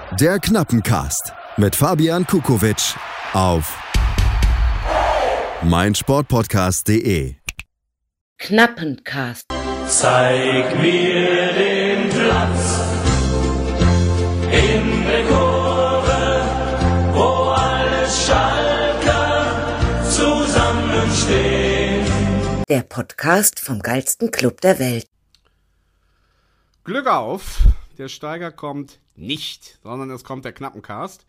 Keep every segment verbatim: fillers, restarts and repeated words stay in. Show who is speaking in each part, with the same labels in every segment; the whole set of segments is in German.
Speaker 1: Der Knappencast mit Fabian Kukowitsch auf meinsportpodcast punkt de.
Speaker 2: Knappencast.
Speaker 3: Zeig mir den Platz in der Kurve, wo alle Schalker zusammenstehen.
Speaker 2: Der Podcast vom geilsten Club der Welt.
Speaker 4: Glück auf, der Steiger kommt nicht, sondern es kommt der Knappencast.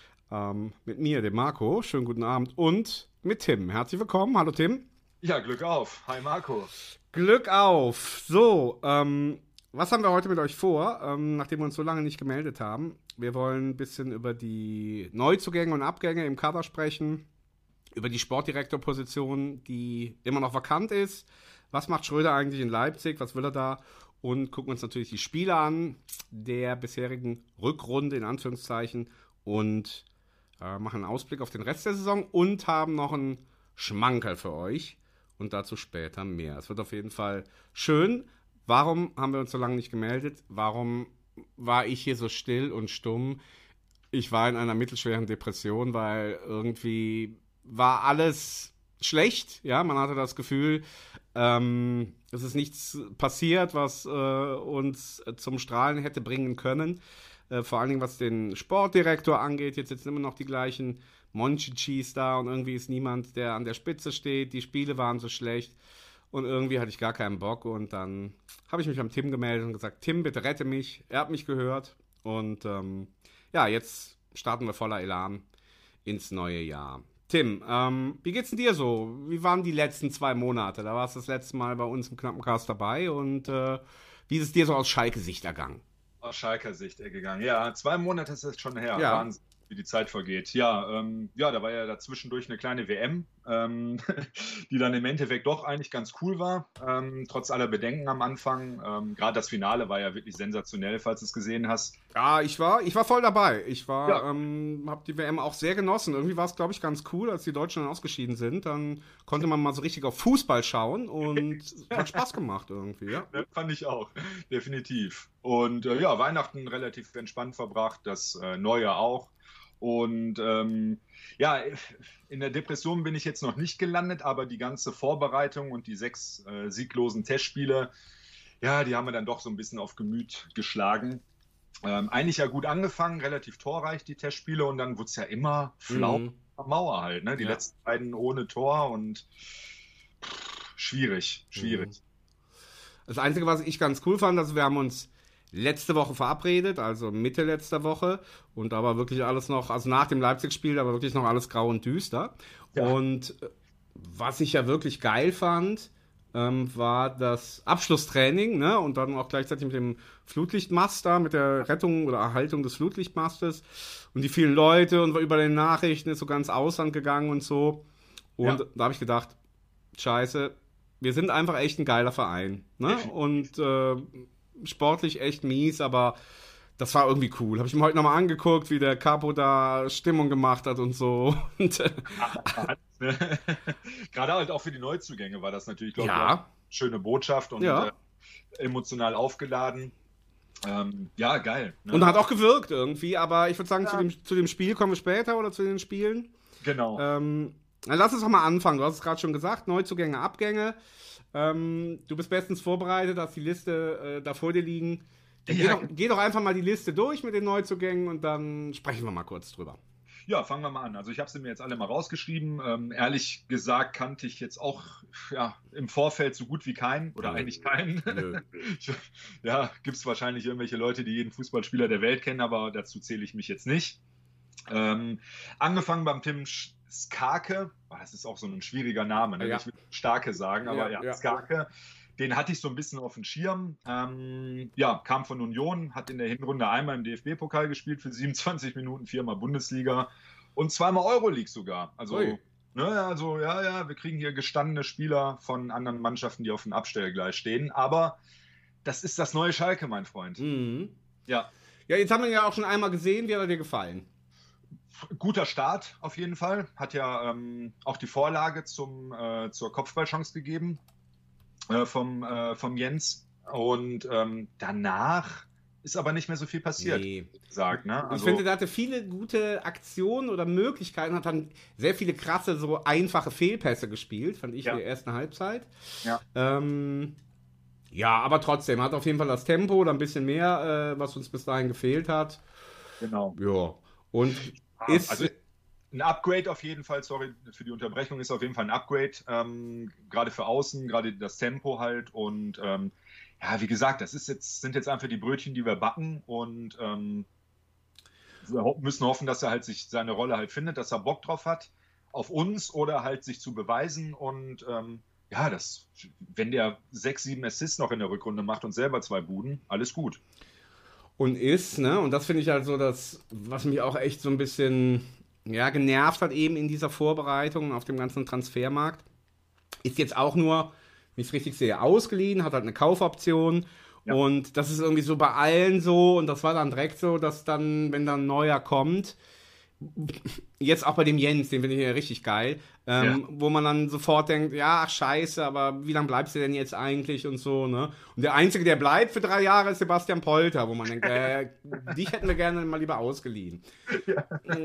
Speaker 4: Ähm, mit mir, dem Marco. Schönen guten Abend. Und mit Tim. Herzlich willkommen. Hallo Tim.
Speaker 5: Ja, Glück auf. Hi Marco.
Speaker 4: Glück auf. So, ähm, was haben wir heute mit euch vor, ähm, nachdem wir uns so lange nicht gemeldet haben? Wir wollen ein bisschen über die Neuzugänge und Abgänge im Kader sprechen, über die Sportdirektorposition, die immer noch vakant ist. Was macht Schröder eigentlich in Leipzig? Was will er da? Und gucken uns natürlich die Spiele an der bisherigen Rückrunde in Anführungszeichen und äh, machen einen Ausblick auf den Rest der Saison und haben noch einen Schmankerl für euch und dazu später mehr. Es wird auf jeden Fall schön. Warum haben wir uns so lange nicht gemeldet? Warum war ich hier so still und stumm? Ich war in einer mittelschweren Depression, weil irgendwie war alles schlecht. Ja, man hatte das Gefühl, ähm, es ist nichts passiert, was äh, uns zum Strahlen hätte bringen können. Äh, vor allen Dingen, was den Sportdirektor angeht. Jetzt sitzen immer noch die gleichen Monchichis da und irgendwie ist niemand, der an der Spitze steht. Die Spiele waren so schlecht und irgendwie hatte ich gar keinen Bock. Und dann habe ich mich beim Tim gemeldet und gesagt, Tim, bitte rette mich. Er hat mich gehört. Und ähm, ja, jetzt starten wir voller Elan ins neue Jahr. Tim, ähm, wie geht's denn dir so? Wie waren die letzten zwei Monate? Da warst du das letzte Mal bei uns im Knappencast dabei und äh, wie ist es dir so aus Schalke-Sicht ergangen?
Speaker 5: Aus Schalker Sicht gegangen. Ja, zwei Monate ist es schon her.
Speaker 4: Ja.
Speaker 5: Wahnsinn, wie die Zeit vergeht. Ja, ähm, ja, da war ja dazwischendurch eine kleine W M, ähm, die dann im Endeffekt doch eigentlich ganz cool war, ähm, trotz aller Bedenken am Anfang. Ähm, Gerade das Finale war ja wirklich sensationell, falls du es gesehen hast.
Speaker 4: Ja, ich war, ich war voll dabei. Ich war,
Speaker 5: Ja.
Speaker 4: ähm, habe die W M auch sehr genossen. Irgendwie war es, glaube ich, ganz cool, als die Deutschen dann ausgeschieden sind. Dann konnte man mal so richtig auf Fußball schauen und hat Spaß gemacht irgendwie, ja.
Speaker 5: Ne, fand ich auch, definitiv. Und äh, ja, Weihnachten relativ entspannt verbracht, das äh, Neue auch. Und ähm, ja, in der Depression bin ich jetzt noch nicht gelandet, aber die ganze Vorbereitung und die sechs äh, sieglosen Testspiele, ja, die haben mir dann doch so ein bisschen auf Gemüt geschlagen. Ähm, eigentlich ja gut angefangen, relativ torreich die Testspiele und dann wurde es ja immer flau
Speaker 4: Mhm.
Speaker 5: am Mauer halt, ne? Die
Speaker 4: Ja.
Speaker 5: letzten beiden ohne Tor und pff, schwierig, schwierig.
Speaker 4: Das Einzige, was ich ganz cool fand, also wir haben uns letzte Woche verabredet, also Mitte letzter Woche und da war wirklich alles noch, also nach dem Leipzig-Spiel, da war wirklich noch alles grau und düster.
Speaker 5: Ja.
Speaker 4: Und äh, was ich ja wirklich geil fand, ähm, war das Abschlusstraining, ne? Und dann auch gleichzeitig mit dem Flutlichtmast da, mit der Rettung oder Erhaltung des Flutlichtmastes und die vielen Leute und war über den Nachrichten ist so ganz Ausland gegangen und so. Und
Speaker 5: Ja.
Speaker 4: da habe ich gedacht, scheiße, wir sind einfach echt ein geiler Verein, ne?
Speaker 5: Definitiv.
Speaker 4: Und äh, sportlich echt mies, aber das war irgendwie cool. Habe ich mir heute nochmal angeguckt, wie der Capo da Stimmung gemacht hat und so. Und, äh,
Speaker 5: Gerade halt auch für die Neuzugänge war das natürlich, glaube ich,
Speaker 4: ja,
Speaker 5: eine schöne Botschaft und
Speaker 4: Ja.
Speaker 5: äh, emotional aufgeladen. Ähm, ja, geil. Ne?
Speaker 4: und hat auch gewirkt irgendwie, aber ich würde sagen,
Speaker 5: Ja.
Speaker 4: zu, dem, zu dem Spiel kommen wir später oder zu den Spielen.
Speaker 5: Genau.
Speaker 4: Ähm, na, lass uns doch mal anfangen. Du hast es gerade schon gesagt, Neuzugänge, Abgänge. Ähm, du bist bestens vorbereitet, hast die Liste äh, da vor dir liegen. Geh,
Speaker 5: Ja.
Speaker 4: doch, geh doch einfach mal die Liste durch mit den Neuzugängen und dann sprechen wir mal kurz drüber.
Speaker 5: Ja, fangen wir mal an. Also ich habe sie mir jetzt alle mal rausgeschrieben. Ähm, ehrlich gesagt kannte ich jetzt auch ja, im Vorfeld so gut wie keinen oder
Speaker 4: Nö.
Speaker 5: eigentlich keinen.
Speaker 4: Nö.
Speaker 5: Ich- ja, gibt es wahrscheinlich irgendwelche Leute, die jeden Fußballspieler der Welt kennen, aber dazu zähle ich mich jetzt nicht. Ähm, angefangen beim Tim Sch- Skarke, oh, das ist auch so ein schwieriger Name, ne?
Speaker 4: Ja.
Speaker 5: Ich will Starke sagen, aber
Speaker 4: Ja,
Speaker 5: ja,
Speaker 4: ja.
Speaker 5: Skarke. Den hatte ich so ein bisschen auf dem Schirm. Ähm, ja, kam von Union, hat in der Hinrunde einmal im D F B-Pokal gespielt für siebenundzwanzig Minuten, viermal Bundesliga und zweimal Euroleague sogar. Also,
Speaker 4: Ui.
Speaker 5: ne, also ja, ja, wir kriegen hier gestandene Spieler von anderen Mannschaften, die auf dem Abstellgleis stehen. Aber das ist das neue Schalke, mein Freund.
Speaker 4: Mhm.
Speaker 5: Ja,
Speaker 4: Ja, jetzt haben wir ihn ja auch schon einmal gesehen. Wie hat er dir gefallen?
Speaker 5: guter Start auf jeden Fall. Hat ja ähm, auch die Vorlage zum, äh, zur Kopfballchance gegeben äh, vom, äh, vom Jens. Und ähm, danach ist aber nicht mehr so viel passiert,
Speaker 4: Nee.
Speaker 5: wie gesagt. Ne?
Speaker 4: Ich
Speaker 5: Also,
Speaker 4: finde, der hatte viele gute Aktionen oder Möglichkeiten, hat dann sehr viele krasse, so einfache Fehlpässe gespielt, fand ich
Speaker 5: Ja.
Speaker 4: in der ersten Halbzeit.
Speaker 5: Ja.
Speaker 4: Ähm, ja, aber trotzdem, hat auf jeden Fall das Tempo oder ein bisschen mehr, äh, was uns bis dahin gefehlt hat.
Speaker 5: genau.
Speaker 4: Ja. Und ist.
Speaker 5: Also ein Upgrade auf jeden Fall, sorry für die Unterbrechung, ist auf jeden Fall ein Upgrade, ähm, gerade für außen, gerade das Tempo halt und ähm, ja, wie gesagt, das ist jetzt, sind jetzt einfach die Brötchen, die wir backen und ähm, wir ho- müssen hoffen, dass er halt sich seine Rolle halt findet, dass er Bock drauf hat, auf uns oder halt sich zu beweisen und ähm, ja, das, wenn der sechs, sieben Assists noch in der Rückrunde macht und selber zwei Buden, alles gut.
Speaker 4: Und ist, ne? Und das finde ich halt so das, was mich auch echt so ein bisschen, ja, genervt hat eben in dieser Vorbereitung auf dem ganzen Transfermarkt. Ist jetzt auch nur, wenn ich es richtig sehe, ausgeliehen, hat halt eine Kaufoption.
Speaker 5: Ja.
Speaker 4: Und das ist irgendwie so bei allen so. Und das war dann direkt so, dass dann, wenn dann ein neuer kommt, jetzt auch bei dem Jens, den finde ich ja richtig geil, ähm,
Speaker 5: Ja.
Speaker 4: wo man dann sofort denkt, ja, ach scheiße, aber wie lange bleibst du denn jetzt eigentlich und so, ne? Und der Einzige, der bleibt für drei Jahre, ist Sebastian Polter, wo man denkt, äh, dich hätten wir gerne mal lieber ausgeliehen. Ja.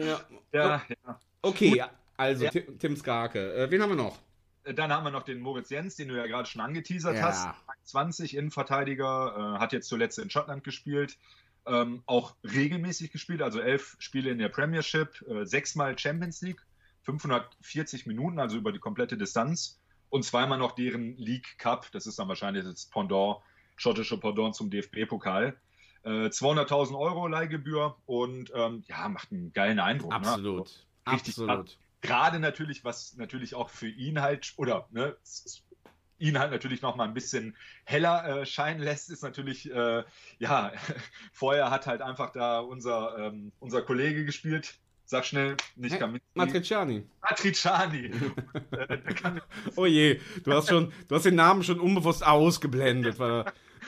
Speaker 5: Ja, ja.
Speaker 4: Okay, also
Speaker 5: Ja.
Speaker 4: Tim, Tim Skarke. Äh, wen haben wir noch?
Speaker 5: Dann haben wir noch den Moritz Jens, den du ja gerade schon angeteasert
Speaker 4: Ja.
Speaker 5: hast. zwanzig Innenverteidiger, äh, hat jetzt zuletzt in Schottland gespielt. Ähm, auch regelmäßig gespielt, also elf Spiele in der Premiership, äh, sechsmal Champions League, fünfhundertvierzig Minuten, also über die komplette Distanz. Und zweimal noch deren League Cup, das ist dann wahrscheinlich das Pendant, schottische Pendant zum D F B-Pokal. Äh, zweihunderttausend Euro Leihgebühr und ähm, ja, macht einen geilen Eindruck.
Speaker 4: Absolut.
Speaker 5: Ne? Richtig
Speaker 4: Absolut.
Speaker 5: Gerade natürlich, was natürlich auch für ihn halt, oder ne, s- s- ihn halt natürlich noch mal ein bisschen heller äh, scheinen lässt, ist natürlich, äh, ja, vorher hat halt einfach da unser, ähm, unser Kollege gespielt, sag schnell, nicht
Speaker 4: Hey,
Speaker 5: Kaminski,
Speaker 4: Matriciani.
Speaker 5: Matriciani. äh, der kann,
Speaker 4: Oh je, du hast schon, du hast den Namen schon unbewusst ausgeblendet. Weil,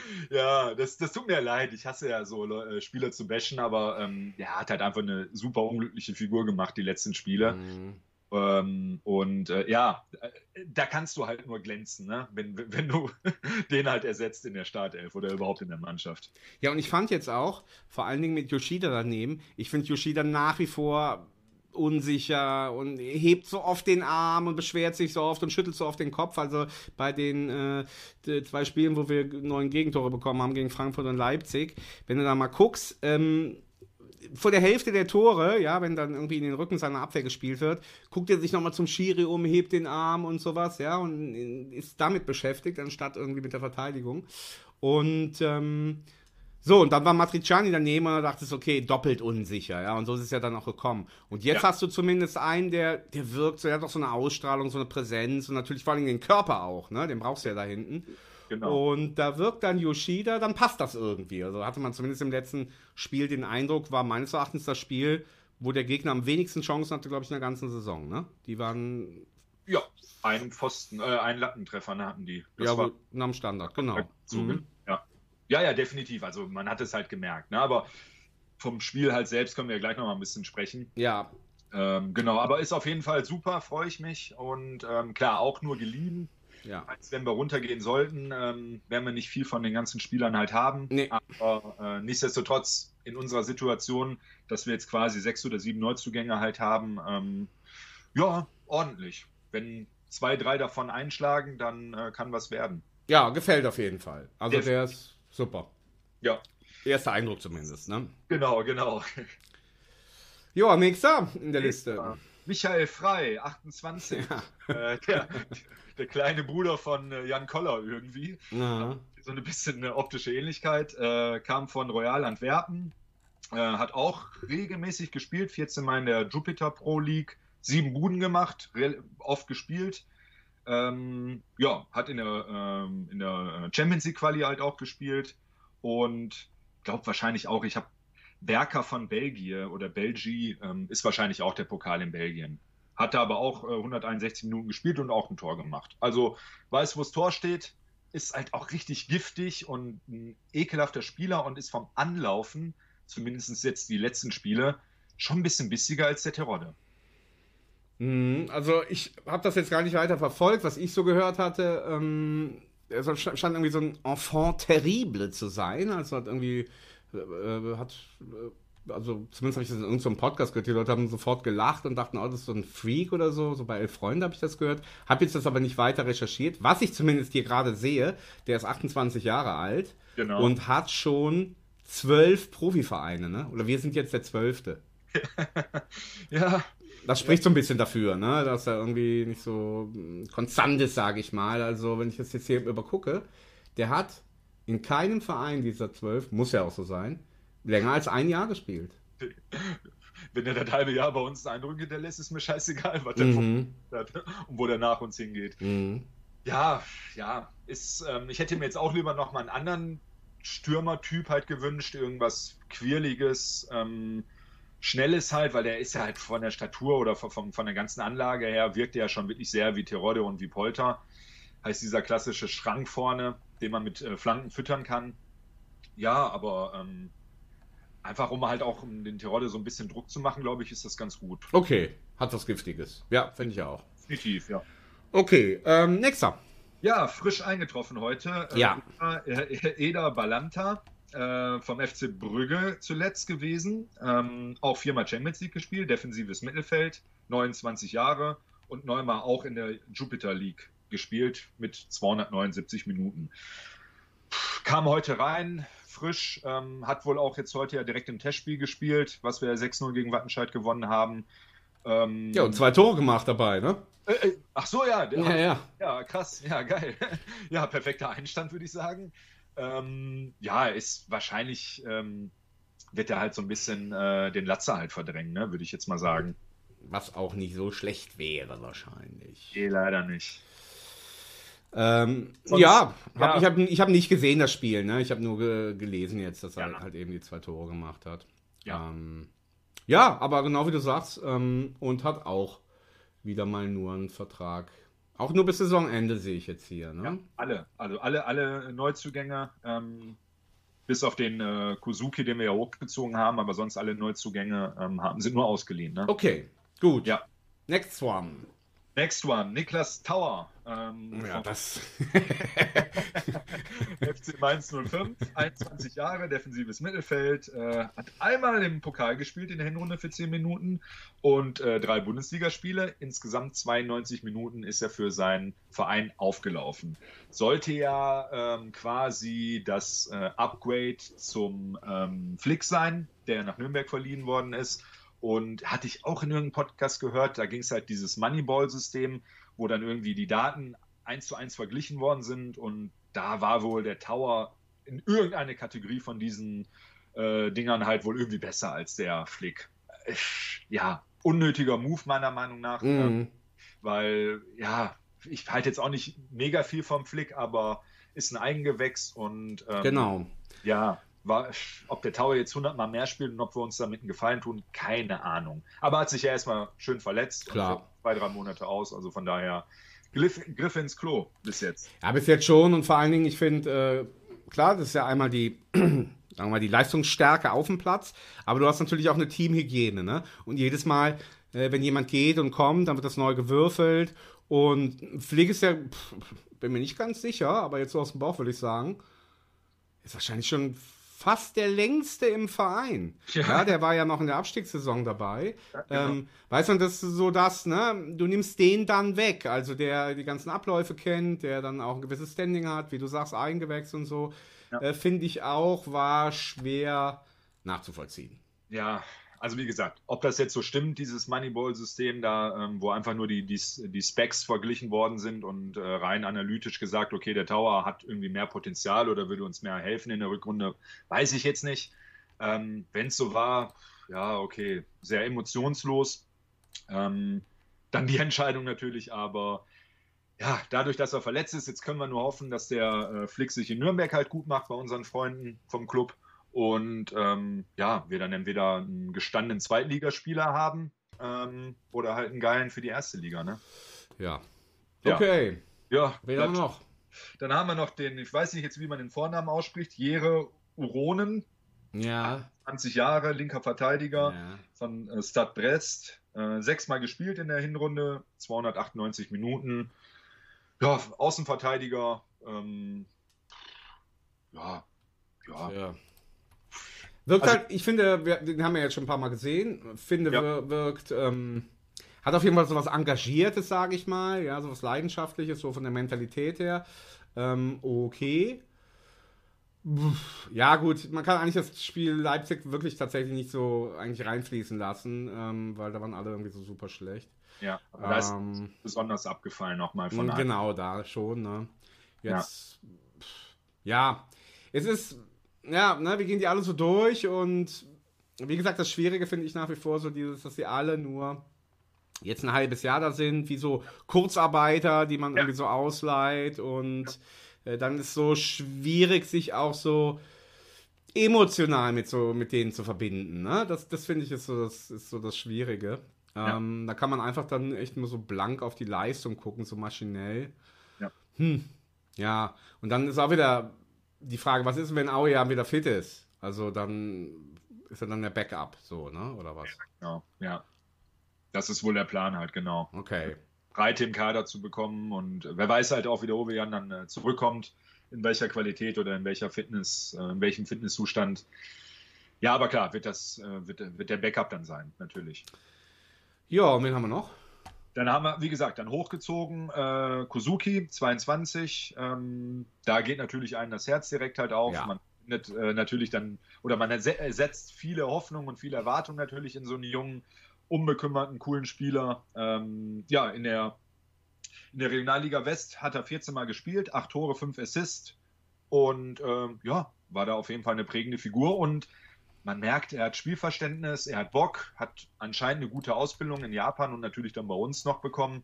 Speaker 5: ja, das, das tut mir leid, ich hasse ja so äh, Spieler zu bashen, aber ähm, der hat halt einfach eine super unglückliche Figur gemacht, die letzten Spiele.
Speaker 4: Mhm.
Speaker 5: Ähm, und äh, ja, äh, da kannst du halt nur glänzen, ne? wenn, wenn du den halt ersetzt in der Startelf oder überhaupt in der Mannschaft.
Speaker 4: Ja, und ich fand jetzt auch, vor allen Dingen mit Yoshida daneben, ich finde Yoshida nach wie vor unsicher und hebt so oft den Arm und beschwert sich so oft und schüttelt so oft den Kopf. Also bei den äh, die zwei Spielen, wo wir neun Gegentore bekommen haben gegen Frankfurt und Leipzig, wenn du da mal guckst, ähm, vor der Hälfte der Tore, ja, wenn dann irgendwie in den Rücken seiner Abwehr gespielt wird, guckt er sich nochmal zum Schiri um, hebt den Arm und sowas, ja, und ist damit beschäftigt, anstatt irgendwie mit der Verteidigung. Und ähm, so, und dann war Matriciani daneben und da dachte ich, okay, doppelt unsicher, ja, und so ist es ja dann auch gekommen. Und jetzt
Speaker 5: Ja.
Speaker 4: hast du zumindest einen, der, der wirkt, so, der hat doch so eine Ausstrahlung, so eine Präsenz und natürlich vor allem den Körper auch, ne, den brauchst du ja da hinten.
Speaker 5: Genau.
Speaker 4: Und da wirkt dann Yoshida, dann passt das irgendwie. Also hatte man zumindest im letzten Spiel den Eindruck, war meines Erachtens das Spiel, wo der Gegner am wenigsten Chancen hatte, glaube ich, in der ganzen Saison. Ne? Die waren
Speaker 5: Ja, einen Pfosten, äh, einen Lattentreffer ne, hatten die. Das
Speaker 4: ja
Speaker 5: war
Speaker 4: wohl am Standard, genau. Mhm.
Speaker 5: ja. ja, ja, definitiv. Also man hat es halt gemerkt. Ne? Aber vom Spiel halt selbst können wir ja gleich noch mal ein bisschen sprechen.
Speaker 4: Ja,
Speaker 5: Ähm, genau, aber ist auf jeden Fall super, freue ich mich. Und ähm, klar, auch nur geliehen.
Speaker 4: ja.
Speaker 5: Als wenn wir runtergehen sollten, ähm, werden wir nicht viel von den ganzen Spielern halt haben.
Speaker 4: Nee.
Speaker 5: Aber äh, nichtsdestotrotz in unserer Situation, dass wir jetzt quasi sechs oder sieben Neuzugänge halt haben, ähm, ja, ordentlich. Wenn zwei, drei davon einschlagen, dann äh, kann was werden.
Speaker 4: Ja, gefällt auf jeden Fall. Also
Speaker 5: Def-
Speaker 4: der ist super.
Speaker 5: Ja,
Speaker 4: Erster Eindruck zumindest, ne?
Speaker 5: genau, genau.
Speaker 4: Ja, nächster in der Liste.
Speaker 5: Michael Frey, achtundzwanzig. Äh, der, der kleine Bruder von äh, Jan Koller irgendwie.
Speaker 4: Ja.
Speaker 5: So eine bisschen eine optische Ähnlichkeit. Äh, kam von Royal Antwerpen. Äh, hat auch regelmäßig gespielt. vierzehn Mal in der Jupiter Pro League. Sieben Buden gemacht. Re- oft gespielt. Ähm, ja, hat in der, ähm, in der Champions League Quali halt auch gespielt. Und glaube wahrscheinlich auch, ich habe Berker von Belgien oder Belgie ähm, ist wahrscheinlich auch der Pokal in Belgien. Hatte aber auch äh, hunderteinundsechzig Minuten gespielt und auch ein Tor gemacht. Also weiß, wo das Tor steht, ist halt auch richtig giftig und ein ekelhafter Spieler und ist vom Anlaufen, zumindest jetzt die letzten Spiele, schon ein bisschen bissiger als der Terodde.
Speaker 4: Mhm, also ich habe das jetzt gar nicht weiter verfolgt, was ich so gehört hatte. Ähm, er soll- scheint irgendwie so ein Enfant terrible zu sein, also hat irgendwie äh, hat, äh, also zumindest habe ich das in irgendeinem Podcast gehört, die Leute haben sofort gelacht und dachten, oh, das ist so ein Freak oder so. So bei Elf Freunde habe ich das gehört. Habe jetzt das aber nicht weiter recherchiert. Was ich zumindest hier gerade sehe, der ist achtundzwanzig Jahre alt
Speaker 5: Genau.
Speaker 4: und hat schon zwölf Profivereine, ne? Oder wir sind jetzt der zwölfte.
Speaker 5: Ja.
Speaker 4: Das spricht so ein bisschen dafür, ne? Dass er irgendwie nicht so mm, konstant ist, sage ich mal. Also, wenn ich das jetzt hier übergucke, der hat in keinem Verein dieser zwölf, muss ja auch so sein, länger als ein Jahr gespielt.
Speaker 5: Wenn er das halbe Jahr bei uns einen Eindruck hinterlässt, ist mir scheißegal, was der
Speaker 4: Mhm.
Speaker 5: hat und wo der nach uns hingeht.
Speaker 4: Mhm.
Speaker 5: Ja, ja, ist, ähm, ich hätte mir jetzt auch lieber noch mal einen anderen Stürmertyp halt gewünscht, irgendwas Quirliges, ähm, Schnelles halt, weil der ist ja halt von der Statur oder von, von, von der ganzen Anlage her, wirkt er ja schon wirklich sehr wie Terodde und wie Polter. Heißt dieser klassische Schrank vorne, den man mit äh, Flanken füttern kann. Ja, aber ähm, einfach um halt auch um den Terodde so ein bisschen Druck zu machen, glaube ich, ist das ganz gut.
Speaker 4: Okay, hat was Giftiges. Ja, finde ich auch.
Speaker 5: Definitiv, ja.
Speaker 4: Okay, ähm, nächster.
Speaker 5: Ja, frisch eingetroffen heute. Äh,
Speaker 4: Ja.
Speaker 5: Eda, Eda Balanta äh, vom F C Brügge zuletzt gewesen. Ähm, auch viermal Champions League gespielt, defensives Mittelfeld, neunundzwanzig Jahre und neunmal auch in der Jupiter League gespielt mit zweihundertneunundsiebzig Minuten. Puh, kam heute rein, frisch, ähm, hat wohl auch jetzt heute ja direkt im Testspiel gespielt, was wir sechs null gegen Wattenscheid gewonnen haben. Ähm,
Speaker 4: Ja, und zwei Tore gemacht dabei, ne?
Speaker 5: äh, äh, ach so, ja. Der,
Speaker 4: Ja, ja.
Speaker 5: Ja, krass, ja, geil. Ja, perfekter Einstand, würde ich sagen. Ähm, ja, ist wahrscheinlich, ähm, wird er halt so ein bisschen äh, den Latzer halt verdrängen, ne, würde ich jetzt mal sagen.
Speaker 4: Was auch nicht so schlecht wäre, wahrscheinlich.
Speaker 5: Eh, leider nicht.
Speaker 4: Ähm,
Speaker 5: Sonst-
Speaker 4: ja, hab,
Speaker 5: ja.
Speaker 4: ich habe ich hab nicht gesehen, das Spiel, ne? Ich habe nur ge gelesen jetzt, dass er
Speaker 5: Ja.
Speaker 4: halt eben die zwei Tore gemacht hat.
Speaker 5: Ja.
Speaker 4: Ähm, ja, aber genau wie du sagst, ähm, und hat auch wieder mal nur einen Vertrag. Auch nur bis Saisonende sehe ich jetzt hier, ne?
Speaker 5: Ja, alle, also alle, alle Neuzugänge, ähm, bis auf den äh, Kuzuki, den wir ja hochgezogen haben, aber sonst alle Neuzugänge ähm, haben, sind nur ausgeliehen, ne?
Speaker 4: Okay, gut.
Speaker 5: Ja.
Speaker 4: Next one.
Speaker 5: Next one, Niklas Tauer. Ähm,
Speaker 4: Ja,
Speaker 5: vom
Speaker 4: das.
Speaker 5: F C Mainz null fünf, einundzwanzig Jahre, defensives Mittelfeld, äh, hat einmal im Pokal gespielt in der Hinrunde für zehn Minuten und äh, drei Bundesligaspiele. Insgesamt zweiundneunzig Minuten ist er für seinen Verein aufgelaufen. Sollte ja ähm, quasi das äh, Upgrade zum ähm, Flick sein, der nach Nürnberg verliehen worden ist. Und hatte ich auch in irgendeinem Podcast gehört, da ging es halt dieses Moneyball-System, wo dann irgendwie die Daten eins zu eins verglichen worden sind und da war wohl der Tower in irgendeine Kategorie von diesen äh, Dingern halt wohl irgendwie besser als der Flick. Äh, ja, unnötiger Move meiner Meinung nach, äh,
Speaker 4: Mhm.
Speaker 5: weil ja, ich halte jetzt auch nicht mega viel vom Flick, aber ist ein Eigengewächs und ähm,
Speaker 4: Genau.
Speaker 5: ja, war, ob der Tower jetzt hundertmal mehr spielt und ob wir uns damit einen Gefallen tun, keine Ahnung. Aber hat sich ja erstmal schön verletzt
Speaker 4: Klar.
Speaker 5: und für zwei, drei Monate aus, also von daher Griff, Griff ins Klo bis jetzt.
Speaker 4: Ja, bis jetzt schon und vor allen Dingen, ich finde, äh, klar, das ist ja einmal die, sagen wir mal, die Leistungsstärke auf dem Platz, aber du hast natürlich auch eine Teamhygiene, ne? Und jedes Mal, äh, wenn jemand geht und kommt, dann wird das neu gewürfelt und Flick ist ja, pff, bin mir nicht ganz sicher, aber jetzt so aus dem Bauch würde ich sagen, ist wahrscheinlich schon fast der längste im Verein. Ja,
Speaker 5: Ja.
Speaker 4: der war ja noch in der Abstiegssaison dabei.
Speaker 5: genau.
Speaker 4: ähm, weißt du, das ist so das, ne? Du nimmst den dann weg, also der die ganzen Abläufe kennt, der dann auch ein gewisses Standing hat, wie du sagst, Eigengewächs und so,
Speaker 5: Ja.
Speaker 4: äh, finde ich auch, war schwer nachzuvollziehen.
Speaker 5: Ja, also wie gesagt, ob das jetzt so stimmt, dieses Moneyball-System da, ähm, wo einfach nur die, die, die Specs verglichen worden sind und äh, rein analytisch gesagt, okay, der Tower hat irgendwie mehr Potenzial oder würde uns mehr helfen in der Rückrunde, weiß ich jetzt nicht. Ähm, wenn es so war, ja, okay, sehr emotionslos. Ähm, dann die Entscheidung natürlich, aber ja, dadurch, dass er verletzt ist, jetzt können wir nur hoffen, dass der äh, Flick sich in Nürnberg halt gut macht bei unseren Freunden vom Club. Und ähm, ja, wir dann entweder einen gestandenen Zweitligaspieler haben ähm, oder halt einen geilen für die erste Liga, ne?
Speaker 4: Ja.
Speaker 5: Ja.
Speaker 4: Okay,
Speaker 5: Ja,
Speaker 4: wen haben wir noch?
Speaker 5: dann haben wir noch den, ich weiß nicht jetzt, wie man den Vornamen ausspricht, Jere Uronen,
Speaker 4: Ja.
Speaker 5: zwanzig Jahre, linker Verteidiger
Speaker 4: ja.
Speaker 5: von äh, Stade Brest, äh, sechsmal gespielt in der Hinrunde, zweihundertachtundneunzig Minuten. Ja, Außenverteidiger, ähm, ja, ja,
Speaker 4: ja. Wirkt
Speaker 5: Also-
Speaker 4: halt, ich finde, wir, den haben wir jetzt schon ein paar Mal gesehen, finde,
Speaker 5: Ja.
Speaker 4: wir, wirkt, ähm, hat auf jeden Fall so was Engagiertes, sage ich mal, ja, so was Leidenschaftliches, so von der Mentalität her. Ähm, okay. Pff, Ja, gut, man kann eigentlich das Spiel Leipzig wirklich tatsächlich nicht so eigentlich reinfließen lassen, ähm, weil da waren alle irgendwie so super schlecht.
Speaker 5: Ja, aber da ist
Speaker 4: Ähm,
Speaker 5: besonders abgefallen nochmal von der
Speaker 4: Genau, da schon, ne? Jetzt, pff, ja, es ist, ja, ne, wir gehen die alle so durch und wie gesagt, das Schwierige finde ich nach wie vor so dieses, dass sie alle nur jetzt ein halbes Jahr da sind, wie so Kurzarbeiter, die man
Speaker 5: Ja.
Speaker 4: irgendwie so ausleiht und äh, dann ist so schwierig, sich auch so emotional mit so mit denen zu verbinden, ne? Das, das finde ich ist so das, ist so das Schwierige.
Speaker 5: Ja.
Speaker 4: Ähm, da kann man einfach dann echt nur so blank auf die Leistung gucken, so maschinell.
Speaker 5: Ja.
Speaker 4: Hm. Ja, und dann ist auch wieder die Frage, was ist, wenn Aoyam wieder fit ist? Also dann ist er dann der Backup, so, ne? Oder was?
Speaker 5: Ja, ja. Das ist wohl der Plan halt, genau.
Speaker 4: Okay.
Speaker 5: Breite im Kader zu bekommen und wer weiß halt auch, wie der Ovejan dann äh, zurückkommt, in welcher Qualität oder in welcher Fitness, äh, in welchem Fitnesszustand. Ja, aber klar, wird das, äh, wird, wird der Backup dann sein, natürlich.
Speaker 4: Ja, und wen haben wir noch?
Speaker 5: Dann haben wir, wie gesagt, dann hochgezogen, äh, Kozuki, zweiundzwanzig. Ähm, da geht natürlich einem das Herz direkt halt auf.
Speaker 4: Ja.
Speaker 5: Man findet äh, natürlich dann, oder man erse- ersetzt viele Hoffnungen und viele Erwartungen natürlich in so einen jungen, unbekümmerten, coolen Spieler. Ähm, ja, in der, in der Regionalliga West hat er vierzehn Mal gespielt, acht Tore, fünf Assists. Und ähm, ja, war da auf jeden Fall eine prägende Figur. Und man merkt, er hat Spielverständnis, er hat Bock, hat anscheinend eine gute Ausbildung in Japan und natürlich dann bei uns noch bekommen.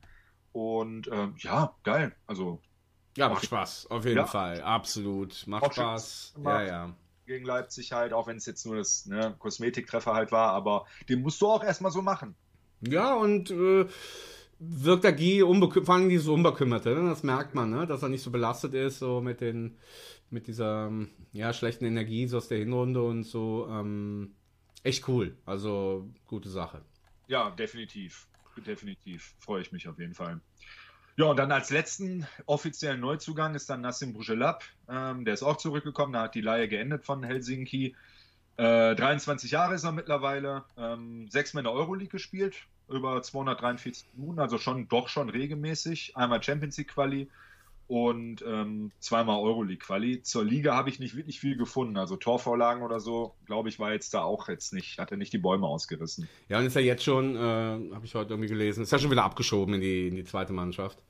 Speaker 5: Und ähm, ja, geil. Also
Speaker 4: Ja, macht Spaß, auf jeden
Speaker 5: Ja.
Speaker 4: Fall. Absolut. Macht
Speaker 5: Auch
Speaker 4: Spaß.
Speaker 5: Spaß
Speaker 4: Ja,
Speaker 5: gemacht.
Speaker 4: ja.
Speaker 5: gegen Leipzig halt, auch wenn es jetzt nur das ne, Kosmetiktreffer halt war, aber den musst du auch erstmal so machen.
Speaker 4: Ja, und äh, wirkt der Guy unbekümmert, vor allem dieses Unbekümmerte, ne? Das merkt man, ne? Dass er nicht so belastet ist, so mit den, mit dieser ähm, ja, schlechten Energie so aus der Hinrunde und so. Ähm, echt cool. Also, gute Sache.
Speaker 5: Ja, definitiv. Definitiv. Freue ich mich auf jeden Fall. Ja, und dann als letzten offiziellen Neuzugang ist dann Nassim Brugelab. Ähm, der ist auch zurückgekommen, da hat die Leihe geendet von Helsinki. Äh, dreiundzwanzig Jahre ist er mittlerweile. Ähm, sechsmal in der Euroleague gespielt, über zweihundertdreiundvierzig Minuten, also schon doch schon regelmäßig. Einmal Champions League Quali und ähm, zweimal Euroleague Quali. Zur Liga habe ich nicht wirklich viel gefunden. Also Torvorlagen oder so, glaube ich, war jetzt da auch jetzt nicht, hat er nicht die Bäume ausgerissen.
Speaker 4: Ja, und ist ja jetzt schon, äh, habe ich heute irgendwie gelesen, ist ja schon wieder abgeschoben in die, in die zweite Mannschaft.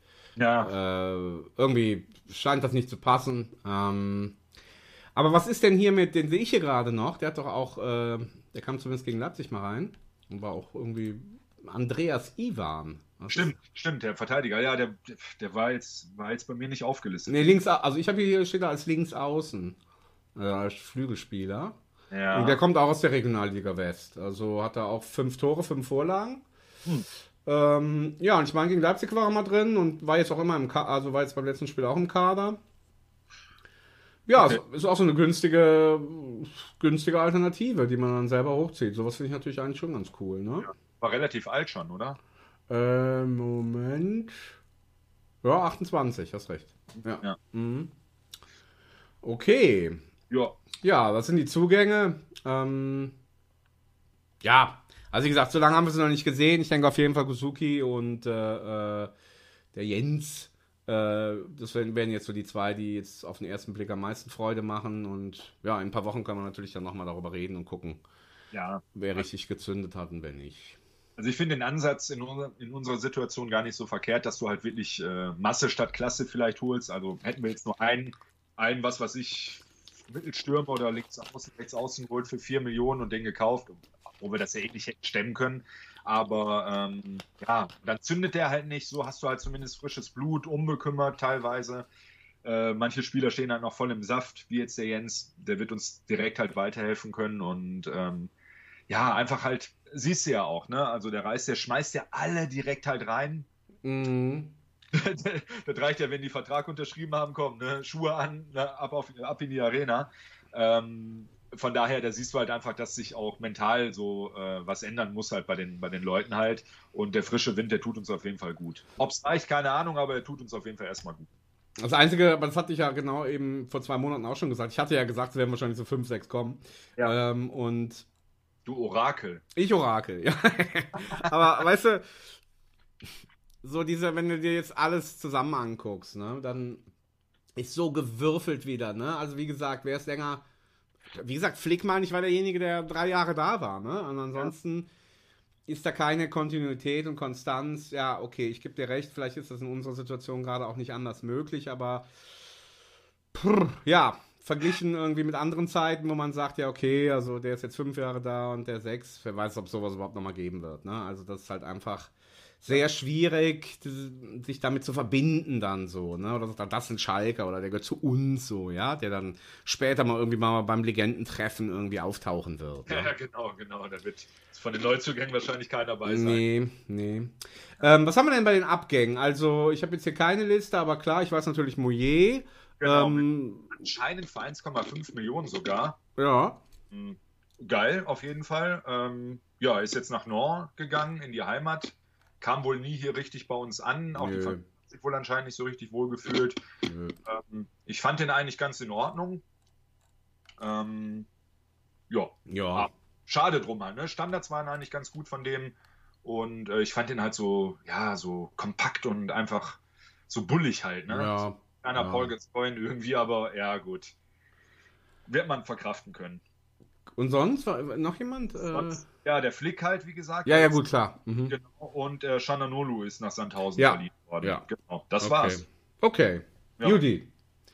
Speaker 5: Ja,
Speaker 4: Äh, irgendwie scheint das nicht zu passen. Ähm, aber was ist denn hier mit, den sehe ich hier gerade noch, der hat doch auch, äh, der kam zumindest gegen Leipzig mal rein und war auch irgendwie Andreas Iwan. Was
Speaker 5: stimmt, stimmt, der Verteidiger, ja, der, der war jetzt, war jetzt bei mir nicht aufgelistet.
Speaker 4: Nee, links, also ich habe hier steht da als Linksaußen, äh, als Flügelspieler.
Speaker 5: Ja.
Speaker 4: Und der kommt auch aus der Regionalliga West. Also hat er auch fünf Tore, fünf Vorlagen.
Speaker 5: Hm.
Speaker 4: Ähm, ja, und ich meine, gegen Leipzig war er mal drin und war jetzt auch immer im Kader, also war jetzt beim letzten Spiel auch im Kader. Ja,
Speaker 5: Okay.
Speaker 4: ist, ist auch so eine günstige, günstige Alternative, die man dann selber hochzieht. Sowas finde ich natürlich eigentlich schon ganz cool, ne?
Speaker 5: War relativ alt schon, oder?
Speaker 4: Äh, Moment. Ja, achtundzwanzig, hast recht. Ja.
Speaker 5: Ja.
Speaker 4: Mhm. Okay.
Speaker 5: Ja.
Speaker 4: Ja, was sind die Zugänge? Ähm, ja, also wie gesagt, so lange haben wir sie noch nicht gesehen. Ich denke auf jeden Fall Kozuki und äh, äh, der Jens. Äh, das werden, werden jetzt so die zwei, die jetzt auf den ersten Blick am meisten Freude machen. Und ja, in ein paar Wochen kann man natürlich dann nochmal darüber reden und gucken,
Speaker 5: Ja.
Speaker 4: wer richtig gezündet hat und wer nicht.
Speaker 5: Also ich finde den Ansatz in, unser, in unserer Situation gar nicht so verkehrt, dass du halt wirklich äh, Masse statt Klasse vielleicht holst. Also hätten wir jetzt nur einen, einen was weiß ich, Mittelstürmer oder links außen, rechts außen geholt für vier Millionen und den gekauft, wo wir das ja eh nicht hätten stemmen können. Aber ähm, ja, dann zündet der halt nicht. So hast du halt zumindest frisches Blut, unbekümmert teilweise. Äh, manche Spieler stehen halt noch voll im Saft, wie jetzt der Jens. Der wird uns direkt halt weiterhelfen können und ähm, ja, einfach halt, siehst du ja auch, ne? Also der Reis, der schmeißt ja alle direkt halt rein.
Speaker 4: Mhm.
Speaker 5: Das reicht ja, wenn die Vertrag unterschrieben haben, komm, ne? Schuhe an, ne? ab, auf, ab in die Arena. Ähm, von daher, da siehst du halt einfach, dass sich auch mental so äh, was ändern muss halt bei den, bei den Leuten halt. Und der frische Wind, der tut uns auf jeden Fall gut. Ob es reicht, keine Ahnung, aber er tut uns auf jeden Fall erstmal gut.
Speaker 4: Das Einzige, aber das hatte ich ja genau eben vor zwei Monaten auch schon gesagt. Ich hatte ja gesagt, es werden wahrscheinlich so fünf, sechs kommen.
Speaker 5: Ja.
Speaker 4: Ähm, und
Speaker 5: Du Orakel.
Speaker 4: ich Orakel, ja. Aber weißt du, so diese, wenn du dir jetzt alles zusammen anguckst, ne, dann ist so gewürfelt wieder, ne? Also wie gesagt, wer ist länger, wie gesagt, Flickmann, ich war derjenige, der drei Jahre da war, ne? Und ansonsten ja. ist da keine Kontinuität und Konstanz. Ja, okay, ich gebe dir recht, vielleicht ist das in unserer Situation gerade auch nicht anders möglich, aber prr, ja, verglichen irgendwie mit anderen Zeiten, wo man sagt, ja, okay, also der ist jetzt fünf Jahre da und der sechs, wer weiß, ob sowas überhaupt nochmal geben wird, ne? Also das ist halt einfach sehr schwierig, sich damit zu verbinden dann so, ne? Oder sagt, das ist ein Schalker oder der gehört zu uns so, ja? Der dann später mal irgendwie mal beim Legendentreffen irgendwie auftauchen wird.
Speaker 5: Ja, ja genau, genau. Da wird von den Neuzugängen wahrscheinlich keiner dabei sein.
Speaker 4: Nee, nee. Ähm, was haben wir denn bei den Abgängen? Also, ich habe jetzt hier keine Liste, aber klar, ich weiß natürlich Moyer.
Speaker 5: Genau,
Speaker 4: Ähm,
Speaker 5: anscheinend für eins Komma fünf Millionen sogar.
Speaker 4: ja.
Speaker 5: Mhm. Geil, auf jeden Fall. Ähm, ja, ist jetzt nach Nord gegangen, in die Heimat. Kam wohl nie hier richtig bei uns an. Auch
Speaker 4: Nö.
Speaker 5: die Familie hat sich wohl anscheinend nicht so richtig wohlgefühlt. Ähm, ich fand den eigentlich ganz in Ordnung. Ähm, ja.
Speaker 4: Ja.
Speaker 5: Ah, schade drum halt, ne? Standards waren eigentlich ganz gut von dem. Und äh, ich fand den halt so, ja, so kompakt und einfach so bullig halt, ne?
Speaker 4: Ja.
Speaker 5: So kleiner
Speaker 4: Ja.
Speaker 5: Paul Gascoigne irgendwie, aber ja, gut. Wird man verkraften können.
Speaker 4: Und sonst? War noch jemand? Äh,
Speaker 5: Sonst, ja, der Flick halt, wie gesagt.
Speaker 4: ja, ja, gut, klar. Mhm.
Speaker 5: Genau. Und äh, Shananolu ist nach Sandhausen
Speaker 4: Ja.
Speaker 5: verliehen worden.
Speaker 4: Ja.
Speaker 5: Genau. Das
Speaker 4: okay.
Speaker 5: war's.
Speaker 4: Okay.
Speaker 5: Ja.
Speaker 4: Juti.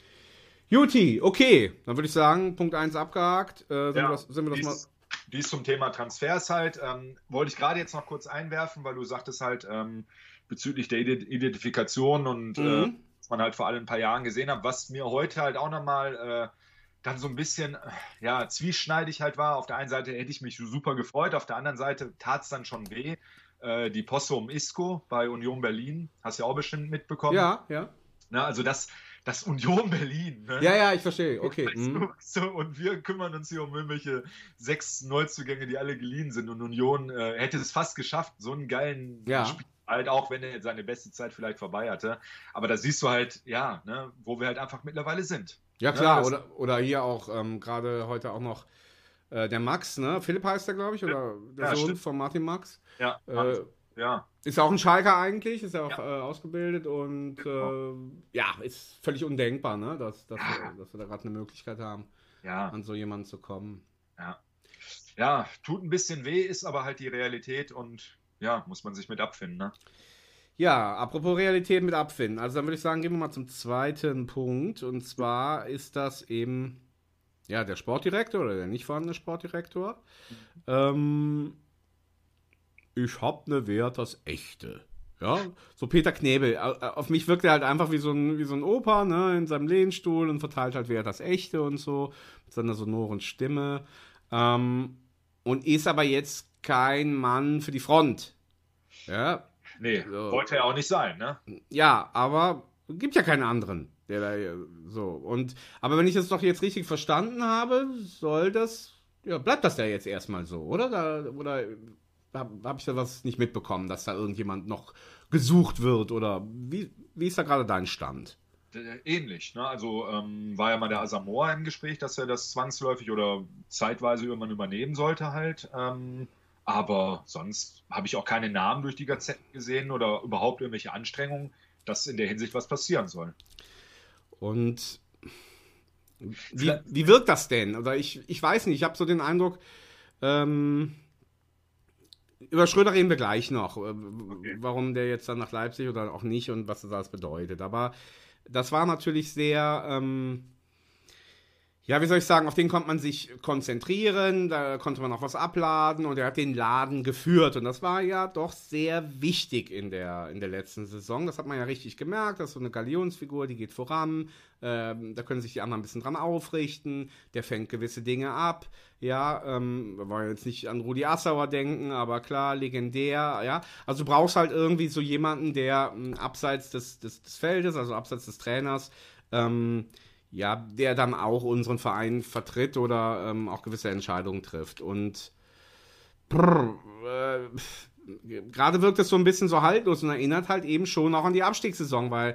Speaker 4: Juti, okay. Dann würde ich sagen, Punkt eins abgehakt. Äh, sind,
Speaker 5: Ja,
Speaker 4: wir das, sind wir das mal.
Speaker 5: dies, dies zum Thema Transfers halt. Ähm, wollte ich gerade jetzt noch kurz einwerfen, weil du sagtest halt ähm, bezüglich der Ident- Identifikation und
Speaker 4: Mhm.
Speaker 5: äh, was man halt vor allem ein paar Jahren gesehen hat, was mir heute halt auch nochmal äh, dann so ein bisschen äh, ja, zwieschneidig halt war. Auf der einen Seite hätte ich mich super gefreut, auf der anderen Seite tat es dann schon weh. Äh, die Posse um Isco bei Union Berlin, hast du ja auch bestimmt mitbekommen.
Speaker 4: Ja, ja.
Speaker 5: Na, also das, das Union Berlin. Ne?
Speaker 4: Ja, ja, ich verstehe. Okay.
Speaker 5: Weißt
Speaker 4: Mhm.
Speaker 5: du, so, und wir kümmern uns hier um irgendwelche sechs Neuzugänge, die alle geliehen sind. Und Union äh, hätte es fast geschafft, so einen geilen
Speaker 4: Ja.
Speaker 5: Spiel, halt auch wenn er seine beste Zeit vielleicht vorbei hatte. Aber da siehst du halt, ja, ne, wo wir halt einfach mittlerweile sind.
Speaker 4: Ja,
Speaker 5: Ja,
Speaker 4: klar.
Speaker 5: das-
Speaker 4: oder, oder hier auch ähm, gerade heute auch noch äh, der Max, ne? Philipp heißt der, glaube ich, oder der
Speaker 5: Ja,
Speaker 4: Sohn
Speaker 5: stimmt.
Speaker 4: von Martin Max.
Speaker 5: Ja,
Speaker 4: Äh,
Speaker 5: ja.
Speaker 4: Ist ja auch ein Schalker eigentlich, ist ja auch
Speaker 5: Ja.
Speaker 4: äh, ausgebildet und
Speaker 5: Genau.
Speaker 4: äh, ja, ist völlig undenkbar, ne? dass, dass, wir, dass wir da gerade eine Möglichkeit haben,
Speaker 5: ja,
Speaker 4: an so jemanden zu kommen.
Speaker 5: ja. Ja, tut ein bisschen weh, ist aber halt die Realität und ja, muss man sich mit abfinden, ne?
Speaker 4: Ja, apropos Realität mit abfinden. Also dann würde ich sagen, gehen wir mal zum zweiten Punkt. Und zwar ist das eben ja der Sportdirektor oder der nicht vorhandene Sportdirektor. Ähm, ich hab ne Wert das Echte. Ja, so Peter Knebel. Au- Auf mich wirkt er halt einfach wie so ein, wie so ein Opa, ne, in seinem Lehnstuhl und verteilt halt Wert das Echte und so, mit seiner sonoren Stimme. Ähm, und ist aber jetzt kein Mann für die Front. Ja,
Speaker 5: Nee,
Speaker 4: So.
Speaker 5: wollte er auch nicht sein, ne?
Speaker 4: ja, aber gibt ja keinen anderen, der da hier so. Und aber wenn ich das doch jetzt richtig verstanden habe, soll das, ja, bleibt das ja jetzt erstmal so, oder? Da, oder habe hab ich da was nicht mitbekommen, dass da irgendjemand noch gesucht wird oder wie, wie ist da gerade dein Stand?
Speaker 5: Äh, Ähnlich, ne? Also ähm, war ja mal der Asamoah im Gespräch, dass er das zwangsläufig oder zeitweise irgendwann übernehmen sollte halt. Ähm, aber sonst habe ich auch keine Namen durch die Gazetten gesehen oder überhaupt irgendwelche Anstrengungen, dass in der Hinsicht was passieren soll.
Speaker 4: Und wie, wie wirkt das denn? Oder ich, ich weiß nicht, ich habe so den Eindruck, ähm, über Schröder reden wir gleich noch, äh,
Speaker 5: Okay.
Speaker 4: warum der jetzt dann nach Leipzig oder auch nicht und was das bedeutet. Aber das war natürlich sehr, ähm, ja, wie soll ich sagen, auf den konnte man sich konzentrieren, da konnte man auch was abladen und er hat den Laden geführt. Und das war ja doch sehr wichtig in der, in der letzten Saison. Das hat man ja richtig gemerkt, das ist so eine Galionsfigur, die geht voran, ähm, da können sich die anderen ein bisschen dran aufrichten, der fängt gewisse Dinge ab. Ja, ähm, wir wollen jetzt nicht an Rudi Assauer denken, aber klar, legendär, ja. Also du brauchst halt irgendwie so jemanden, der m, abseits des, des, des Feldes, also abseits des Trainers, ähm, ja, der dann auch unseren Verein vertritt oder ähm, auch gewisse Entscheidungen trifft. Und brr, äh, gerade wirkt es so ein bisschen so haltlos und erinnert halt eben schon auch an die Abstiegssaison, weil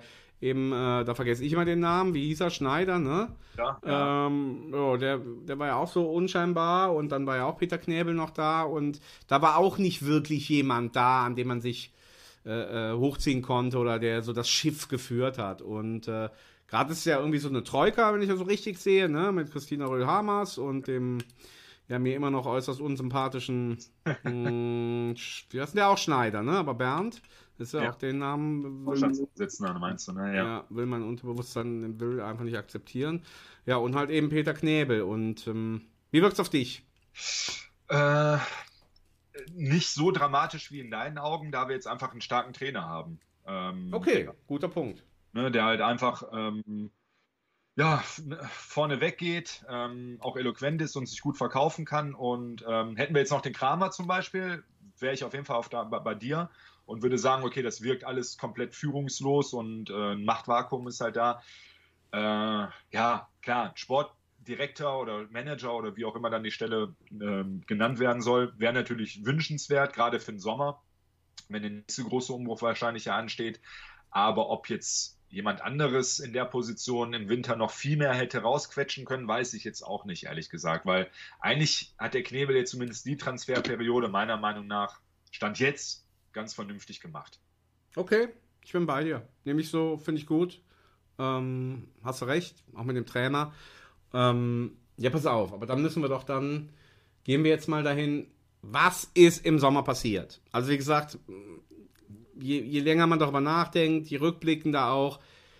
Speaker 4: eben, äh, da vergesse ich immer den Namen, wie hieß er, Schneider, ne?
Speaker 5: Ja, ja.
Speaker 4: Ähm, ja, der, der war ja auch so unscheinbar und dann war ja auch Peter Knäbel noch da und da war auch nicht wirklich jemand da, an dem man sich äh, äh, hochziehen konnte oder der so das Schiff geführt hat. Und äh, gerade ist es ja irgendwie so eine Troika, wenn ich das so richtig sehe, ne? Mit Christina Röhl-Hamers und dem ja mir immer noch äußerst unsympathischen mh, wie heißt denn der auch Schneider, ne? Aber Bernd ist ja, ja auch den Namen.
Speaker 5: Vorstandsvorsitzender, meinst du, ne? Ja.
Speaker 4: ja, will mein Unterbewusstsein will einfach nicht akzeptieren. Ja, und halt eben Peter Knäbel. Und ähm, wie wirkt's auf dich?
Speaker 5: Äh, nicht so dramatisch wie in deinen Augen, da wir jetzt einfach einen starken Trainer haben. Ähm,
Speaker 4: okay,
Speaker 5: der,
Speaker 4: guter Punkt.
Speaker 5: Ne, der halt einfach ähm, ja, vorne weggeht, ähm, auch eloquent ist und sich gut verkaufen kann. Und ähm, hätten wir jetzt noch den Kramer zum Beispiel, wäre ich auf jeden Fall auf da, bei, bei dir und würde sagen, okay, das wirkt alles komplett führungslos und äh, ein Machtvakuum ist halt da. Äh, ja, klar, Sportdirektor oder Manager oder wie auch immer dann die Stelle äh, genannt werden soll, wäre natürlich wünschenswert, gerade für den Sommer, wenn der nächste große Umbruch wahrscheinlich ja ansteht. Aber ob jetzt jemand anderes in der Position im Winter noch viel mehr hätte rausquetschen können, weiß ich jetzt auch nicht, ehrlich gesagt. Weil eigentlich hat der Knebel jetzt zumindest die Transferperiode meiner Meinung nach, Stand jetzt, ganz vernünftig gemacht.
Speaker 4: Okay, ich bin bei dir. Nehme ich so, finde ich gut. Ähm, hast du recht, auch mit dem Trainer. Ähm, ja, pass auf, aber dann müssen wir doch dann, gehen wir jetzt mal dahin, was ist im Sommer passiert? Also wie gesagt, Je, je länger man darüber nachdenkt, je rückblickender auch,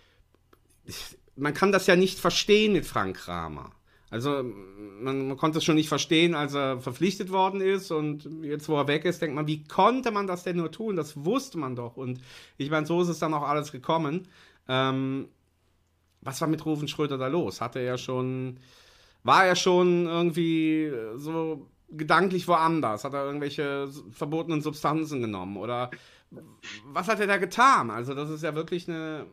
Speaker 4: man kann das ja nicht verstehen mit Frank Kramer. Also man, man konnte es schon nicht verstehen, als er verpflichtet worden ist und jetzt, wo er weg ist, denkt man, wie konnte man das denn nur tun? Das wusste man doch. Und ich meine, so ist es dann auch alles gekommen. Ähm, was war mit Ruven Schröder da los? Hatte er schon, war er schon irgendwie so gedanklich woanders? Hat er irgendwelche verbotenen Substanzen genommen? Oder was hat er da getan? Also das ist ja wirklich eine,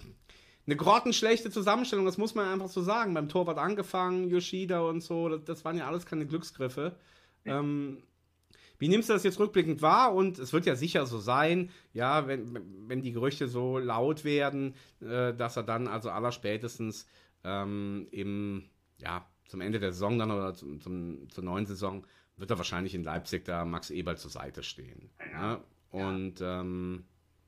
Speaker 4: eine grottenschlechte Zusammenstellung, das muss man einfach so sagen. Beim Torwart angefangen, Yoshida und so, das, das waren ja alles keine Glücksgriffe. Ja. Ähm, wie nimmst du das jetzt rückblickend wahr? Und es wird ja sicher so sein, ja, wenn, wenn die Gerüchte so laut werden, äh, dass er dann also allerspätestens ähm, im, ja, zum Ende der Saison dann oder zum, zum, zur neuen Saison wird er wahrscheinlich in Leipzig da Max Eberl zur Seite stehen. Ja. Ja? Und ähm,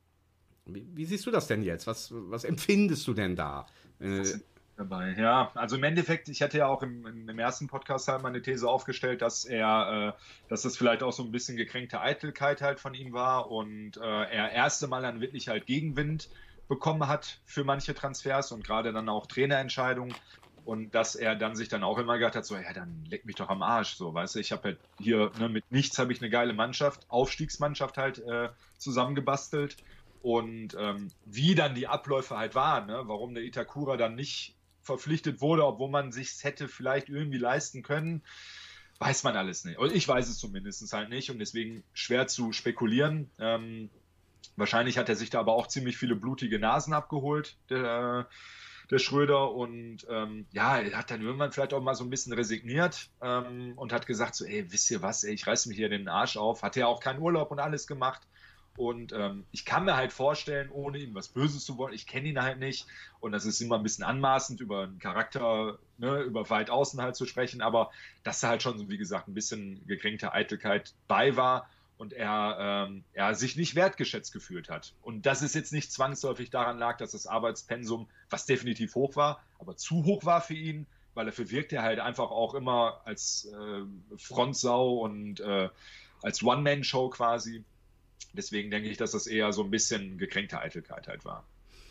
Speaker 4: wie, wie siehst du das denn jetzt? Was, was empfindest du denn da? Äh,
Speaker 5: dabei. Ja, also im Endeffekt, ich hatte ja auch im, im ersten Podcast halt meine These aufgestellt, dass er, äh, dass das vielleicht auch so ein bisschen gekränkte Eitelkeit halt von ihm war und äh, er erste Mal dann wirklich halt Gegenwind bekommen hat für manche Transfers und gerade dann auch Trainerentscheidungen. Und dass er dann sich dann auch immer gedacht hat, so, ja, dann leck mich doch am Arsch, so, weißt du, ich habe halt hier, ne, mit nichts habe ich eine geile Mannschaft, Aufstiegsmannschaft halt äh, zusammengebastelt und ähm, wie dann die Abläufe halt waren, ne, warum der Itakura dann nicht verpflichtet wurde, obwohl man sich's hätte vielleicht irgendwie leisten können, weiß man alles nicht. Und ich weiß es zumindest halt nicht und deswegen schwer zu spekulieren. Ähm, wahrscheinlich hat er sich da aber auch ziemlich viele blutige Nasen abgeholt, der der Schröder und ähm, ja, er hat dann irgendwann vielleicht auch mal so ein bisschen resigniert ähm, und hat gesagt so, ey, wisst ihr was, ey, ich reiß mir hier den Arsch auf, hat ja auch keinen Urlaub und alles gemacht und ähm, ich kann mir halt vorstellen, ohne ihm was Böses zu wollen, ich kenne ihn halt nicht und das ist immer ein bisschen anmaßend, über einen Charakter, ne, über weit außen halt zu sprechen, aber dass da halt schon, wie gesagt, ein bisschen gekränkte Eitelkeit bei war und er, ähm, er sich nicht wertgeschätzt gefühlt hat. Und dass es jetzt nicht zwangsläufig daran lag, dass das Arbeitspensum, was definitiv hoch war, aber zu hoch war für ihn, weil dafür wirkt er halt einfach auch immer als äh, Frontsau und äh, als One-Man-Show quasi. Deswegen denke ich, dass das eher so ein bisschen gekränkte Eitelkeit halt war.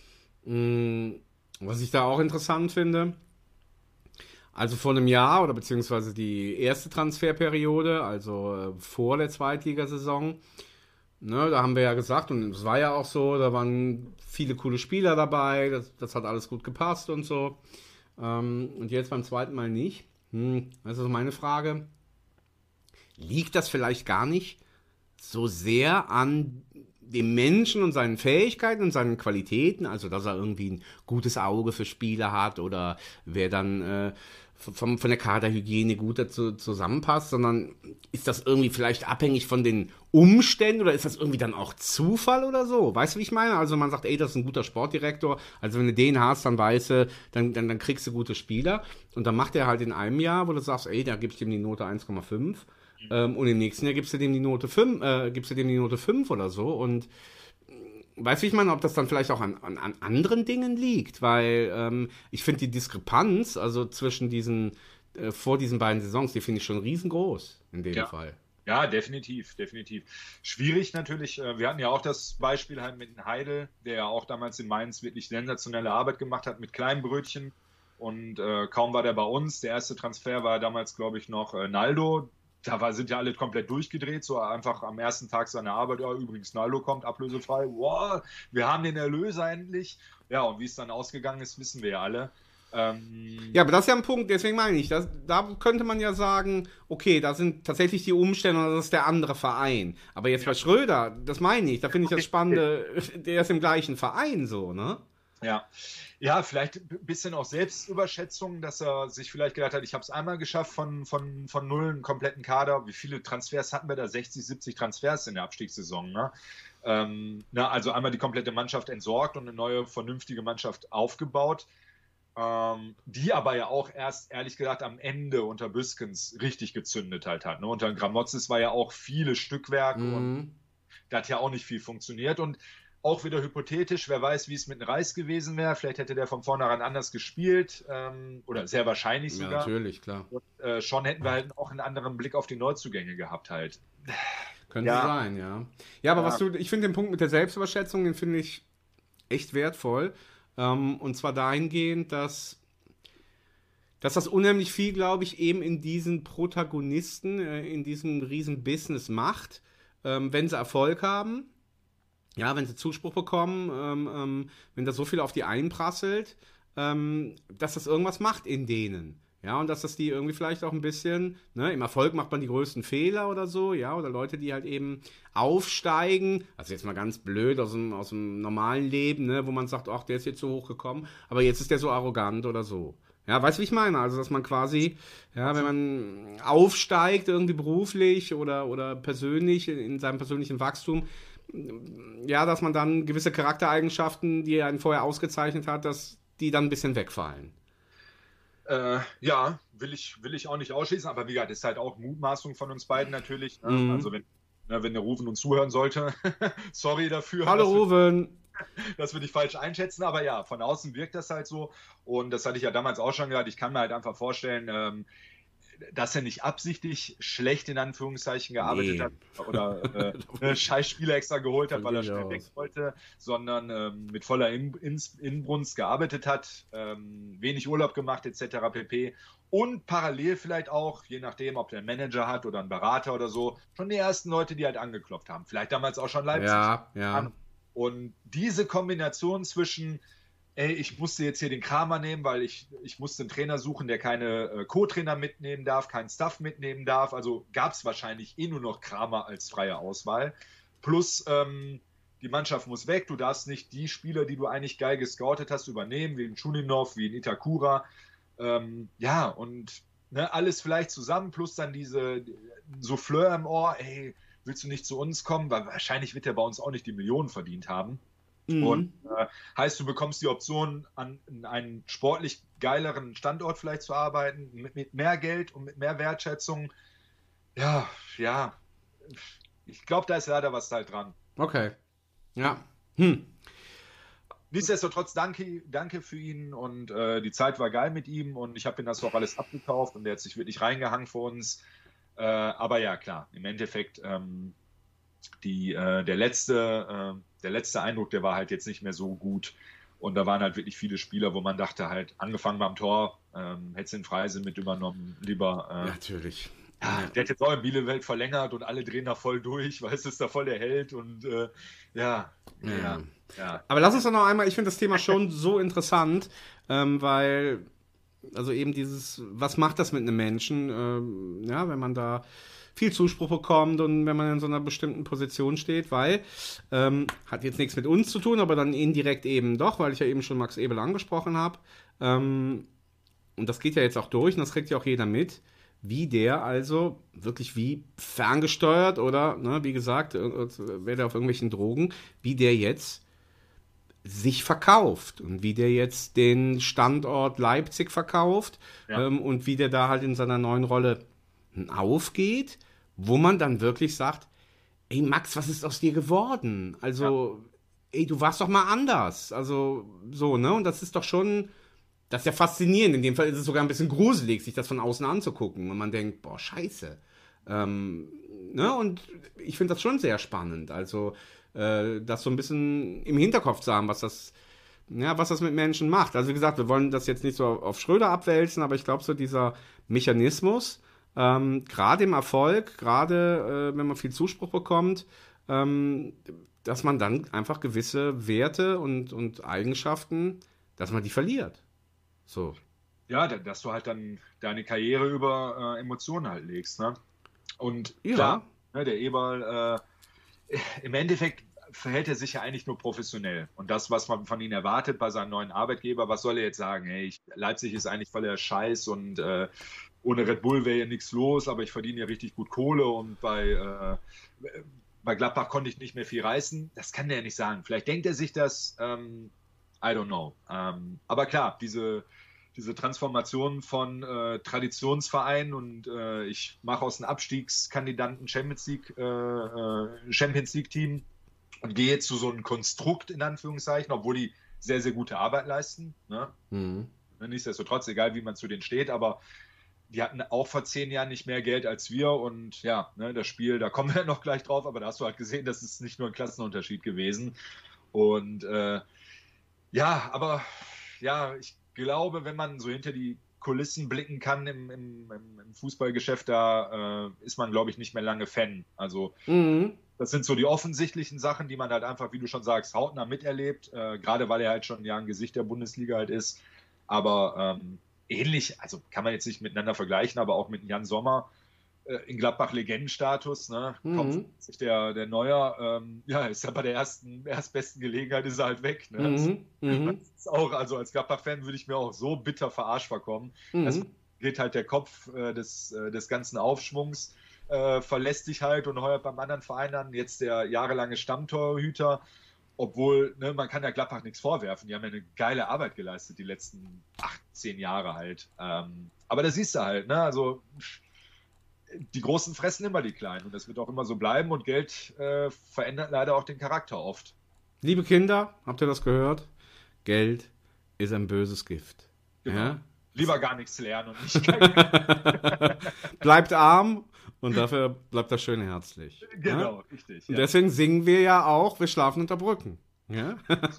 Speaker 4: Was ich da auch interessant finde, also vor einem Jahr oder beziehungsweise die erste Transferperiode, also äh, vor der Zweitligasaison, ne, da haben wir ja gesagt, und es war ja auch so, da waren viele coole Spieler dabei, das, das hat alles gut gepasst und so. Ähm, und jetzt beim zweiten Mal nicht. Hm, das ist meine Frage. Liegt das vielleicht gar nicht so sehr an dem Menschen und seinen Fähigkeiten und seinen Qualitäten, also dass er irgendwie ein gutes Auge für Spieler hat oder wer dann äh, von, von der Kaderhygiene gut dazu zusammenpasst, sondern ist das irgendwie vielleicht abhängig von den Umständen oder ist das irgendwie dann auch Zufall oder so? Weißt du, wie ich meine? Also man sagt, ey, das ist ein guter Sportdirektor, also wenn du den hast, dann weißt du, dann, dann, dann kriegst du gute Spieler und dann macht er halt in einem Jahr, wo du sagst, ey, da gibst du ihm die Note eins Komma fünf mhm. ähm, und im nächsten Jahr gibst du dem die Note fünf, äh, gibst du dem die Note fünf oder so und weißt du, wie ich meine, ob das dann vielleicht auch an, an, an anderen Dingen liegt, weil ähm, ich finde die Diskrepanz, also zwischen diesen, äh, vor diesen beiden Saisons, die finde ich schon riesengroß in dem
Speaker 5: ja.
Speaker 4: Fall.
Speaker 5: Ja, definitiv, definitiv. Schwierig natürlich, äh, wir hatten ja auch das Beispiel halt mit dem Heidel, der ja auch damals in Mainz wirklich sensationelle Arbeit gemacht hat mit kleinen Brötchen und äh, kaum war der bei uns, der erste Transfer war damals, glaube ich, noch äh, Naldo. Da war, sind ja alle komplett durchgedreht, so einfach am ersten Tag seiner Arbeit, ja, übrigens, Naldo kommt, ablösefrei, wow, wir haben den Erlöser endlich. Ja, und wie es dann ausgegangen ist, wissen wir ja alle. Ähm,
Speaker 4: ja, aber das ist ja ein Punkt, deswegen meine ich, das, da könnte man ja sagen, okay, da sind tatsächlich die Umstände und das ist der andere Verein. Aber jetzt ja. bei Schröder, das meine ich, da finde ich das Spannende, der ist im gleichen Verein so, ne?
Speaker 5: Ja. Ja, vielleicht ein bisschen auch Selbstüberschätzung, dass er sich vielleicht gedacht hat, ich habe es einmal geschafft von, von, von null, einen kompletten Kader. Wie viele Transfers hatten wir da? sechzig, siebzig Transfers in der Abstiegssaison. Ne? Ähm, na, also einmal die komplette Mannschaft entsorgt und eine neue, vernünftige Mannschaft aufgebaut, ähm, die aber ja auch erst, ehrlich gesagt, am Ende unter Büskens richtig gezündet halt hat. Ne? Unter Gramotzes war ja auch viele Stückwerk mhm. und da hat ja auch nicht viel funktioniert und auch wieder hypothetisch, wer weiß, wie es mit dem Reis gewesen wäre. Vielleicht hätte der von vornherein anders gespielt ähm, oder sehr wahrscheinlich sogar.
Speaker 4: Ja, natürlich, klar.
Speaker 5: Und, äh, schon hätten wir halt auch einen anderen Blick auf die Neuzugänge gehabt halt.
Speaker 4: Könnte ja. sein, ja. Ja, aber ja. was du, ich finde den Punkt mit der Selbstüberschätzung, den finde ich echt wertvoll. Ähm, und zwar dahingehend, dass, dass das unheimlich viel, glaube ich, eben in diesen Protagonisten, äh, in diesem riesen Business macht, ähm, wenn sie Erfolg haben. Ja, wenn sie Zuspruch bekommen, ähm, ähm, wenn da so viel auf die einprasselt, ähm, dass das irgendwas macht in denen. Ja, und dass das die irgendwie vielleicht auch ein bisschen, ne, im Erfolg macht man die größten Fehler oder so, ja, oder Leute, die halt eben aufsteigen, also jetzt mal ganz blöd aus dem, aus dem normalen Leben, ne, wo man sagt, ach, der ist jetzt so hochgekommen, aber jetzt ist der so arrogant oder so. Ja, weißt du, wie ich meine? Also, dass man quasi, ja, wenn man aufsteigt, irgendwie beruflich oder, oder persönlich, in, in seinem persönlichen Wachstum, ja, dass man dann gewisse Charaktereigenschaften, die er einen vorher ausgezeichnet hat, dass die dann ein bisschen wegfallen.
Speaker 5: Äh, ja, will ich, will ich auch nicht ausschließen, aber wie gesagt, ist halt auch Mutmaßung von uns beiden natürlich. Ne? Mhm. Also wenn, ne, wenn der Ruven uns zuhören sollte, sorry dafür.
Speaker 4: Hallo Ruven.
Speaker 5: Das würde ich falsch einschätzen, aber ja, von außen wirkt das halt so und das hatte ich ja damals auch schon gesagt, ich kann mir halt einfach vorstellen, ähm, dass er nicht absichtlich schlecht in Anführungszeichen gearbeitet nee. hat oder äh, eine scheiß Spieler extra geholt hat, weil er schnell weg wollte, sondern ähm, mit voller In- In- Inbrunst gearbeitet hat, ähm, wenig Urlaub gemacht et cetera pp. Und parallel vielleicht auch, je nachdem, ob der einen Manager hat oder einen Berater oder so, schon die ersten Leute, die halt angeklopft haben. Vielleicht damals auch schon Leipzig.
Speaker 4: Ja, ja.
Speaker 5: Und diese Kombination zwischen ey, ich musste jetzt hier den Kramer nehmen, weil ich, ich musste einen Trainer suchen, der keine äh, Co-Trainer mitnehmen darf, keinen Staff mitnehmen darf. Also gab es wahrscheinlich eh nur noch Kramer als freie Auswahl. Plus ähm, die Mannschaft muss weg. Du darfst nicht die Spieler, die du eigentlich geil gescoutet hast, übernehmen, wie ein Schuninov, wie ein Itakura. Ähm, ja, und ne, alles vielleicht zusammen, plus dann diese Souffleur im Ohr, ey, willst du nicht zu uns kommen? Weil wahrscheinlich wird er bei uns auch nicht die Millionen verdient haben. Mhm. Und äh, heißt, du bekommst die Option, an, an einen sportlich geileren Standort vielleicht zu arbeiten, mit, mit mehr Geld und mit mehr Wertschätzung. Ja, ja. Ich glaube, da ist leider was halt dran.
Speaker 4: Okay. Ja. Hm.
Speaker 5: Nichtsdestotrotz danke, danke für ihn und äh, die Zeit war geil mit ihm und ich habe ihm das auch alles abgekauft und der hat sich wirklich reingehangen für uns. Äh, aber ja, klar, im Endeffekt ähm, die, äh, der letzte äh, Der letzte Eindruck, der war halt jetzt nicht mehr so gut. Und da waren halt wirklich viele Spieler, wo man dachte halt, angefangen beim Tor, ähm, hätte den Freisinn mit übernommen, lieber. Äh,
Speaker 4: Natürlich.
Speaker 5: Ja, der hat jetzt auch in Bielefeld verlängert und alle drehen da voll durch, weil es ist da voll der Held und äh, ja, ja,
Speaker 4: ja.
Speaker 5: ja.
Speaker 4: Aber lass uns doch noch einmal, ich finde das Thema schon so interessant, ähm, weil, also eben dieses, was macht das mit einem Menschen, ähm, ja, wenn man da viel Zuspruch bekommt und wenn man in so einer bestimmten Position steht, weil, ähm, hat jetzt nichts mit uns zu tun, aber dann indirekt eben doch, weil ich ja eben schon Max Ebel angesprochen habe, ähm, und das geht ja jetzt auch durch und das kriegt ja auch jeder mit, wie der also wirklich wie ferngesteuert oder, ne, wie gesagt, wäre der auf irgendwelchen Drogen, wie der jetzt sich verkauft und wie der jetzt den Standort Leipzig verkauft ja. ähm, und wie der da halt in seiner neuen Rolle aufgeht, wo man dann wirklich sagt, ey Max, was ist aus dir geworden? Also, ja. ey, du warst doch mal anders. Also, so, ne? Und das ist doch schon, das ist ja faszinierend. In dem Fall ist es sogar ein bisschen gruselig, sich das von außen anzugucken. Und man denkt, boah, scheiße. Ähm, ne? Und ich finde das schon sehr spannend. Also, äh, das so ein bisschen im Hinterkopf zu haben, was das, ja, was das mit Menschen macht. Also, wie gesagt, wir wollen das jetzt nicht so auf Schröder abwälzen, aber ich glaube, so dieser Mechanismus, Ähm, gerade im Erfolg, gerade äh, wenn man viel Zuspruch bekommt, ähm, dass man dann einfach gewisse Werte und, und Eigenschaften, dass man die verliert. So.
Speaker 5: Ja, dass du halt dann deine Karriere über äh, Emotionen halt legst, ne? Und
Speaker 4: ja.
Speaker 5: klar, ne, der Eberl, äh, im Endeffekt verhält er sich ja eigentlich nur professionell. Und das, was man von ihm erwartet bei seinem neuen Arbeitgeber, was soll er jetzt sagen? Hey, ich, Leipzig ist eigentlich voller Scheiß und äh, ohne Red Bull wäre ja nichts los, aber ich verdiene ja richtig gut Kohle und bei, äh, bei Gladbach konnte ich nicht mehr viel reißen. Das kann der ja nicht sagen. Vielleicht denkt er sich das, ähm, I don't know. Ähm, aber klar, diese, diese Transformation von äh, Traditionsverein und äh, ich mache aus einem Abstiegskandidaten Champions League, äh, äh, Champions League Team und gehe zu so einem Konstrukt in Anführungszeichen, obwohl die sehr, sehr gute Arbeit leisten. Ne? Mhm. Nichtsdestotrotz, egal wie man zu denen steht, aber die hatten auch vor zehn Jahren nicht mehr Geld als wir und ja, ne, das Spiel, da kommen wir noch gleich drauf, aber da hast du halt gesehen, das ist nicht nur ein Klassenunterschied gewesen. Und äh, ja, aber ja, ich glaube, wenn man so hinter die Kulissen blicken kann im, im, im Fußballgeschäft, da äh, ist man, glaube ich, nicht mehr lange Fan. Also mhm. das sind so die offensichtlichen Sachen, die man halt einfach, wie du schon sagst, hautnah miterlebt, äh, gerade weil er halt schon ja ein Gesicht der Bundesliga halt ist. Aber ähm, ähnlich, also kann man jetzt nicht miteinander vergleichen, aber auch mit Jan Sommer äh, in Gladbach Legendenstatus, ne? Mhm. Kommt sich der, der Neuer, ähm, ja, ist ja bei der ersten, erstbesten Gelegenheit ist er halt weg, ne? Mhm. Also, das ist auch, also als Gladbach-Fan würde ich mir auch so bitter verarscht vorkommen. Mhm. Also geht halt der Kopf äh, des, äh, des ganzen Aufschwungs, äh, verlässt sich halt und heuert beim anderen Verein an, jetzt der jahrelange Stammtorhüter. Obwohl, ne, man kann ja Gladbach nichts vorwerfen. Die haben ja eine geile Arbeit geleistet, die letzten achtzehn Jahre halt. Ähm, aber da siehst du halt, ne, also die Großen fressen immer die Kleinen und das wird auch immer so bleiben und Geld äh, verändert leider auch den Charakter oft.
Speaker 4: Liebe Kinder, habt ihr das gehört? Geld ist ein böses Gift.
Speaker 5: Genau.
Speaker 4: Ja?
Speaker 5: Lieber gar nichts lernen und nicht kein
Speaker 4: Bleibt arm und dafür bleibt das schön herzlich.
Speaker 5: Genau,
Speaker 4: ja?
Speaker 5: richtig.
Speaker 4: Und
Speaker 5: ja.
Speaker 4: deswegen singen wir ja auch, wir schlafen unter Brücken. Ja?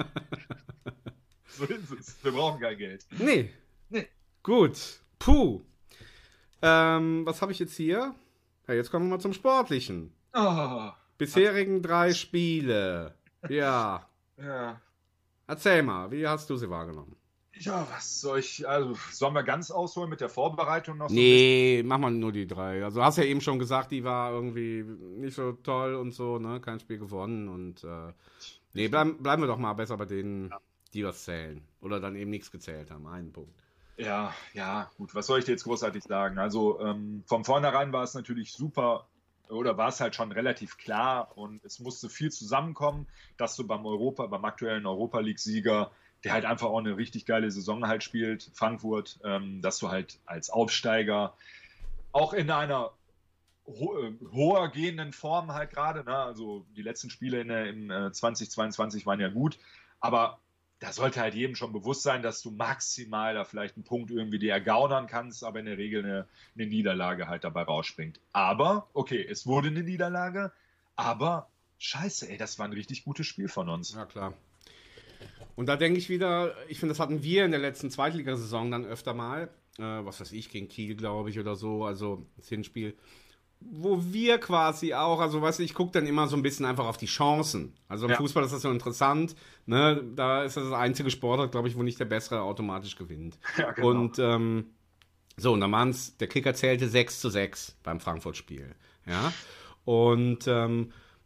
Speaker 5: So ist es. Wir brauchen kein Geld.
Speaker 4: Nee.
Speaker 5: Nee.
Speaker 4: Gut. Puh. Ähm, was habe ich jetzt hier? Ja, jetzt kommen wir mal zum Sportlichen.
Speaker 5: Oh.
Speaker 4: Bisherigen drei Spiele. Ja.
Speaker 5: Ja.
Speaker 4: Erzähl mal, wie hast du sie wahrgenommen?
Speaker 5: Ja, was soll ich, also sollen wir ganz ausholen mit der Vorbereitung noch so
Speaker 4: Nee, mach mal nur die drei. Also hast ja eben schon gesagt, die war irgendwie nicht so toll und so, ne? Kein Spiel gewonnen und äh, nee, bleib, bleiben wir doch mal besser bei denen, ja. die was zählen. Oder dann eben nichts gezählt haben. Einen Punkt.
Speaker 5: Ja, ja, gut, was soll ich dir jetzt großartig sagen? Also ähm, von vornherein war es natürlich super, oder war es halt schon relativ klar und es musste viel zusammenkommen, dass du beim Europa, beim aktuellen Europa-League-Sieger, der halt einfach auch eine richtig geile Saison halt spielt, Frankfurt, ähm, dass du halt als Aufsteiger auch in einer ho äh, hoher gehenden Form halt gerade, ne? Also die letzten Spiele in, im äh, zwanzig zweiundzwanzig waren ja gut, aber da sollte halt jedem schon bewusst sein, dass du maximal da vielleicht einen Punkt irgendwie dir ergaunern kannst, aber in der Regel eine, eine Niederlage halt dabei rausspringt. Aber, okay, es wurde eine Niederlage, aber scheiße, ey, das war ein richtig gutes Spiel von uns.
Speaker 4: Ja, klar. Und da denke ich wieder, ich finde, das hatten wir in der letzten Zweitligasaison dann öfter mal, äh, was weiß ich, gegen Kiel, glaube ich, oder so, also das Hinspiel, wo wir quasi auch, also weißt du, ich gucke dann immer so ein bisschen einfach auf die Chancen. Also im ja. Fußball ist das so interessant, ne, da ist das das einzige Sportart, glaube ich, wo nicht der Bessere automatisch gewinnt.
Speaker 5: Ja, genau.
Speaker 4: Und ähm, so, und dann waren es, der Kicker zählte sechs zu sechs beim Frankfurt-Spiel, ja, und ähm,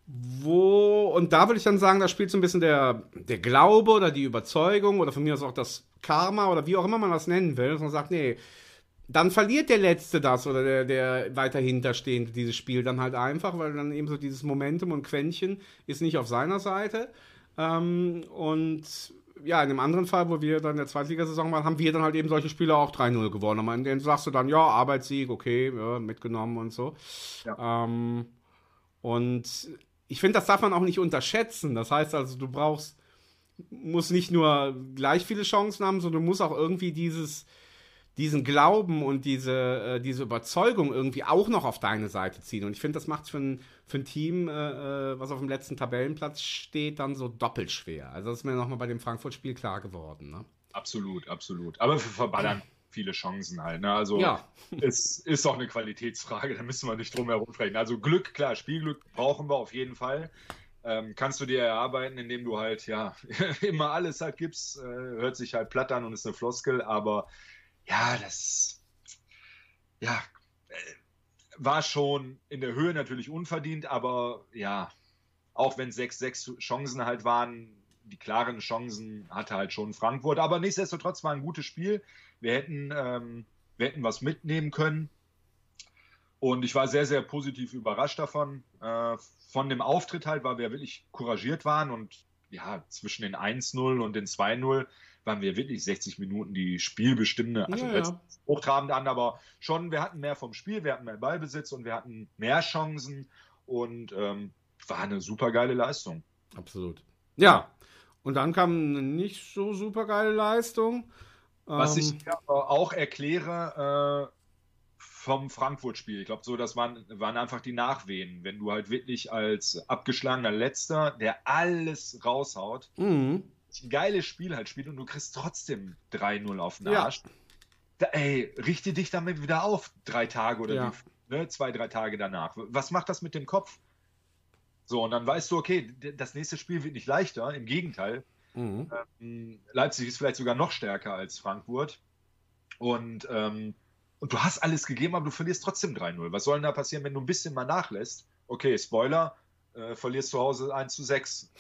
Speaker 4: wo, und da würde ich dann sagen, da spielt so ein bisschen der, der Glaube oder die Überzeugung oder von mir aus auch das Karma oder wie auch immer man das nennen will, dass man sagt, nee, dann verliert der Letzte das oder der, der weiter hinterstehende dieses Spiel dann halt einfach, weil dann eben so dieses Momentum und Quäntchen ist nicht auf seiner Seite. Ähm, und ja, in dem anderen Fall, wo wir dann in der Zweitligasaison waren, haben wir dann halt eben solche Spiele auch drei null gewonnen. Aber in denen sagst du dann, ja, Arbeitssieg, okay, ja, mitgenommen und so. Ja. Ähm, und ich finde, das darf man auch nicht unterschätzen. Das heißt also, du brauchst, musst nicht nur gleich viele Chancen haben, sondern du musst auch irgendwie dieses, diesen Glauben und diese, äh, diese Überzeugung irgendwie auch noch auf deine Seite ziehen. Und ich finde, das macht es für ein, für ein Team, äh, was auf dem letzten Tabellenplatz steht, dann so doppelt schwer. Also das ist mir nochmal bei dem Frankfurt-Spiel klar geworden. Ne?
Speaker 5: Absolut, absolut. Aber wir verballern viele Chancen halt. Ne? Also ja. Es ist auch eine Qualitätsfrage, da müssen wir nicht drum herum sprechen. Also Glück, klar, Spielglück brauchen wir auf jeden Fall. Ähm, kannst du dir erarbeiten, indem du halt, ja, immer alles halt gibst. Äh, hört sich halt platt an und ist eine Floskel, aber ja, das ja, äh, war schon in der Höhe natürlich unverdient, aber ja, auch wenn sechs sechs Chancen halt waren, die klaren Chancen hatte halt schon Frankfurt, aber nichtsdestotrotz war ein gutes Spiel. Wir hätten, ähm, wir hätten was mitnehmen können und ich war sehr, sehr positiv überrascht davon. Äh, von dem Auftritt halt, weil wir wirklich couragiert waren und ja, zwischen den eins null und den zwei null waren wir wirklich sechzig Minuten die spielbestimmende, also
Speaker 4: ja, ja.
Speaker 5: hochtrabend an, aber schon, wir hatten mehr vom Spiel, wir hatten mehr Ballbesitz und wir hatten mehr Chancen und ähm, war eine super geile Leistung.
Speaker 4: Absolut. Ja, und dann kam eine nicht so super geile Leistung.
Speaker 5: Was
Speaker 4: ähm,
Speaker 5: ich aber auch erkläre äh, vom Frankfurt-Spiel. Ich glaube, so, das waren, waren einfach die Nachwehen. Wenn du halt wirklich als abgeschlagener Letzter, der alles raushaut,
Speaker 4: mhm.
Speaker 5: ein geiles Spiel halt spielt und du kriegst trotzdem drei null auf den
Speaker 4: Ja.
Speaker 5: Arsch. Da, ey, richte dich damit wieder auf, drei Tage oder
Speaker 4: Ja.
Speaker 5: wie, ne, zwei, drei Tage danach. Was macht das mit dem Kopf? So, und dann weißt du, okay, d- das nächste Spiel wird nicht leichter, im Gegenteil.
Speaker 4: Mhm.
Speaker 5: Ähm, Leipzig ist vielleicht sogar noch stärker als Frankfurt. Und, ähm, und du hast alles gegeben, aber du verlierst trotzdem drei null. Was soll denn da passieren, wenn du ein bisschen mal nachlässt? Okay, Spoiler, äh, verlierst zu Hause eins zu sechs.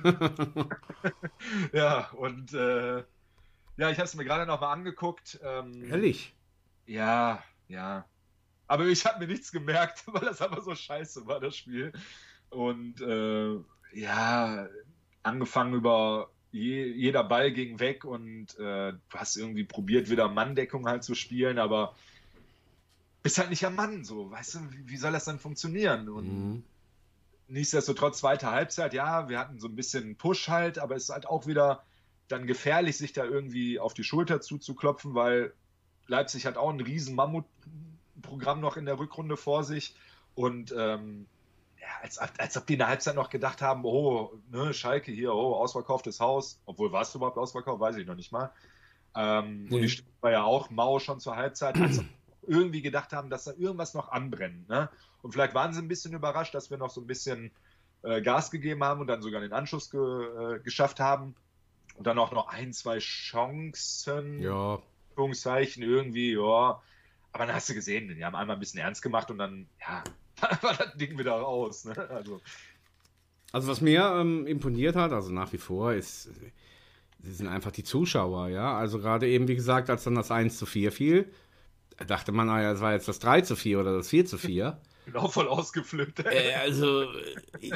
Speaker 5: Ja, und äh, ja, ich habe es mir gerade noch mal angeguckt. Ähm,
Speaker 4: Ehrlich?
Speaker 5: Ja, ja. Aber ich habe mir nichts gemerkt, weil das einfach so scheiße war, das Spiel. Und äh, ja, angefangen über je, jeder Ball ging weg und äh, du hast irgendwie probiert, wieder Manndeckung halt zu spielen, aber bist halt nicht am Mann, so, weißt du, wie, wie soll das dann funktionieren? Und
Speaker 4: Mhm.
Speaker 5: nichtsdestotrotz, zweite Halbzeit, ja, wir hatten so ein bisschen Push halt, aber es ist halt auch wieder dann gefährlich, sich da irgendwie auf die Schulter zuzuklopfen, weil Leipzig hat auch ein riesen Mammutprogramm noch in der Rückrunde vor sich und ähm, ja, als, als ob die in der Halbzeit noch gedacht haben, oh, ne, Schalke hier, oh, ausverkauftes Haus, obwohl war es überhaupt ausverkauft, weiß ich noch nicht mal. Ähm,
Speaker 4: Nee.
Speaker 5: Und die Stimmung war ja auch mau schon zur Halbzeit, als ob irgendwie gedacht haben, dass da irgendwas noch anbrennt. Ne? Und vielleicht waren sie ein bisschen überrascht, dass wir noch so ein bisschen äh, Gas gegeben haben und dann sogar den Anschluss ge, äh, geschafft haben. Und dann auch noch ein, zwei Chancen,
Speaker 4: Ja.
Speaker 5: Anführungszeichen, irgendwie, ja. Aber dann hast du gesehen, die haben einmal ein bisschen ernst gemacht und dann, ja, war das Ding wieder raus. Ne? Also,
Speaker 4: Also was mir ähm, imponiert hat, also nach wie vor, ist, sie sind einfach die Zuschauer, ja. Also gerade eben, wie gesagt, als dann das eins zu vier fiel, da dachte man, naja, das war jetzt das drei zu vier oder das vier zu vier.
Speaker 5: bin auch voll ausgeflippt.
Speaker 4: Äh, also, äh,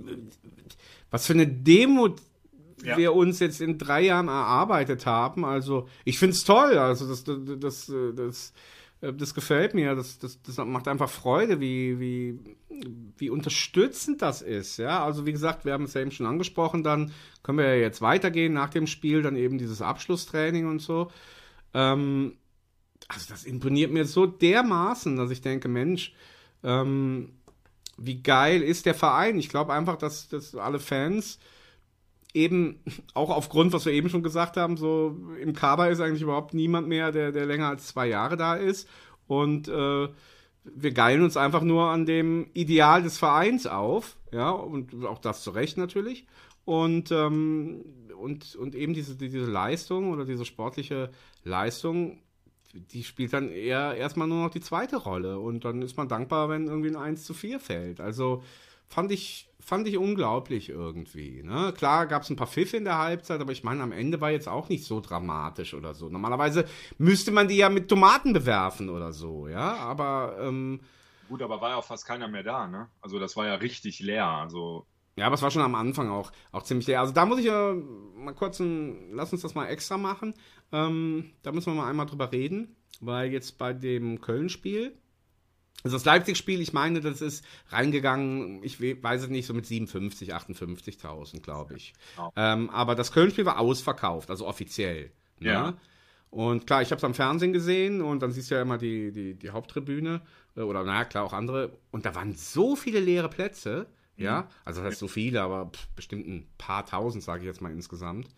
Speaker 4: was für eine Demut
Speaker 5: Ja.
Speaker 4: wir uns jetzt in drei Jahren erarbeitet haben. Also, ich finde es toll. Also, das, das, das, das, das gefällt mir. Das, das, das macht einfach Freude, wie, wie, wie unterstützend das ist. Ja, also, wie gesagt, wir haben es ja eben schon angesprochen. Dann können wir ja jetzt weitergehen nach dem Spiel, dann eben dieses Abschlusstraining und so. Ähm, also, das imponiert mir so dermaßen, dass ich denke, Mensch, ähm, wie geil ist der Verein? Ich glaube einfach, dass, dass alle Fans eben, auch aufgrund, was wir eben schon gesagt haben, so im Kader ist eigentlich überhaupt niemand mehr, der, der länger als zwei Jahre da ist. Und äh, wir geilen uns einfach nur an dem Ideal des Vereins auf. Ja, und auch das zu Recht natürlich. Und, ähm, und, und eben diese, diese Leistung oder diese sportliche Leistung, die spielt dann eher erstmal nur noch die zweite Rolle. Und dann ist man dankbar, wenn irgendwie ein eins zu vier fällt. Also fand ich, fand ich unglaublich irgendwie. Ne? Klar gab es ein paar Pfiffe in der Halbzeit, aber ich meine, am Ende war jetzt auch nicht so dramatisch oder so. Normalerweise müsste man die ja mit Tomaten bewerfen oder so, ja, aber ähm,
Speaker 5: Gut, aber war ja auch fast keiner mehr da, ne? Also das war ja richtig leer, also...
Speaker 4: ja, aber es war schon am Anfang auch, auch ziemlich leer. Also da muss ich äh, mal kurz ein, lass uns das mal extra machen. Ähm, da müssen wir mal einmal drüber reden, weil jetzt bei dem Köln-Spiel, also das Leipzig-Spiel, ich meine, das ist reingegangen, ich we- weiß es nicht, so mit siebenundfünfzig, achtundfünfzigtausend, glaube ich.
Speaker 5: Genau.
Speaker 4: Ähm, aber das Köln-Spiel war ausverkauft, also offiziell. Ne?
Speaker 5: Ja.
Speaker 4: Und klar, ich habe es am Fernsehen gesehen und dann siehst du ja immer die, die, die Haupttribüne äh, oder naja, klar auch andere. Und da waren so viele leere Plätze. Ja, also das heißt so viele, aber pff, bestimmt ein paar tausend, sage ich jetzt mal insgesamt.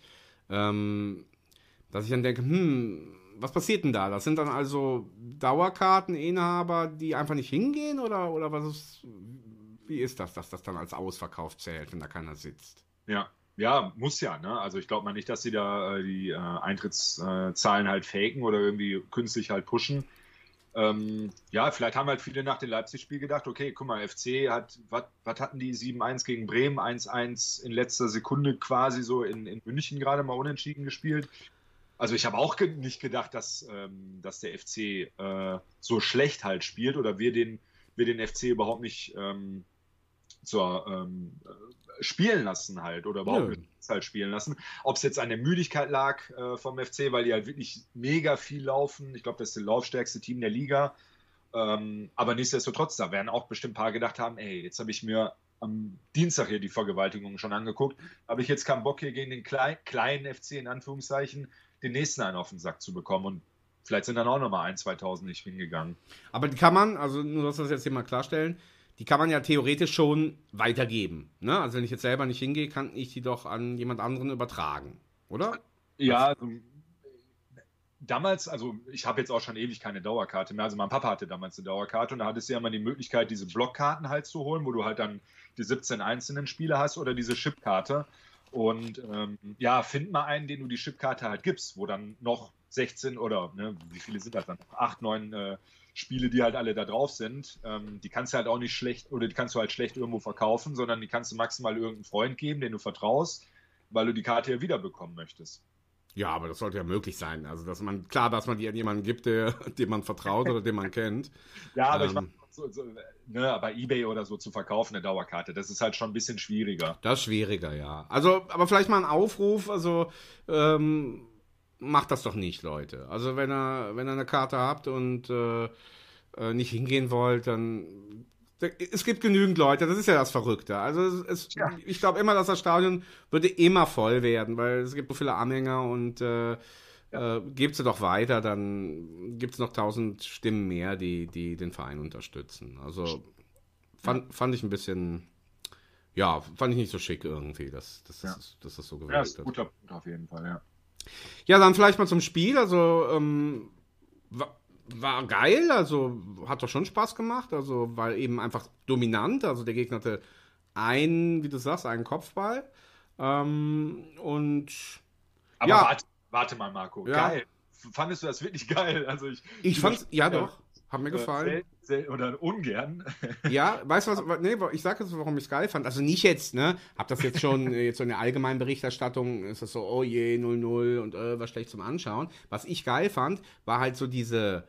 Speaker 4: Ähm, dass ich dann denke, hm, was passiert denn da? Das sind dann also Dauerkarteninhaber, die einfach nicht hingehen oder, oder was ist, wie ist das, dass das dann als ausverkauft zählt, wenn da keiner sitzt?
Speaker 5: Ja, ja, muss ja, ne? Also ich glaube mal nicht, dass sie da äh, die äh, Eintrittszahlen halt faken oder irgendwie künstlich halt pushen. Ähm, ja, vielleicht haben halt viele nach dem Leipzig-Spiel gedacht, okay, guck mal, F C hat, was hatten die, sieben eins gegen Bremen, eins eins in letzter Sekunde quasi so in, in München gerade mal unentschieden gespielt. Also ich habe auch ge nicht gedacht, dass, ähm, dass der F C äh, so schlecht halt spielt oder wir den, wir den F C überhaupt nicht ähm, zur, ähm, äh, spielen lassen halt oder überhaupt
Speaker 4: Nö.
Speaker 5: nicht halt spielen lassen. Ob es jetzt an der Müdigkeit lag äh, vom F C, weil die halt wirklich mega viel laufen. Ich glaube, das ist das laufstärkste Team der Liga. Ähm, aber nichtsdestotrotz, da werden auch bestimmt ein paar gedacht haben, ey, jetzt habe ich mir am Dienstag hier die Vergewaltigung schon angeguckt, habe ich jetzt keinen Bock hier gegen den klein, kleinen F C in Anführungszeichen den nächsten einen auf den Sack zu bekommen und vielleicht sind dann auch nochmal ein, zweitausend nicht hingegangen.
Speaker 4: Aber die kann man, also nur, dass wir das jetzt hier mal klarstellen, die kann man ja theoretisch schon weitergeben. Ne? Also wenn ich jetzt selber nicht hingehe, kann ich die doch an jemand anderen übertragen, oder?
Speaker 5: Ja, also, damals, also ich habe jetzt auch schon ewig keine Dauerkarte mehr. Also mein Papa hatte damals eine Dauerkarte und da hattest du ja mal die Möglichkeit, diese Blockkarten halt zu holen, wo du halt dann die siebzehn einzelnen Spiele hast oder diese Chipkarte. Und ähm, ja, find mal einen, den du die Chipkarte halt gibst, wo dann noch sechzehn oder ne, wie viele sind das dann? acht, neun äh, Spiele, die halt alle da drauf sind. Ähm, die kannst du halt auch nicht schlecht oder die kannst du halt schlecht irgendwo verkaufen, sondern die kannst du maximal irgendeinem Freund geben, den du vertraust, weil du die Karte ja wiederbekommen möchtest.
Speaker 4: Ja, aber das sollte ja möglich sein. Also, dass man, klar, dass man die an jemanden gibt, der, dem man vertraut oder den man kennt.
Speaker 5: Ja, aber
Speaker 4: Ähm.
Speaker 5: ich meine, so, so, ne, bei eBay oder so zu verkaufen, eine Dauerkarte, das ist halt schon ein bisschen schwieriger.
Speaker 4: Das ist schwieriger, ja. Also, aber vielleicht mal ein Aufruf, also, ähm, macht das doch nicht, Leute. Also, wenn ihr, wenn ihr eine Karte habt und äh, äh, nicht hingehen wollt, dann. Es gibt genügend Leute, das ist ja das Verrückte. Also es, es,
Speaker 5: Ja.
Speaker 4: ich glaube immer, dass das Stadion würde immer voll werden, weil es gibt so viele Anhänger und äh,
Speaker 5: Ja.
Speaker 4: äh, gebt sie doch weiter, dann gibt es noch tausend Stimmen mehr, die, die den Verein unterstützen. Also fand, fand ich ein bisschen, ja, fand ich nicht so schick irgendwie, dass, dass,
Speaker 5: Ja.
Speaker 4: dass, dass das so
Speaker 5: Ja,
Speaker 4: gewirkt
Speaker 5: ist ein
Speaker 4: hat.
Speaker 5: guter Punkt auf jeden Fall, ja.
Speaker 4: Ja, dann vielleicht mal zum Spiel. Also, ähm, war, war geil. Also, hat doch schon Spaß gemacht. Also, weil eben einfach dominant. Also, der Gegner hatte einen, wie du sagst, einen Kopfball. Ähm, und
Speaker 5: Aber
Speaker 4: Ja.
Speaker 5: warte, warte mal, Marco.
Speaker 4: Ja.
Speaker 5: Geil. Fandest du das wirklich geil? Also ich,
Speaker 4: ich fand's, ja
Speaker 5: äh,
Speaker 4: doch, hat mir
Speaker 5: äh,
Speaker 4: gefallen.
Speaker 5: sel- sel- oder ungern.
Speaker 4: Ja, weißt du was, nee, ich sag jetzt, warum ich es geil fand. Also nicht jetzt, ne, hab das jetzt schon, äh, jetzt so in der allgemeinen Berichterstattung, ist das so, oh je, null null und äh, was schlecht zum Anschauen. Was ich geil fand, war halt so diese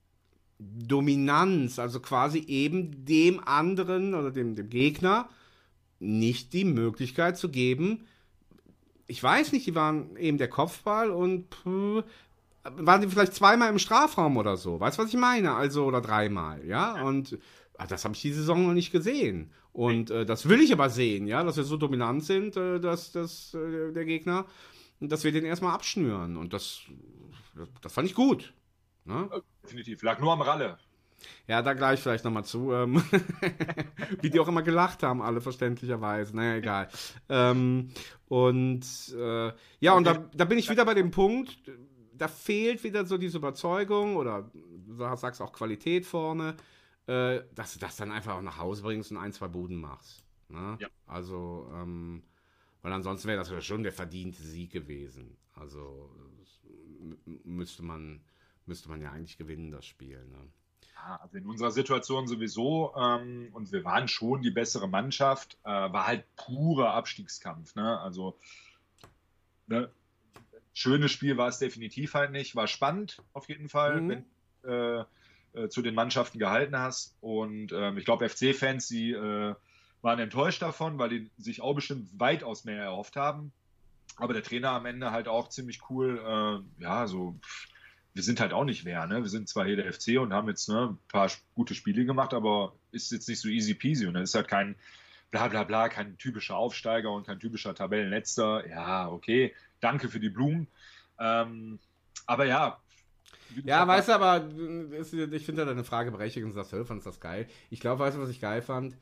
Speaker 4: Dominanz, also quasi eben dem anderen oder dem, dem Gegner nicht die Möglichkeit zu geben, ich weiß nicht, die waren eben der Kopfball und pff, waren die vielleicht zweimal im Strafraum oder so. Weißt du, was ich meine? Also, oder dreimal, ja? Und ah, das habe ich die Saison noch nicht gesehen. Und äh, das will ich aber sehen, ja? Dass wir so dominant sind, äh, dass, dass äh, der Gegner, dass wir den erstmal abschnüren. Und das, das fand ich gut. Ne?
Speaker 5: Definitiv. Lag nur am Ralle.
Speaker 4: Ja, da gleich vielleicht nochmal zu. Ähm, wie die auch immer gelacht haben, alle verständlicherweise. Naja, egal. Ähm, und äh, ja, und da, da bin ich wieder bei dem Punkt, da fehlt wieder so diese Überzeugung oder du sagst auch Qualität vorne, äh, dass du das dann einfach auch nach Hause bringst und ein, zwei Buden machst. Ne?
Speaker 5: Ja.
Speaker 4: Also, ähm, weil ansonsten wäre das ja schon der verdiente Sieg gewesen. Also m- müsste man, müsste man ja eigentlich gewinnen, das Spiel. Ne?
Speaker 5: Ja, also in unserer Situation sowieso, ähm, und wir waren schon die bessere Mannschaft, äh, war halt purer Abstiegskampf. Ne? Also, ne? Schönes Spiel war es definitiv halt nicht. War spannend auf jeden Fall,
Speaker 4: Mhm.
Speaker 5: wenn äh, äh, zu den Mannschaften gehalten hast. Und ähm, ich glaube, F C-Fans, die äh, waren enttäuscht davon, weil die sich auch bestimmt weitaus mehr erhofft haben. Aber der Trainer am Ende halt auch ziemlich cool, äh, ja, so, pff, wir sind halt auch nicht wer, ne? Wir sind zwar hier der F C und haben jetzt ne, ein paar gute Spiele gemacht, aber ist jetzt nicht so easy peasy und dann ist halt kein bla bla bla, kein typischer Aufsteiger und kein typischer Tabellenletzter. Ja, okay, danke für die Blumen. Ähm, aber ja. wie du
Speaker 4: Ja,
Speaker 5: gesagt
Speaker 4: weißt du, aber äh, ist- ich finde ja deine Frage berechtigt und sagst, Höll, fandst das geil. Ich glaube, weißt du, was ich geil fand?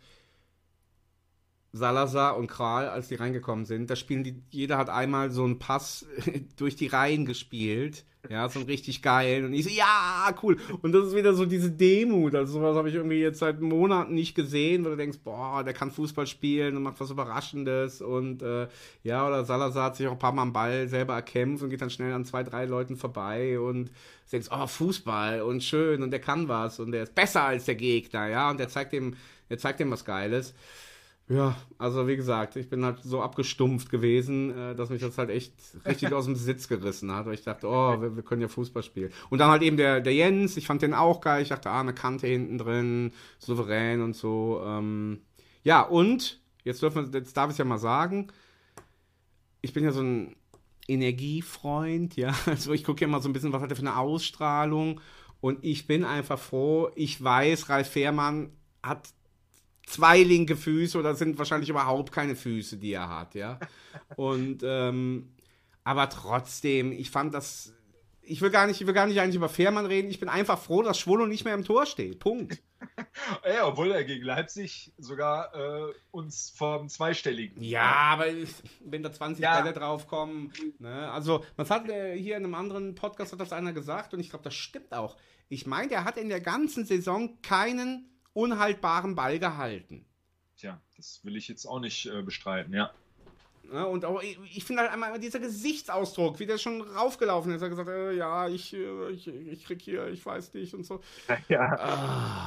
Speaker 4: Salazar und Kral, als die reingekommen sind, da spielen die, jeder hat einmal so einen Pass durch die Reihen gespielt. Ja, so ein richtig geil. Und ich so, ja, cool. Und das ist wieder so diese Demut. Also sowas habe ich irgendwie jetzt seit Monaten nicht gesehen, wo du denkst, boah, der kann Fußball spielen und macht was Überraschendes. Und äh, ja, oder Salazar hat sich auch ein paar Mal am Ball selber erkämpft und geht dann schnell an zwei, drei Leuten vorbei und du denkst, oh, Fußball und schön und der kann was und der ist besser als der Gegner, ja, und der zeigt dem, der zeigt dem was Geiles. Ja, also wie gesagt, ich bin halt so abgestumpft gewesen, äh, dass mich das halt echt richtig aus dem Sitz gerissen hat, weil ich dachte, oh, wir, wir können ja Fußball spielen. Und dann halt eben der, der Jens, ich fand den auch geil, ich dachte, ah, eine Kante hinten drin, souverän und so. Ähm, ja, und, jetzt, dürfen wir, jetzt darf ich es ja mal sagen, ich bin ja so ein Energiefreund, ja, also ich gucke ja mal so ein bisschen, was hat er für eine Ausstrahlung und ich bin einfach froh, ich weiß, Ralf Fährmann hat zwei linke Füße oder sind wahrscheinlich überhaupt keine Füße, die er hat, ja. Und ähm, aber trotzdem, ich fand das, ich will gar nicht, ich will gar nicht eigentlich über Fährmann reden. Ich bin einfach froh, dass Schwolo nicht mehr im Tor steht. Punkt.
Speaker 5: Ja, obwohl er gegen Leipzig sogar äh, uns vom Zweistelligen.
Speaker 4: Ja, aber wenn da zwanzig
Speaker 5: Ja.
Speaker 4: Bälle draufkommen, ne? Also, was hat äh, hier in einem anderen Podcast hat das einer gesagt und ich glaube, das stimmt auch. Ich meine, der hat in der ganzen Saison keinen unhaltbaren Ball gehalten.
Speaker 5: Tja, das will ich jetzt auch nicht äh, bestreiten, ja.
Speaker 4: Ja, und auch, ich, ich finde halt einmal dieser Gesichtsausdruck, wie der schon raufgelaufen ist. Er hat gesagt, äh, ja, ich, äh, ich, ich krieg hier, ich weiß nicht und so.
Speaker 5: Ja,
Speaker 4: Ah,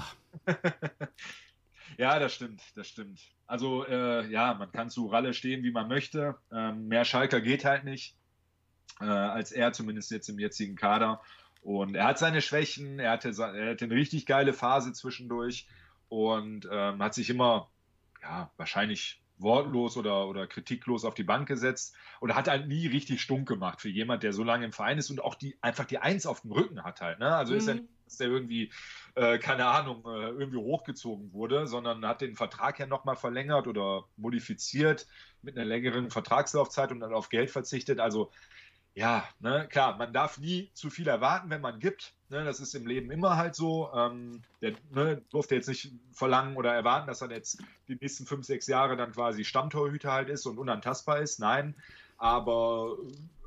Speaker 5: ja das stimmt, das stimmt. Also, äh, ja, man kann zu Ralle stehen, wie man möchte. Ähm, mehr Schalker geht halt nicht, äh, als er zumindest jetzt im jetzigen Kader. Und er hat seine Schwächen, er hatte, se- er hatte eine richtig geile Phase zwischendurch und ähm, hat sich immer, ja, wahrscheinlich wortlos oder, oder kritiklos auf die Bank gesetzt oder hat halt nie richtig stunk gemacht für jemand, der so lange im Verein ist und auch die einfach die Eins auf dem Rücken hat halt. Ne? Also ist ja
Speaker 4: Mhm.
Speaker 5: nicht, dass der irgendwie, äh, keine Ahnung, äh, irgendwie hochgezogen wurde, sondern hat den Vertrag ja nochmal verlängert oder modifiziert mit einer längeren Vertragslaufzeit und dann auf Geld verzichtet. Also ja, ne, klar, man darf nie zu viel erwarten, wenn man gibt. Ne, das ist im Leben immer halt so. Ähm, der ne, durfte jetzt nicht verlangen oder erwarten, dass er jetzt die nächsten fünf, sechs Jahre dann quasi Stammtorhüter halt ist und unantastbar ist. Nein, aber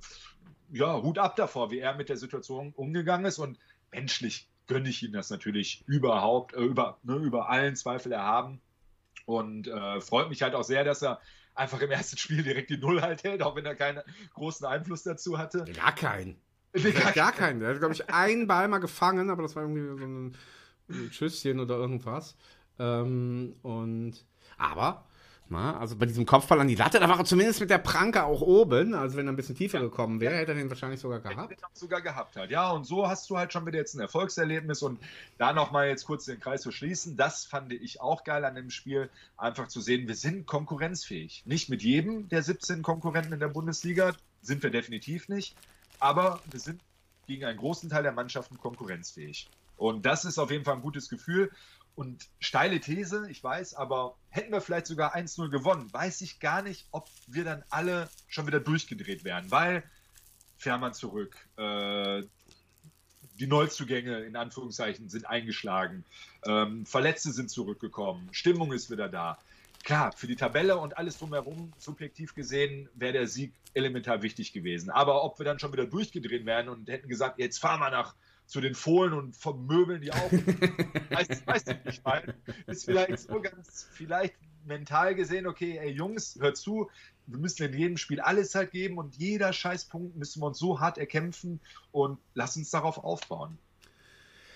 Speaker 5: ja, Hut ab davor, wie er mit der Situation umgegangen ist. Und menschlich gönne ich ihm das natürlich überhaupt, äh, über, ne, über allen Zweifel erhaben. Und äh, freut mich halt auch sehr, dass er einfach im ersten Spiel direkt die Null halt hält, auch wenn er keinen großen Einfluss dazu hatte.
Speaker 4: gar keinen.
Speaker 5: Gar
Speaker 4: Gar keinen. Der hat, glaube ich, einen Ball mal gefangen, aber das war irgendwie so ein, ein Schüsschen oder irgendwas. Ähm, und, aber, na, also bei diesem Kopfball an die Latte, da war er zumindest mit der Pranke auch oben. Also wenn er ein bisschen tiefer gekommen wäre, hätte er den wahrscheinlich sogar gehabt.
Speaker 5: sogar gehabt hat. Ja, und so hast du halt schon wieder jetzt ein Erfolgserlebnis und da nochmal jetzt kurz den Kreis zu schließen, das fand ich auch geil an dem Spiel, einfach zu sehen, wir sind konkurrenzfähig. Nicht mit jedem der siebzehn Konkurrenten in der Bundesliga, sind wir definitiv nicht, aber wir sind gegen einen großen Teil der Mannschaften konkurrenzfähig. Und das ist auf jeden Fall ein gutes Gefühl. Und steile These, ich weiß, aber hätten wir vielleicht sogar eins null gewonnen, weiß ich gar nicht, ob wir dann alle schon wieder durchgedreht wären, weil Fährmann zurück, äh, die Neuzugänge in Anführungszeichen sind eingeschlagen, ähm, Verletzte sind zurückgekommen, Stimmung ist wieder da. Klar, für die Tabelle und alles drumherum, subjektiv gesehen, wäre der Sieg elementar wichtig gewesen. Aber ob wir dann schon wieder durchgedreht wären und hätten gesagt, jetzt fahren wir nach zu den Fohlen und vermöbeln die auch, weiß, weiß ich nicht mal. Ist vielleicht so ganz, vielleicht mental gesehen, okay, ey Jungs, hört zu, wir müssen in jedem Spiel alles halt geben und jeder Scheißpunkt müssen wir uns so hart erkämpfen und lass uns darauf aufbauen.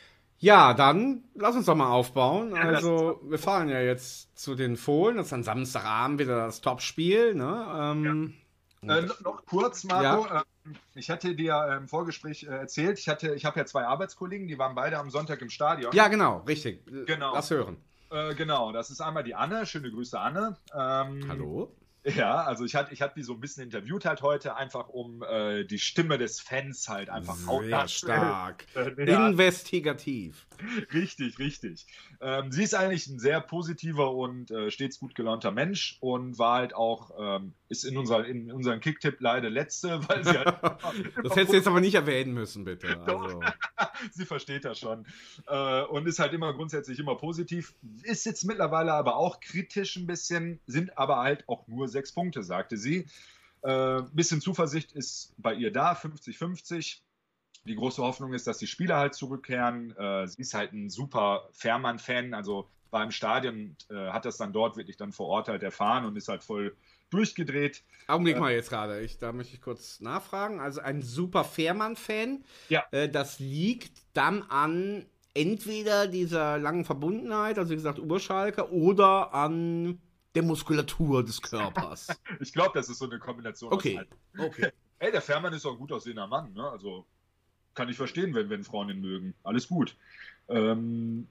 Speaker 4: Ja, dann lass uns doch mal aufbauen.
Speaker 5: Ja,
Speaker 4: Also, wir fahren ja jetzt zu den Fohlen. Das ist dann Samstagabend wieder das Topspiel. Ne? Ähm,
Speaker 5: Äh, noch, noch kurz, Marco. Ja. Ähm, ich hatte dir im Vorgespräch äh, erzählt, ich, hatte, ich habe ja zwei Arbeitskollegen, die waren beide am Sonntag im Stadion.
Speaker 4: Ja, genau, richtig.
Speaker 5: Genau.
Speaker 4: Lass hören.
Speaker 5: Äh, genau, das ist einmal die Anne. Schöne Grüße, Anne. Ähm,
Speaker 4: Hallo?
Speaker 5: Ja, also ich hatte ich hatte die so ein bisschen interviewt halt heute, einfach um äh, die Stimme des Fans halt einfach
Speaker 4: Sehr stark.
Speaker 5: Äh, ja.
Speaker 4: Investigativ.
Speaker 5: Richtig, richtig. Ähm, sie ist eigentlich ein sehr positiver und äh, stets gut gelaunter Mensch und war halt auch, ähm, ist in, unser, in unseren Kicktipp leider letzte, weil sie halt
Speaker 4: das hättest du jetzt aber nicht erwähnen müssen, bitte. Also.
Speaker 5: Sie versteht das schon. Äh, und ist halt immer grundsätzlich immer positiv. Ist jetzt mittlerweile aber auch kritisch ein bisschen, sind aber halt auch nur sechs Punkte, sagte sie. Äh, bisschen Zuversicht ist bei ihr da, fünfzig fünfzig. Die große Hoffnung ist, dass die Spieler halt zurückkehren. Äh, sie ist halt ein super Fährmann-Fan, also war im Stadion, äh, hat das dann dort wirklich dann vor Ort halt erfahren und ist halt voll durchgedreht.
Speaker 4: Augenblick äh, mal jetzt gerade, ich, da möchte ich kurz nachfragen. Also ein super Fährmann-Fan,
Speaker 5: ja.
Speaker 4: äh, das liegt dann an entweder dieser langen Verbundenheit, also wie gesagt Urschalke, oder an der Muskulatur des Körpers.
Speaker 5: Ich glaube, das ist so eine Kombination.
Speaker 4: Okay, okay.
Speaker 5: Ey, der Fährmann ist doch ein gut aussehender Mann, ne? Also kann ich verstehen, wenn, wenn Frauen ihn mögen. Alles gut. Ähm...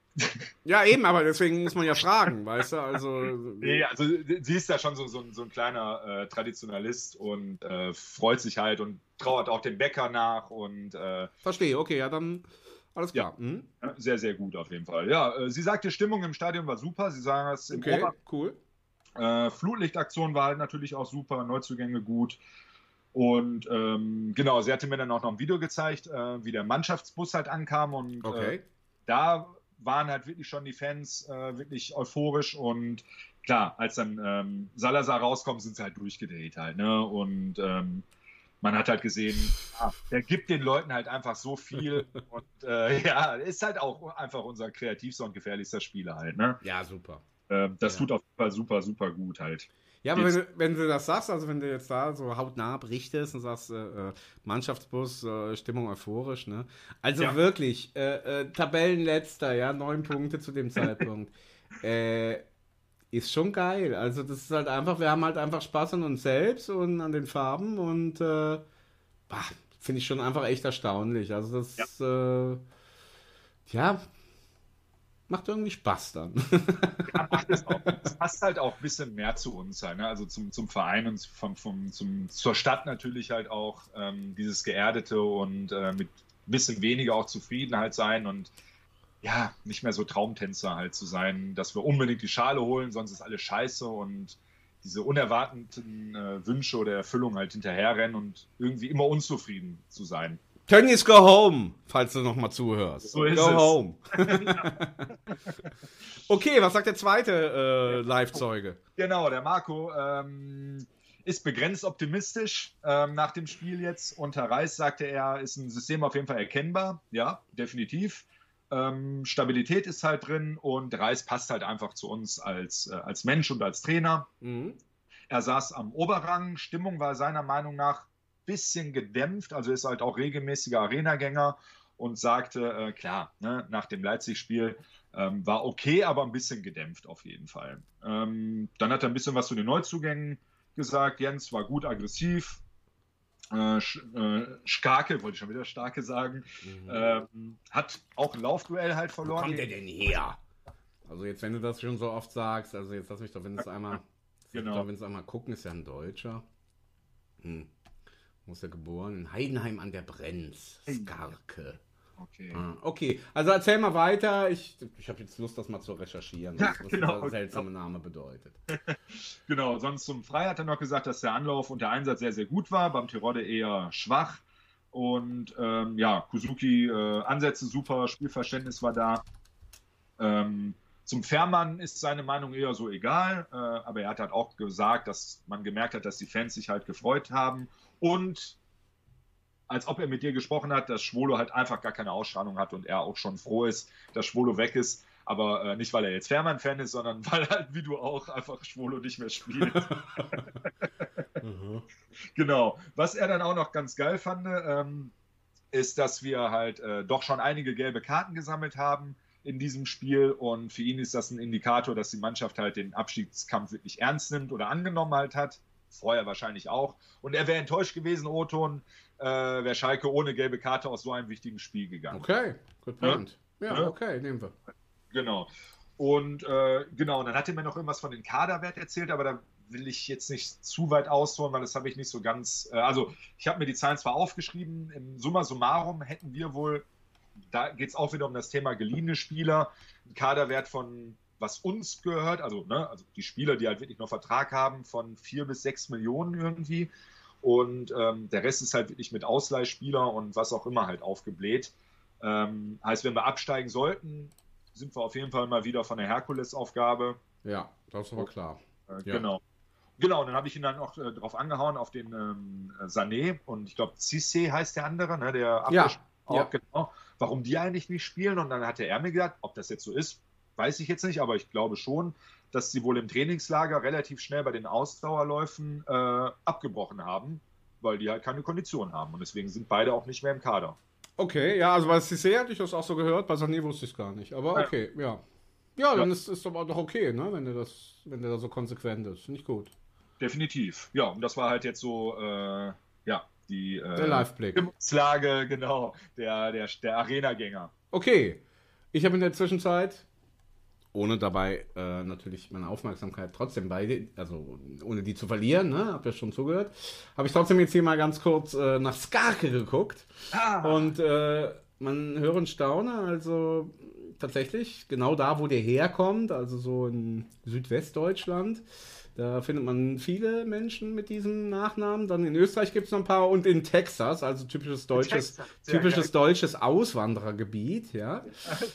Speaker 4: Ja, eben, aber deswegen muss man ja fragen, weißt du, also...
Speaker 5: Nee, also sie ist ja schon so, so, so ein kleiner äh, Traditionalist und äh, freut sich halt und trauert auch dem Bäcker nach und... Äh,
Speaker 4: Verstehe, okay, ja, dann alles klar.
Speaker 5: Ja,
Speaker 4: mhm.
Speaker 5: Sehr, sehr gut auf jeden Fall. Ja, äh, sie sagt, die Stimmung im Stadion war super, sie sagen das im
Speaker 4: Okay,
Speaker 5: Ober
Speaker 4: cool.
Speaker 5: Äh, Flutlichtaktion war halt natürlich auch super, Neuzugänge gut. Und ähm, genau, sie hatte mir dann auch noch ein Video gezeigt, äh, wie der Mannschaftsbus halt ankam. Und
Speaker 4: okay.
Speaker 5: äh, da waren halt wirklich schon die Fans äh, wirklich euphorisch. Und klar, als dann ähm, Salazar rauskommt, sind sie halt durchgedreht halt. Ne? Und ähm, man hat halt gesehen, ah, der gibt den Leuten halt einfach so viel. Und äh, ja, ist halt auch einfach unser kreativster und gefährlichster Spieler halt. Ne?
Speaker 4: Ja, super.
Speaker 5: Äh, das
Speaker 4: ja.
Speaker 5: tut auf jeden Fall super, super gut halt.
Speaker 4: Ja, aber wenn du, wenn du das sagst, also wenn du jetzt da so hautnah berichtest und sagst, äh, Mannschaftsbus, äh, Stimmung euphorisch, ne? Also ja. wirklich, äh, äh, Tabellenletzter, ja, neun Punkte zu dem Zeitpunkt. äh, ist schon geil. Also das ist halt einfach, wir haben halt einfach Spaß an uns selbst und an den Farben und äh, finde ich schon einfach echt erstaunlich. Also das, ja, äh, ja macht irgendwie Spaß dann.
Speaker 5: Ja, macht es auch. Das passt halt auch ein bisschen mehr zu uns halt, ne? Also zum, zum Verein und vom, vom, zum, zur Stadt natürlich halt auch ähm, dieses Geerdete und äh, mit ein bisschen weniger auch Zufriedenheit sein und ja, nicht mehr so Traumtänzer halt zu sein, dass wir unbedingt die Schale holen, sonst ist alles scheiße und diese unerwarteten äh, Wünsche oder Erfüllungen halt hinterherrennen und irgendwie immer unzufrieden zu sein.
Speaker 4: Tönnies, go home, falls du noch mal zuhörst.
Speaker 5: So ist
Speaker 4: go
Speaker 5: es.
Speaker 4: home. Okay, was sagt der zweite äh, Live-Zeuge?
Speaker 5: Genau, der Marco ähm, ist begrenzt optimistisch ähm, nach dem Spiel jetzt. Unter Reis sagte er, ist ein System auf jeden Fall erkennbar. Ja, definitiv. Ähm, Stabilität ist halt drin und Reis passt halt einfach zu uns als, äh, als Mensch und als Trainer.
Speaker 4: Mhm.
Speaker 5: Er saß am Oberrang. Stimmung war seiner Meinung nach bisschen gedämpft, also ist halt auch regelmäßiger Arenagänger und sagte, äh, klar, ne, nach dem Leipzig-Spiel ähm, war okay, aber ein bisschen gedämpft auf jeden Fall. Ähm, dann hat er ein bisschen was zu den Neuzugängen gesagt. Jens war gut aggressiv. Äh, äh, Starke, wollte ich schon wieder Starke sagen, mhm. ähm, hat auch ein Laufduell halt verloren.
Speaker 4: Wo kommt der denn her? Also jetzt, wenn du das schon so oft sagst, also jetzt lass mich doch wenigstens einmal,
Speaker 5: genau.
Speaker 4: wenigstens einmal gucken, ist ja ein Deutscher. Hm. Wo ist er geboren? In Heidenheim an der Brenz. Skarke.
Speaker 5: Okay.
Speaker 4: Ah, okay, also erzähl mal weiter. Ich, ich habe jetzt Lust, das mal zu recherchieren, was, was
Speaker 5: genau,
Speaker 4: dieser seltsame Name bedeutet.
Speaker 5: Genau, sonst zum Frei hat er noch gesagt, dass der Anlauf und der Einsatz sehr, sehr gut war. Beim Terodde eher schwach. Und ähm, ja, Kuzuki, äh, Ansätze super, Spielverständnis war da. Ähm, Zum Fährmann ist seine Meinung eher so egal, äh, aber er hat halt auch gesagt, dass man gemerkt hat, dass die Fans sich halt gefreut haben und als ob er mit dir gesprochen hat, dass Schwolo halt einfach gar keine Ausstrahlung hat und er auch schon froh ist, dass Schwolo weg ist, aber äh, nicht, weil er jetzt Fährmann-Fan ist, sondern weil halt, wie du auch, einfach Schwolo nicht mehr spielt. mhm. Genau. Was er dann auch noch ganz geil fand, ähm, ist, dass wir halt äh, doch schon einige gelbe Karten gesammelt haben in diesem Spiel und für ihn ist das ein Indikator, dass die Mannschaft halt den Abstiegskampf wirklich ernst nimmt oder angenommen halt hat. Vorher wahrscheinlich auch. Und er wäre enttäuscht gewesen, O-Ton, äh, wäre Schalke ohne gelbe Karte aus so einem wichtigen Spiel gegangen.
Speaker 4: Okay, good point. Ja,
Speaker 5: Ja.
Speaker 4: okay, nehmen wir.
Speaker 5: Genau. Und äh, genau, und dann hat er mir noch irgendwas von den Kaderwert erzählt, aber da will ich jetzt nicht zu weit ausholen, weil das habe ich nicht so ganz. Äh, also, ich habe mir die Zahlen zwar aufgeschrieben, im Summa summarum hätten wir wohl, da geht es auch wieder um das Thema geliehene Spieler, einen Kaderwert von, was uns gehört, also, ne, also die Spieler, die halt wirklich noch Vertrag haben, von vier bis sechs Millionen irgendwie. Und ähm, der Rest ist halt wirklich mit Ausleihspieler und was auch immer halt aufgebläht. Ähm, heißt, wenn wir absteigen sollten, sind wir auf jeden Fall mal wieder von der Herkulesaufgabe.
Speaker 4: Ja, das ist aber klar.
Speaker 5: Äh,
Speaker 4: Ja.
Speaker 5: Genau. Genau, und dann habe ich ihn dann auch äh, drauf angehauen, auf den ähm, Sané und ich glaube Cissé heißt der andere, ne, der
Speaker 4: Ja,
Speaker 5: Abwehr- auch,
Speaker 4: ja.
Speaker 5: genau, warum die eigentlich nicht spielen. Und dann hatte er mir gesagt, ob das jetzt so ist, weiß ich jetzt nicht, aber ich glaube schon, dass sie wohl im Trainingslager relativ schnell bei den Ausdauerläufen äh, abgebrochen haben, weil die halt keine Kondition haben. Und deswegen sind beide auch nicht mehr im Kader.
Speaker 4: Okay, ja, also bei Cissé hatte ich das auch so gehört, bei Sané wusste ich es gar nicht. Aber
Speaker 5: Ja.
Speaker 4: okay, ja. Ja, dann ist es aber doch okay, ne, wenn der das, wenn der da so konsequent ist. Finde ich gut.
Speaker 5: Definitiv. Ja, und das war halt jetzt so, äh, ja, die
Speaker 4: Der
Speaker 5: äh,
Speaker 4: Live-Blick.
Speaker 5: Stimmungslage, genau, der, der, der Arena-Gänger.
Speaker 4: Okay, ich habe in der Zwischenzeit, ohne dabei äh, natürlich meine Aufmerksamkeit trotzdem bei, also ohne die zu verlieren, ne, habt ihr schon zugehört, habe ich trotzdem jetzt hier mal ganz kurz äh, nach Skarke geguckt.
Speaker 5: Ah.
Speaker 4: Und äh, man höre und staune, also tatsächlich genau da, wo der herkommt, also so in Südwestdeutschland. Da findet man viele Menschen mit diesem Nachnamen. Dann in Österreich gibt es noch ein paar und in Texas, also typisches deutsches,
Speaker 5: Texas, sehr
Speaker 4: typisches
Speaker 5: geil.
Speaker 4: deutsches Auswanderergebiet. Ja.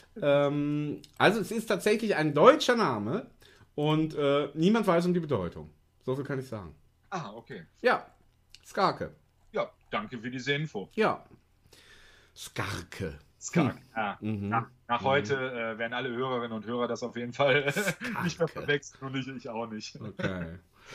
Speaker 4: ähm, also es ist tatsächlich ein deutscher Name und äh, niemand weiß um die Bedeutung. So viel kann ich sagen.
Speaker 5: Ah, okay.
Speaker 4: Ja, Skarke.
Speaker 5: Ja, danke für diese Info.
Speaker 4: Ja, Skarke.
Speaker 5: Skak. Ah,
Speaker 4: Mhm.
Speaker 5: nach nach heute äh, werden alle Hörerinnen und Hörer das auf jeden Fall nicht mehr verwechseln und ich, ich auch nicht.
Speaker 4: Okay.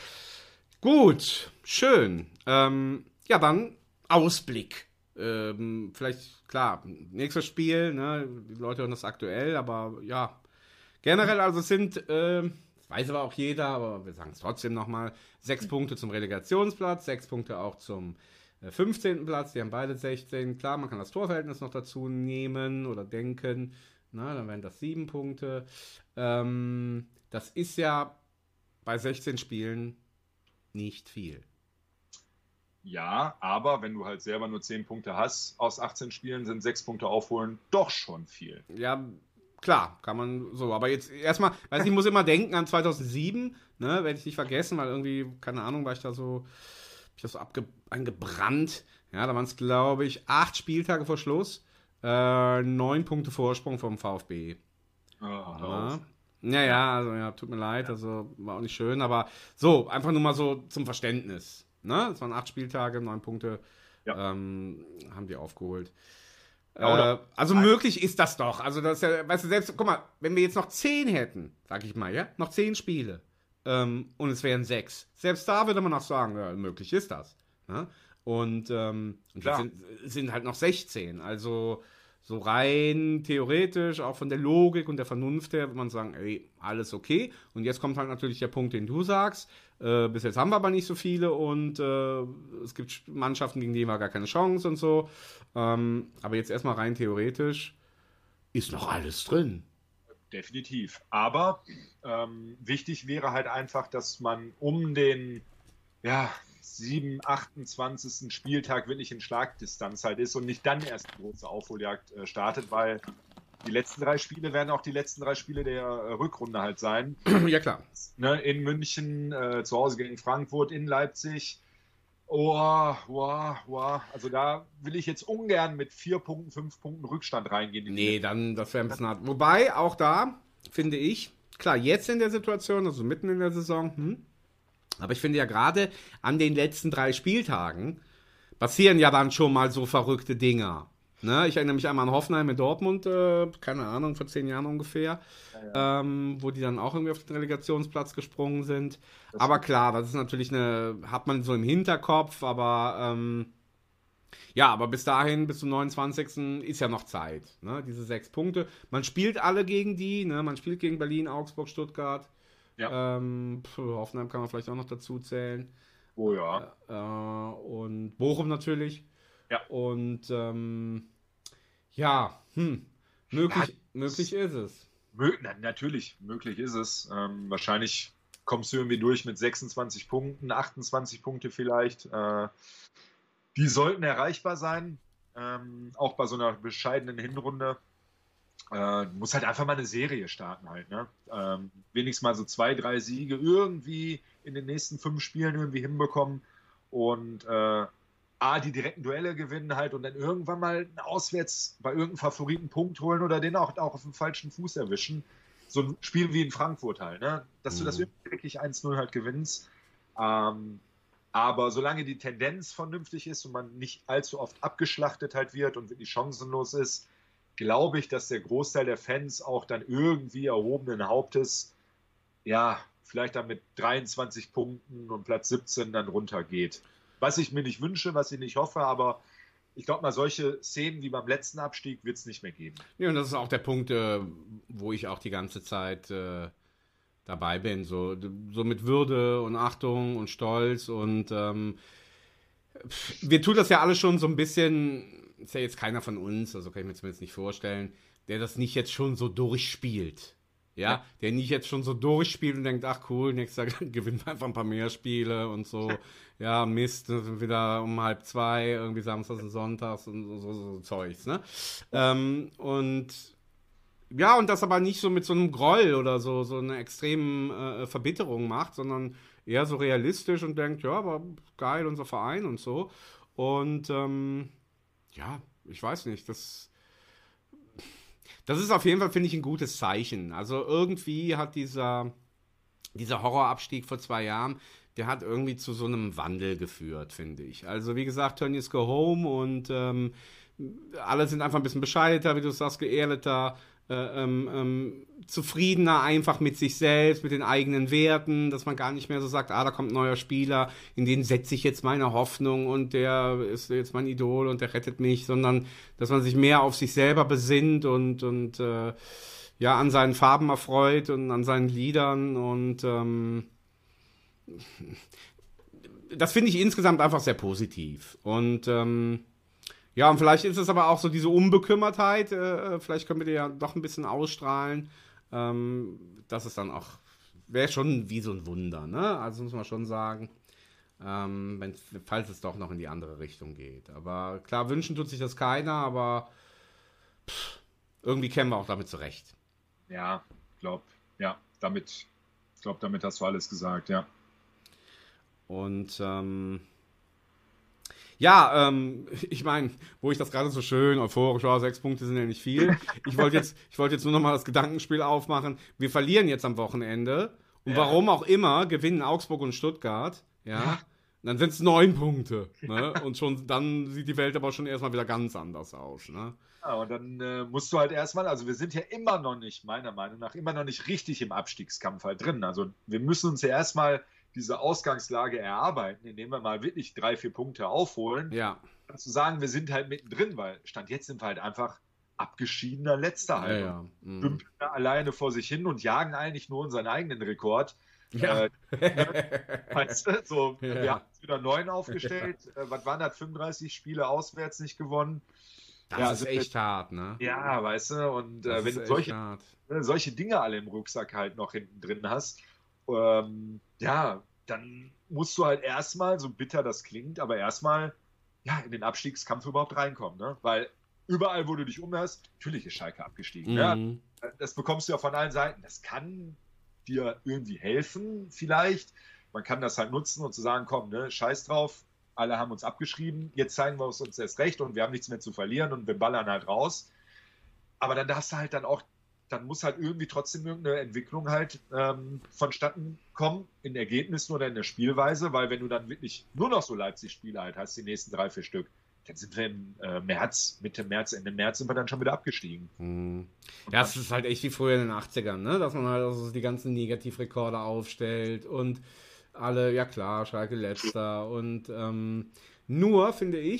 Speaker 4: Gut, schön. Ähm, ja, dann Ausblick. Ähm, vielleicht, klar, nächstes Spiel, ne? Die Leute hören das aktuell, aber ja, generell, also es sind, ähm, das weiß aber auch jeder, aber wir sagen es trotzdem nochmal, sechs Punkte zum Relegationsplatz, sechs Punkte auch zum äh, fünfzehnten Platz, die haben beide sechzehn. Klar, man kann das Torverhältnis noch dazu nehmen oder denken, na, dann wären das sieben Punkte. Ähm, das ist ja bei sechzehn Spielen nicht viel.
Speaker 5: Ja, aber wenn du halt selber nur zehn Punkte hast aus achtzehn Spielen, sind sechs Punkte aufholen doch schon viel.
Speaker 4: Ja, klar, kann man so. Aber jetzt erstmal, weiß ich, ich muss immer denken an zweitausendsieben, ne, werde ich nicht vergessen, weil irgendwie, keine Ahnung, war ich da so, hab ich das so abge eingebrannt. Ja, da waren es, glaube ich, acht Spieltage vor Schluss, äh, neun Punkte Vorsprung vom VfB.
Speaker 5: Oh,
Speaker 4: Ja. Ja, ja, also ja, tut mir leid, also war auch nicht schön, aber so, einfach nur mal so zum Verständnis. Ne? Es waren acht Spieltage, neun Punkte
Speaker 5: Ja.
Speaker 4: ähm, haben die aufgeholt.
Speaker 5: Ja, oder-
Speaker 4: äh, also möglich ist das doch. Also das ist ja, weißt du, selbst, guck mal, wenn wir jetzt noch zehn hätten, sag ich mal, ja, noch zehn Spiele ähm, und es wären sechs, selbst da würde man noch sagen, ja, möglich ist das. Ne? Und, ähm, und
Speaker 5: Klar.
Speaker 4: sind, sind halt noch sechzehn, also so rein theoretisch, auch von der Logik und der Vernunft her, würde man sagen, ey, alles okay. Und jetzt kommt halt natürlich der Punkt, den du sagst. Äh, bis jetzt haben wir aber nicht so viele und äh, es gibt Mannschaften, gegen die wir gar keine Chance und so. Ähm, aber jetzt erstmal rein theoretisch ist noch alles drin.
Speaker 5: Definitiv. Aber ähm, wichtig wäre halt einfach, dass man um den ja, sieben, achtundzwanzigsten Spieltag wirklich in Schlagdistanz halt ist und nicht dann erst die große Aufholjagd äh, startet, weil die letzten drei Spiele werden auch die letzten drei Spiele der äh, Rückrunde halt sein.
Speaker 4: Ja, klar.
Speaker 5: Ne, in München, äh, zu Hause gegen Frankfurt, in Leipzig. Oh, oh, oh. Also da will ich jetzt ungern mit vier Punkten, fünf Punkten Rückstand reingehen.
Speaker 4: Nee, dann, das wäre ein bisschen hart. Wobei, auch da, finde ich, klar, jetzt in der Situation, also mitten in der Saison, hm, aber ich finde ja gerade an den letzten drei Spieltagen passieren ja dann schon mal so verrückte Dinger. Ne? Ich erinnere mich einmal an Hoffenheim in Dortmund, äh, keine Ahnung, vor zehn Jahren ungefähr,
Speaker 5: Ja, ja.
Speaker 4: Ähm, wo die dann auch irgendwie auf den Relegationsplatz gesprungen sind. Aber klar, das ist natürlich eine, hat man so im Hinterkopf, aber ähm, Ja, aber bis dahin, bis zum neunundzwanzigsten ist ja noch Zeit. Ne? Diese sechs Punkte. Man spielt alle gegen die. Ne? Man spielt gegen Berlin, Augsburg, Stuttgart.
Speaker 5: Ja.
Speaker 4: Ähm, pf, Hoffenheim kann man vielleicht auch noch dazu zählen.
Speaker 5: Oh ja.
Speaker 4: Äh, und Bochum natürlich.
Speaker 5: Ja.
Speaker 4: Und ähm, ja, hm, möglich,
Speaker 5: Ja,
Speaker 4: möglich ist es.
Speaker 5: Mö na, natürlich, möglich ist es. Ähm, wahrscheinlich kommst du irgendwie durch mit sechsundzwanzig Punkten, achtundzwanzig Punkte vielleicht. Äh, die sollten erreichbar sein, ähm, auch bei so einer bescheidenen Hinrunde. Äh, muss halt einfach mal eine Serie starten halt. Ne? Ähm, wenigstens mal so zwei, drei Siege irgendwie in den nächsten fünf Spielen irgendwie hinbekommen und äh, A, die direkten Duelle gewinnen halt und dann irgendwann mal auswärts bei irgendeinem Favoriten Punkt holen oder den auch, auch auf dem falschen Fuß erwischen. So ein Spiel wie in Frankfurt halt, ne? Dass mhm. du das wirklich eins null halt gewinnst. Ähm, aber solange die Tendenz vernünftig ist und man nicht allzu oft abgeschlachtet halt wird und wirklich chancenlos ist, glaube ich, dass der Großteil der Fans auch dann irgendwie erhobenen Hauptes, ja, vielleicht dann mit dreiundzwanzig Punkten und Platz siebzehn dann runtergeht. Was ich mir nicht wünsche, was ich nicht hoffe, aber ich glaube mal, solche Szenen wie beim letzten Abstieg wird es nicht mehr geben.
Speaker 4: Ja, und das ist auch der Punkt, äh, wo ich auch die ganze Zeit äh, dabei bin. So, so mit Würde und Achtung und Stolz und ähm, wir tun das ja alle schon so ein bisschen, ist ja jetzt keiner von uns, also kann ich mir zumindest nicht vorstellen, der das nicht jetzt schon so durchspielt. Ja, ja. Der nicht jetzt schon so durchspielt und denkt, ach cool, nächstes Jahr gewinnen wir einfach ein paar mehr Spiele und so. Ja, Mist, wieder um halb zwei, irgendwie samstags und sonntags und so, so, so Zeugs, ne? Ähm, und ja, und das aber nicht so mit so einem Groll oder so, so einer extremen äh, Verbitterung macht, sondern eher so realistisch und denkt, ja, aber geil, unser Verein und so. Und ähm, ja, ich weiß nicht, das Das ist auf jeden Fall, finde ich, ein gutes Zeichen. Also irgendwie hat dieser, dieser Horrorabstieg vor zwei Jahren, der hat irgendwie zu so einem Wandel geführt, finde ich. Also wie gesagt, Tönnies Go Home und ähm, alle sind einfach ein bisschen bescheideter, wie du sagst, geerdeter, äh, ähm, ähm, zufriedener einfach mit sich selbst, mit den eigenen Werten, dass man gar nicht mehr so sagt, ah, da kommt ein neuer Spieler, in den setze ich jetzt meine Hoffnung und der ist jetzt mein Idol und der rettet mich, sondern dass man sich mehr auf sich selber besinnt und, und äh, ja, an seinen Farben erfreut und an seinen Liedern und ähm, das finde ich insgesamt einfach sehr positiv und ähm, ja, und vielleicht ist es aber auch so diese Unbekümmertheit, äh, vielleicht können wir die ja doch ein bisschen ausstrahlen, ähm, das ist dann auch, wäre schon wie so ein Wunder, ne? Also muss man schon sagen, ähm, wenn, falls es doch noch in die andere Richtung geht. Aber klar, wünschen tut sich das keiner, aber pff, irgendwie kämen wir auch damit zurecht.
Speaker 5: Ja, glaub, ja, damit, ich glaube, damit hast du alles gesagt, ja.
Speaker 4: Und ähm, ja, ähm, ich meine, wo ich das gerade so schön euphorisch war, sechs Punkte sind ja nicht viel. Ich wollte jetzt, ich wollte jetzt nur noch mal das Gedankenspiel aufmachen. Wir verlieren jetzt am Wochenende und ja. Warum auch immer gewinnen Augsburg und Stuttgart, ja. ja. Dann sind es neun Punkte, ne? Ja. Und schon dann sieht die Welt aber schon erstmal wieder ganz anders aus, ne?
Speaker 5: Ja, und dann äh, musst du halt erstmal, also wir sind ja immer noch nicht, meiner Meinung nach, immer noch nicht richtig im Abstiegskampf halt drin. Also wir müssen uns ja erstmal diese Ausgangslage erarbeiten, indem wir mal wirklich drei, vier Punkte aufholen.
Speaker 4: Ja.
Speaker 5: Und zu sagen, wir sind halt mittendrin, weil Stand jetzt sind wir halt einfach abgeschiedener Letzter halt.
Speaker 4: Ja, ja. Mhm.
Speaker 5: Dümpeln alleine vor sich hin und jagen eigentlich nur unseren eigenen Rekord.
Speaker 4: Ja.
Speaker 5: Äh, ne? Weißt du, so,
Speaker 4: Ja.
Speaker 5: wir haben jetzt wieder neun aufgestellt. Äh, was waren das? fünfunddreißig Spiele auswärts nicht gewonnen.
Speaker 4: Das
Speaker 5: Ja,
Speaker 4: ist
Speaker 5: sind
Speaker 4: echt hart, ne?
Speaker 5: Ja, weißt du, und äh,
Speaker 4: Das
Speaker 5: wenn
Speaker 4: ist
Speaker 5: du
Speaker 4: echt
Speaker 5: solche,
Speaker 4: hart.
Speaker 5: äh, solche Dinge alle im Rucksack halt noch hinten drin hast, ähm, ja, dann musst du halt erstmal, so bitter das klingt, aber erstmal ja, in den Abstiegskampf überhaupt reinkommen, ne? Weil überall, wo du dich umhörst, natürlich ist Schalke abgestiegen.
Speaker 4: Mhm.
Speaker 5: Ja? Das bekommst du ja von allen Seiten. Das kann dir irgendwie helfen, vielleicht. Man kann das halt nutzen und zu sagen, komm, ne, scheiß drauf, alle haben uns abgeschrieben, jetzt zeigen wir uns erst recht und wir haben nichts mehr zu verlieren und wir ballern halt raus. Aber dann darfst du halt dann auch, dann muss halt irgendwie trotzdem irgendeine Entwicklung halt ähm, vonstatten kommen, in Ergebnissen oder in der Spielweise, weil wenn du dann wirklich nur noch so Leipzig-Spiele halt hast, die nächsten drei, vier Stück, dann sind wir im äh, März, Mitte März, Ende März sind wir dann schon wieder abgestiegen.
Speaker 4: Hm. Ja, es ist halt echt wie früher in den achtzigern, ne? Dass man halt also die ganzen Negativrekorde aufstellt und alle, ja klar, Schalke letzter und ähm, nur, finde ich,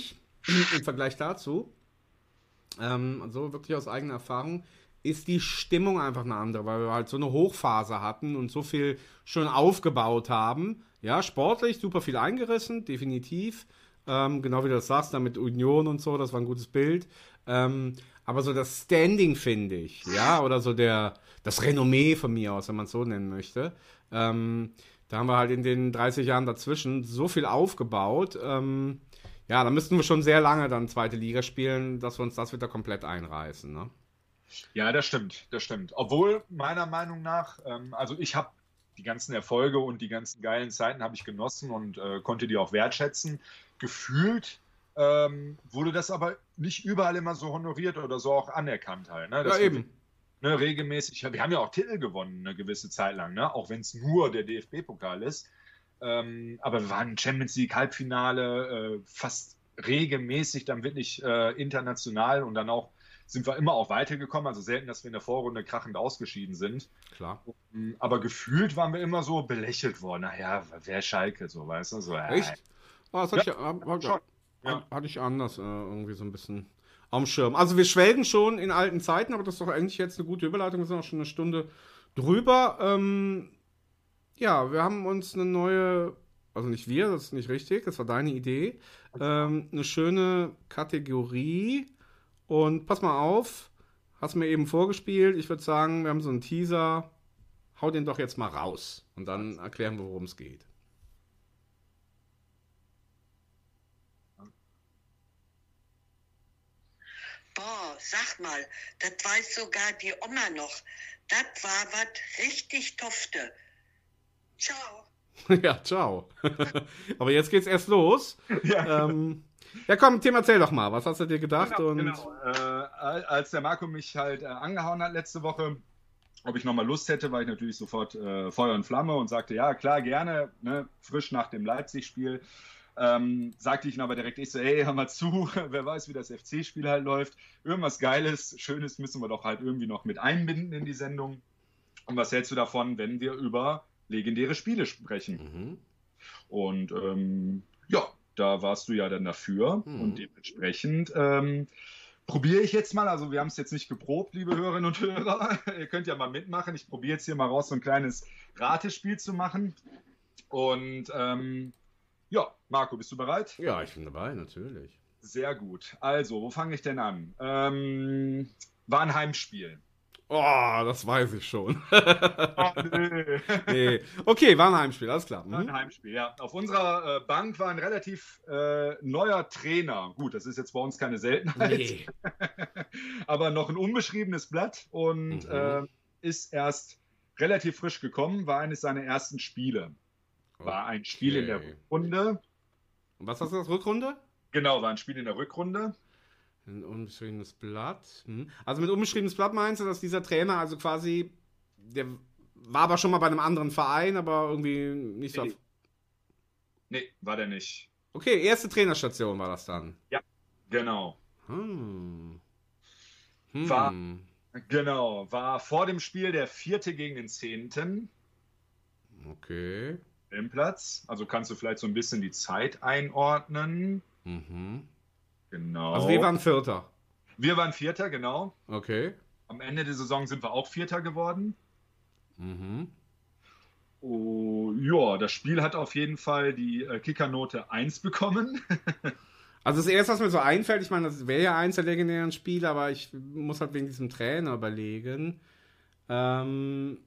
Speaker 4: im Vergleich dazu, ähm, so wirklich aus eigener Erfahrung, ist die Stimmung einfach eine andere, weil wir halt so eine Hochphase hatten und so viel schon aufgebaut haben. Ja, sportlich super viel eingerissen, definitiv. Ähm, genau wie du das sagst, dann mit Union und so, das war ein gutes Bild. Ähm, aber so das Standing, finde ich, ja, oder so der, das Renommee von mir aus, wenn man es so nennen möchte. Ähm, da haben wir halt in den dreißig Jahren dazwischen so viel aufgebaut. Ähm, ja, da müssten wir schon sehr lange dann zweite Liga spielen, dass wir uns das wieder komplett einreißen, ne?
Speaker 5: Ja, das stimmt, das stimmt. Obwohl, meiner Meinung nach, ähm, also ich habe die ganzen Erfolge und die ganzen geilen Zeiten habe ich genossen und äh, konnte die auch wertschätzen. Gefühlt ähm, wurde das aber nicht überall immer so honoriert oder so auch anerkannt halt. Ne? Das
Speaker 4: Ja, eben.
Speaker 5: Wir, ne, regelmäßig, wir haben ja auch Titel gewonnen eine gewisse Zeit lang, ne? Auch wenn es nur der D F B-Pokal ist. Ähm, aber wir waren Champions League Halbfinale, äh, fast regelmäßig dann wirklich äh, international und dann auch sind wir immer auch weitergekommen, also selten, dass wir in der Vorrunde krachend ausgeschieden sind.
Speaker 4: Klar.
Speaker 5: Aber gefühlt waren wir immer so belächelt worden. Naja, wer Schalke, so, weißt du? So, äh,
Speaker 4: Echt? Oh, das hatte,
Speaker 5: Ja,
Speaker 4: ich, hab- hab-
Speaker 5: schon. Ja.
Speaker 4: hat- hatte ich anders äh, irgendwie so ein bisschen am Schirm. Also wir schwelgen schon in alten Zeiten, aber das ist doch eigentlich jetzt eine gute Überleitung. Wir sind auch schon eine Stunde drüber. Ähm, ja, wir haben uns eine neue, also nicht wir, das ist nicht richtig, das war deine Idee, ähm, eine schöne Kategorie. Und pass mal auf, hast mir eben vorgespielt. Ich würde sagen, wir haben so einen Teaser. Hau den doch jetzt mal raus. Und dann erklären wir, worum es geht.
Speaker 6: Boah, sag mal, das weiß sogar die Oma noch. Das war was richtig Tofte. Ciao.
Speaker 4: Ja, ciao. Aber jetzt geht's erst los.
Speaker 5: Ja.
Speaker 4: Ähm, ja, komm, Tim, erzähl doch mal. Was hast du dir gedacht?
Speaker 5: Genau,
Speaker 4: und
Speaker 5: genau. Äh, als der Marco mich halt äh, angehauen hat letzte Woche, ob ich nochmal Lust hätte, war ich natürlich sofort äh, Feuer und Flamme und sagte, ja, klar, gerne, ne, frisch nach dem Leipzig-Spiel. Ähm, sagte ich ihn aber direkt, ich so, ey, hör mal zu, wer weiß, wie das F C-Spiel halt läuft. Irgendwas Geiles, Schönes müssen wir doch halt irgendwie noch mit einbinden in die Sendung. Und was hältst du davon, wenn wir über legendäre Spiele sprechen?
Speaker 4: Mhm.
Speaker 5: Und ähm, ja, da warst du ja dann dafür
Speaker 4: Mhm.
Speaker 5: und dementsprechend ähm, probiere ich jetzt mal, also wir haben es jetzt nicht geprobt, liebe Hörerinnen und Hörer, ihr könnt ja mal mitmachen, ich probiere jetzt hier mal raus, so ein kleines Ratespiel zu machen und ähm, ja, Marco, bist du bereit?
Speaker 4: Ja, ich bin dabei, natürlich.
Speaker 5: Sehr gut, also, wo fange ich denn an? Ähm, war ein Heimspiel.
Speaker 4: Oh, das weiß ich schon.
Speaker 5: Oh, nee.
Speaker 4: Nee. Okay, war ein Heimspiel, alles klar.
Speaker 5: Ein
Speaker 4: Mhm.
Speaker 5: Heimspiel, ja. Auf unserer äh, Bank war ein relativ äh, neuer Trainer. Gut, das ist jetzt bei uns keine Seltenheit,
Speaker 4: Nee.
Speaker 5: aber noch ein unbeschriebenes Blatt und
Speaker 4: Mhm.
Speaker 5: äh, ist erst relativ frisch gekommen, war eines seiner ersten Spiele. War ein Spiel in der
Speaker 4: Okay.
Speaker 5: Rückrunde.
Speaker 4: Und was hast du, das Rückrunde?
Speaker 5: Genau, war ein Spiel in der Rückrunde.
Speaker 4: Ein unbeschriebenes Blatt. Hm. Also mit unbeschriebenes Blatt meinst du, dass dieser Trainer also quasi, der war aber schon mal bei einem anderen Verein, aber irgendwie nicht so.
Speaker 5: Nee. Nee, war der nicht.
Speaker 4: Okay, erste Trainerstation war das dann.
Speaker 5: Genau.
Speaker 4: Hm. Hm.
Speaker 5: War- Genau, war vor dem Spiel der vierte gegen den zehnten
Speaker 4: Okay.
Speaker 5: im Platz. Also kannst du vielleicht so ein bisschen die Zeit einordnen.
Speaker 4: Mhm.
Speaker 5: Genau.
Speaker 4: Also wir waren Vierter.
Speaker 5: Wir waren Vierter, genau.
Speaker 4: Okay.
Speaker 5: Am Ende der Saison sind wir auch Vierter geworden.
Speaker 4: Mhm.
Speaker 5: Oh, ja, das Spiel hat auf jeden Fall die äh, Kickernote eins bekommen.
Speaker 4: Also das erste, was mir so einfällt, ich meine, das wäre ja eins der legendären Spiele, aber ich muss halt wegen diesem Trainer überlegen. Ähm,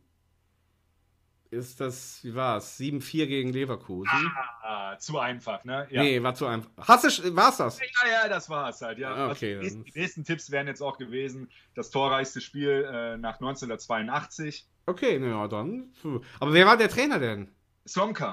Speaker 4: ist das, wie war es? sieben vier gegen Leverkusen?
Speaker 5: Ah, zu einfach, ne? Ja.
Speaker 4: Nee, war zu einfach. Hast du, war's das?
Speaker 5: Ja, ja, das war es halt, ja.
Speaker 4: Ah, okay,
Speaker 5: also die, nächsten,
Speaker 4: dann-
Speaker 5: die nächsten Tipps wären jetzt auch gewesen, das torreichste Spiel äh, nach neunzehnhundertzweiundachtzig.
Speaker 4: Okay, naja, dann. puh. Aber wer war der Trainer denn?
Speaker 5: Slomka.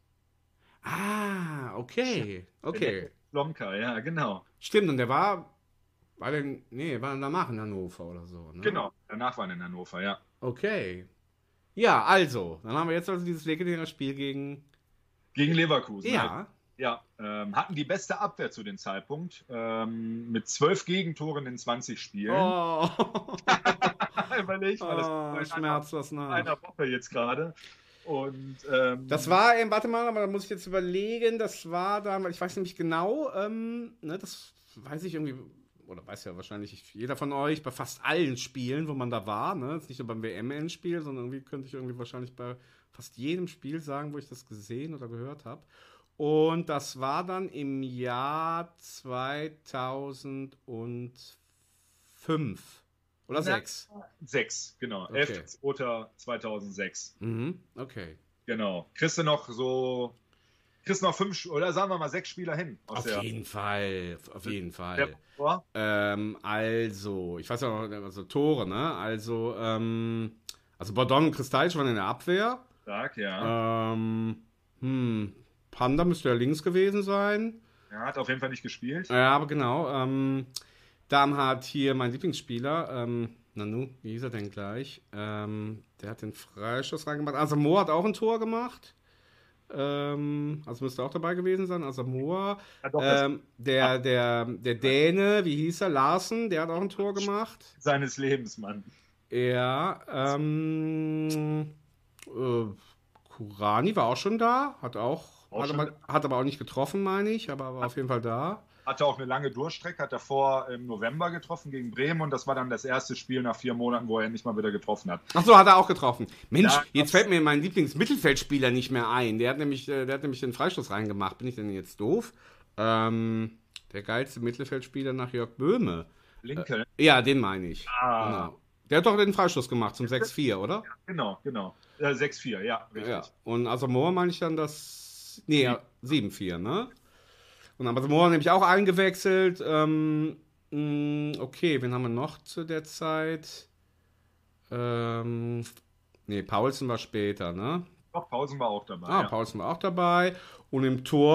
Speaker 4: Ah, okay. Okay.
Speaker 5: Slomka, ja, genau.
Speaker 4: Stimmt, und der war. War der. Nee, war danach in Hannover oder so. Ne?
Speaker 5: Genau, danach waren in Hannover, ja.
Speaker 4: Okay. Ja, also. Dann haben wir jetzt also dieses legendäre Spiel gegen.
Speaker 5: Gegen Leverkusen. halt.
Speaker 4: Ja.
Speaker 5: Ja, ähm, hatten die beste Abwehr zu dem Zeitpunkt. Ähm, mit zwölf Gegentoren in zwanzig Spielen.
Speaker 4: Oh.
Speaker 5: Überleg mal, das
Speaker 4: Oh,
Speaker 5: war in einer,
Speaker 4: schmerzt das
Speaker 5: in
Speaker 4: nach.
Speaker 5: einer Woche jetzt gerade. Und, ähm,
Speaker 4: Das war, ähm, warte mal, aber da muss ich jetzt überlegen, das war dann, weil ich weiß nämlich genau, ähm, ne, das weiß ich irgendwie, oder weiß ja wahrscheinlich jeder von euch, bei fast allen Spielen, wo man da war, ne, das ist nicht nur beim W M-Endspiel, sondern irgendwie könnte ich irgendwie wahrscheinlich bei fast jedem Spiel sagen, wo ich das gesehen oder gehört habe. Und das war dann im Jahr zweitausendfünf oder sechs.
Speaker 5: Sechs, genau.
Speaker 4: Okay.
Speaker 5: elfter zweiter zweitausendsechs.
Speaker 4: Mhm, okay.
Speaker 5: Genau. Kriegst du noch so, kriegst du noch fünf, oder sagen wir mal sechs Spieler hin. Aus
Speaker 4: Auf
Speaker 5: der,
Speaker 4: jeden Fall, auf jeden Fall.
Speaker 5: der Vor.
Speaker 4: Ähm, also, ich weiß ja noch, also Tore, ne? Also, ähm, also Bordon und Kristallsch waren in der Abwehr.
Speaker 5: Stark, ja.
Speaker 4: Ähm, hm, Panda müsste ja links gewesen sein.
Speaker 5: Er hat auf jeden Fall nicht gespielt.
Speaker 4: Ja, aber genau. Ähm, dann hat hier mein Lieblingsspieler, ähm, Nanu, wie hieß er denn gleich? Ähm, der hat den Freistoß reingemacht. Asamoah hat auch ein Tor gemacht. Ähm, also müsste auch dabei gewesen sein. Asamoah.
Speaker 5: Ja, doch, das-
Speaker 4: Ähm, der, der, der Däne, wie hieß er? Larsen, der hat auch ein Tor gemacht.
Speaker 5: Seines Lebens, Mann.
Speaker 4: Ja, ähm, äh, Kurani war auch schon da, hat auch,
Speaker 5: Auch
Speaker 4: hat,
Speaker 5: schon
Speaker 4: aber, hat aber auch nicht getroffen, meine ich, aber war auf jeden Fall da.
Speaker 5: Hatte auch eine lange Durchstrecke, hat davor im November getroffen gegen Bremen und das war dann das erste Spiel nach vier Monaten, wo er nicht mal wieder getroffen hat.
Speaker 4: Ach so, hat er auch getroffen. Mensch,
Speaker 5: Ja,
Speaker 4: jetzt
Speaker 5: das-
Speaker 4: fällt mir mein Lieblingsmittelfeldspieler nicht mehr ein. Der hat nämlich, äh, der hat nämlich den Freistoß reingemacht. Bin ich denn jetzt doof? Ähm, der geilste Mittelfeldspieler nach Jörg Böhme.
Speaker 5: Lincoln.
Speaker 4: Ja, den meine ich.
Speaker 5: Ah.
Speaker 4: Genau. Der hat doch den Freistoß gemacht zum sechs vier, oder?
Speaker 5: Genau, genau. Äh, sechs vier, ja, richtig.
Speaker 4: Ja. Und Asamoah meine ich dann das. Nee, ja, sieben vier, ne? Und Asamoah nämlich auch eingewechselt. Ähm, mh, okay, wen haben wir noch zu der Zeit? Ähm, nee, Paulsen war später, ne?
Speaker 5: Doch, Pausen war auch dabei.
Speaker 4: Ah,
Speaker 5: ja.
Speaker 4: Paulsen war auch dabei. Und im Tor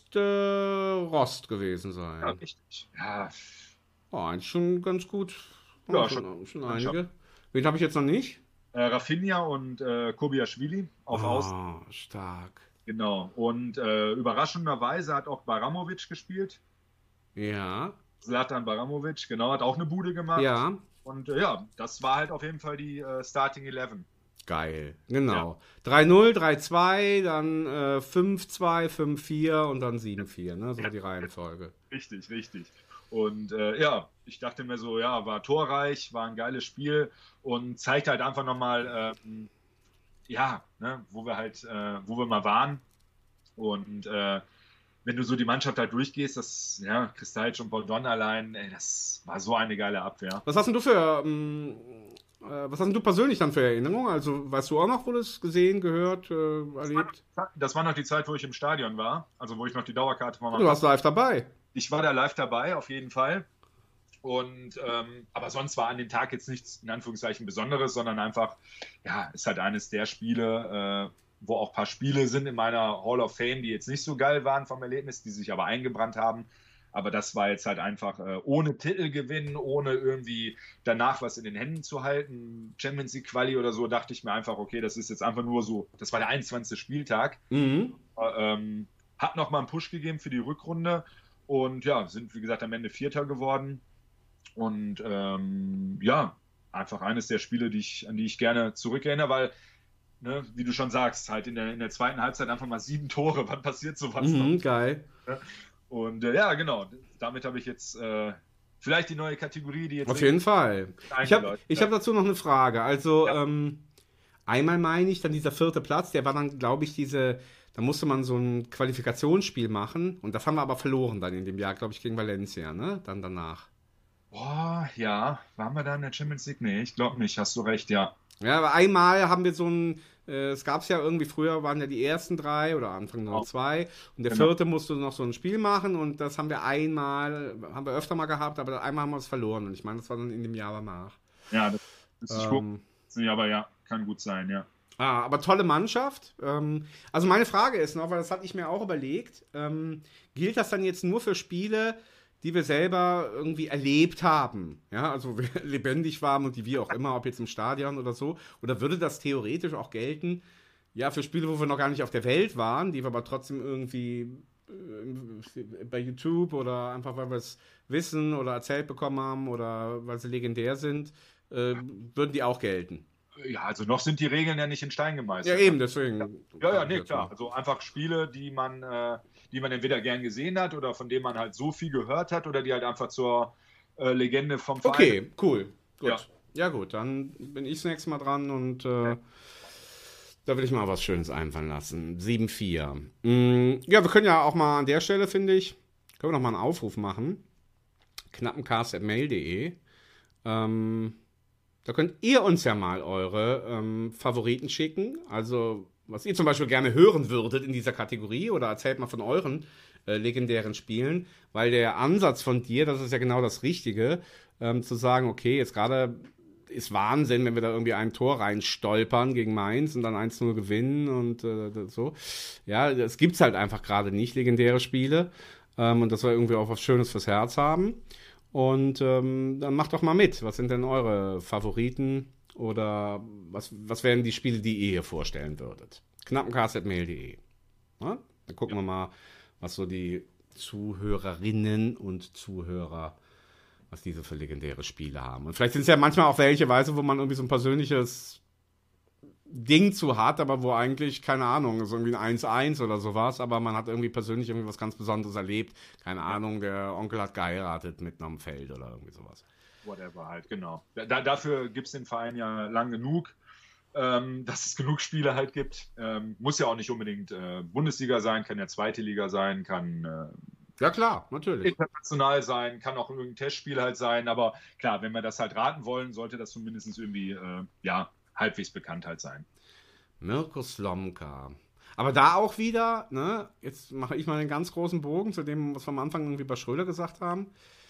Speaker 4: müsste Rost gewesen sein.
Speaker 5: Ja, richtig. Ja,
Speaker 4: Oh, eigentlich schon ganz gut. Oh,
Speaker 5: Ja,
Speaker 4: schon,
Speaker 5: schon-
Speaker 4: schon
Speaker 5: schon
Speaker 4: einige. Wen habe ich jetzt noch nicht?
Speaker 5: äh, Rafinha und äh, Kobiaschwili auf Außen.
Speaker 4: Oh, stark.
Speaker 5: Genau. Und äh, überraschenderweise hat auch Baramovic gespielt.
Speaker 4: Ja,
Speaker 5: Zlatan Baramovic, genau, hat auch eine Bude gemacht.
Speaker 4: ja.
Speaker 5: Und äh, ja, das war halt auf jeden Fall die äh, Starting Eleven.
Speaker 4: Geil, genau. drei null, drei zwei, dann äh, fünf zwei, fünf vier und dann sieben vier, ne? So die Reihenfolge.
Speaker 5: Richtig, richtig. Und äh, ja, ich dachte mir so, ja, war torreich, war ein geiles Spiel und zeigt halt einfach nochmal, ähm, ja, ne, wo wir halt, äh, wo wir mal waren. Und äh, wenn du so die Mannschaft halt durchgehst, das, ja, Kristallsch und Bordon allein, ey, das war so eine geile Abwehr.
Speaker 4: Was hast denn du für, ähm, äh, was hast denn du persönlich dann für Erinnerungen? Also weißt du auch noch, wo du es gesehen, gehört, äh, erlebt?
Speaker 5: Das war noch die Zeit, wo ich im Stadion war, also wo ich noch die Dauerkarte von
Speaker 4: Du warst live dabei.
Speaker 5: Ich war da live dabei, auf jeden Fall. Und ähm, aber sonst war an dem Tag jetzt nichts in Anführungszeichen Besonderes, sondern einfach, ja, ist halt eines der Spiele, äh, wo auch ein paar Spiele sind in meiner Hall of Fame, die jetzt nicht so geil waren vom Erlebnis, die sich aber eingebrannt haben. Aber das war jetzt halt einfach äh, ohne Titelgewinn, ohne irgendwie danach was in den Händen zu halten, Champions League Quali oder so, dachte ich mir einfach, okay, das ist jetzt einfach nur so, das war der einundzwanzigste Spieltag.
Speaker 4: Mhm.
Speaker 5: Äh, ähm, hat nochmal einen Push gegeben für die Rückrunde. Und ja, sind wie gesagt am Ende Vierter geworden. Und ähm, ja, einfach eines der Spiele, die ich, an die ich gerne zurückerinnere, weil, ne, wie du schon sagst, halt in der, in der zweiten Halbzeit einfach mal sieben Tore. Wann passiert sowas
Speaker 4: Mhm,
Speaker 5: noch?
Speaker 4: geil.
Speaker 5: Und äh, ja, genau, damit habe ich jetzt äh, vielleicht die neue Kategorie, die jetzt
Speaker 4: Auf jeden Fall. Ich habe
Speaker 5: eingeläutet
Speaker 4: ich hab dazu noch eine Frage. Also,
Speaker 5: Ja.
Speaker 4: ähm, einmal meine ich, dann dieser vierte Platz, der war dann, glaube ich, diese, da musste man so ein Qualifikationsspiel machen und das haben wir aber verloren dann in dem Jahr, glaube ich, gegen Valencia, ne? Dann danach.
Speaker 5: Boah, ja, waren wir da in der Champions League? Nee, ich glaube nicht, hast du recht, ja.
Speaker 4: Ja, aber einmal haben wir so ein, äh, es gab es ja irgendwie, früher waren ja die ersten drei oder Anfang nur
Speaker 5: Genau.
Speaker 4: zwei und der
Speaker 5: Genau.
Speaker 4: vierte musste noch so ein Spiel machen und das haben wir einmal, haben wir öfter mal gehabt, aber einmal haben wir es verloren und ich meine, das war dann in dem Jahr danach.
Speaker 5: Ja, das, das ist gut.
Speaker 4: Ähm,
Speaker 5: Aber ja, kann gut sein, ja.
Speaker 4: Ah, aber tolle Mannschaft. Ähm, also meine Frage ist noch, weil das hatte ich mir auch überlegt, ähm, gilt das dann jetzt nur für Spiele, die wir selber irgendwie erlebt haben? Ja, also wir lebendig waren und die wie auch immer, ob jetzt im Stadion oder so. Oder würde das theoretisch auch gelten, ja, für Spiele, wo wir noch gar nicht auf der Welt waren, die wir aber trotzdem irgendwie äh, bei YouTube oder einfach, weil wir es wissen oder erzählt bekommen haben oder weil sie legendär sind, äh, würden die auch gelten?
Speaker 5: Ja, also noch sind die Regeln ja nicht in Stein gemeißelt.
Speaker 4: Ja, eben, deswegen.
Speaker 5: Ja, ja, nee, klar. Also einfach Spiele, die man, äh, die man entweder gern gesehen hat oder von denen man halt so viel gehört hat oder die halt einfach zur äh, Legende vom Verein.
Speaker 4: Okay, cool. Gut.
Speaker 5: Ja.
Speaker 4: Ja, gut, dann bin ich das nächste Mal dran und äh, da will ich mal was Schönes einfallen lassen. sieben vier. Mm, ja, wir können ja auch mal an der Stelle, finde ich, können wir noch mal einen Aufruf machen. knappencast at mail punkt de. Ähm, da könnt ihr uns ja mal eure ähm, Favoriten schicken. Also, was ihr zum Beispiel gerne hören würdet in dieser Kategorie oder erzählt mal von euren äh, legendären Spielen, weil der Ansatz von dir, das ist ja genau das Richtige, ähm, zu sagen, okay, jetzt gerade ist Wahnsinn, wenn wir da irgendwie ein Tor reinstolpern gegen Mainz und dann eins null gewinnen und äh, so. Ja, das gibt's halt einfach gerade nicht, legendäre Spiele. Ähm, und dass wir irgendwie auch was Schönes fürs Herz haben. Und ähm, dann macht doch mal mit. Was sind denn eure Favoriten oder was, was wären die Spiele, die ihr hier vorstellen würdet? knappencast at mail punkt de. Ja? Dann gucken ja. wir mal, was so die Zuhörerinnen und Zuhörer, was diese für legendäre Spiele haben. Und vielleicht sind es ja manchmal auch welche Weise, wo man irgendwie so ein persönliches Ding zu hat, aber wo eigentlich, keine Ahnung, so irgendwie ein eins eins oder sowas, aber man hat irgendwie persönlich irgendwie was ganz Besonderes erlebt. Keine Ahnung, der Onkel hat geheiratet mitten am Feld oder irgendwie sowas.
Speaker 5: Whatever halt, genau. Da, dafür gibt es den Verein ja lang genug, ähm, dass es genug Spiele halt gibt. Ähm, muss ja auch nicht unbedingt äh, Bundesliga sein, kann ja zweite Liga sein, kann äh,
Speaker 4: ja klar, natürlich.
Speaker 5: international sein, kann auch irgendein Testspiel halt sein, aber klar, wenn wir das halt raten wollen, sollte das zumindest irgendwie, äh, ja, halbwegs bekannt halt sein.
Speaker 4: Mirko Slomka. Aber da auch wieder, ne, jetzt mache ich mal einen ganz großen Bogen zu dem, was wir am Anfang irgendwie bei Schröder gesagt haben.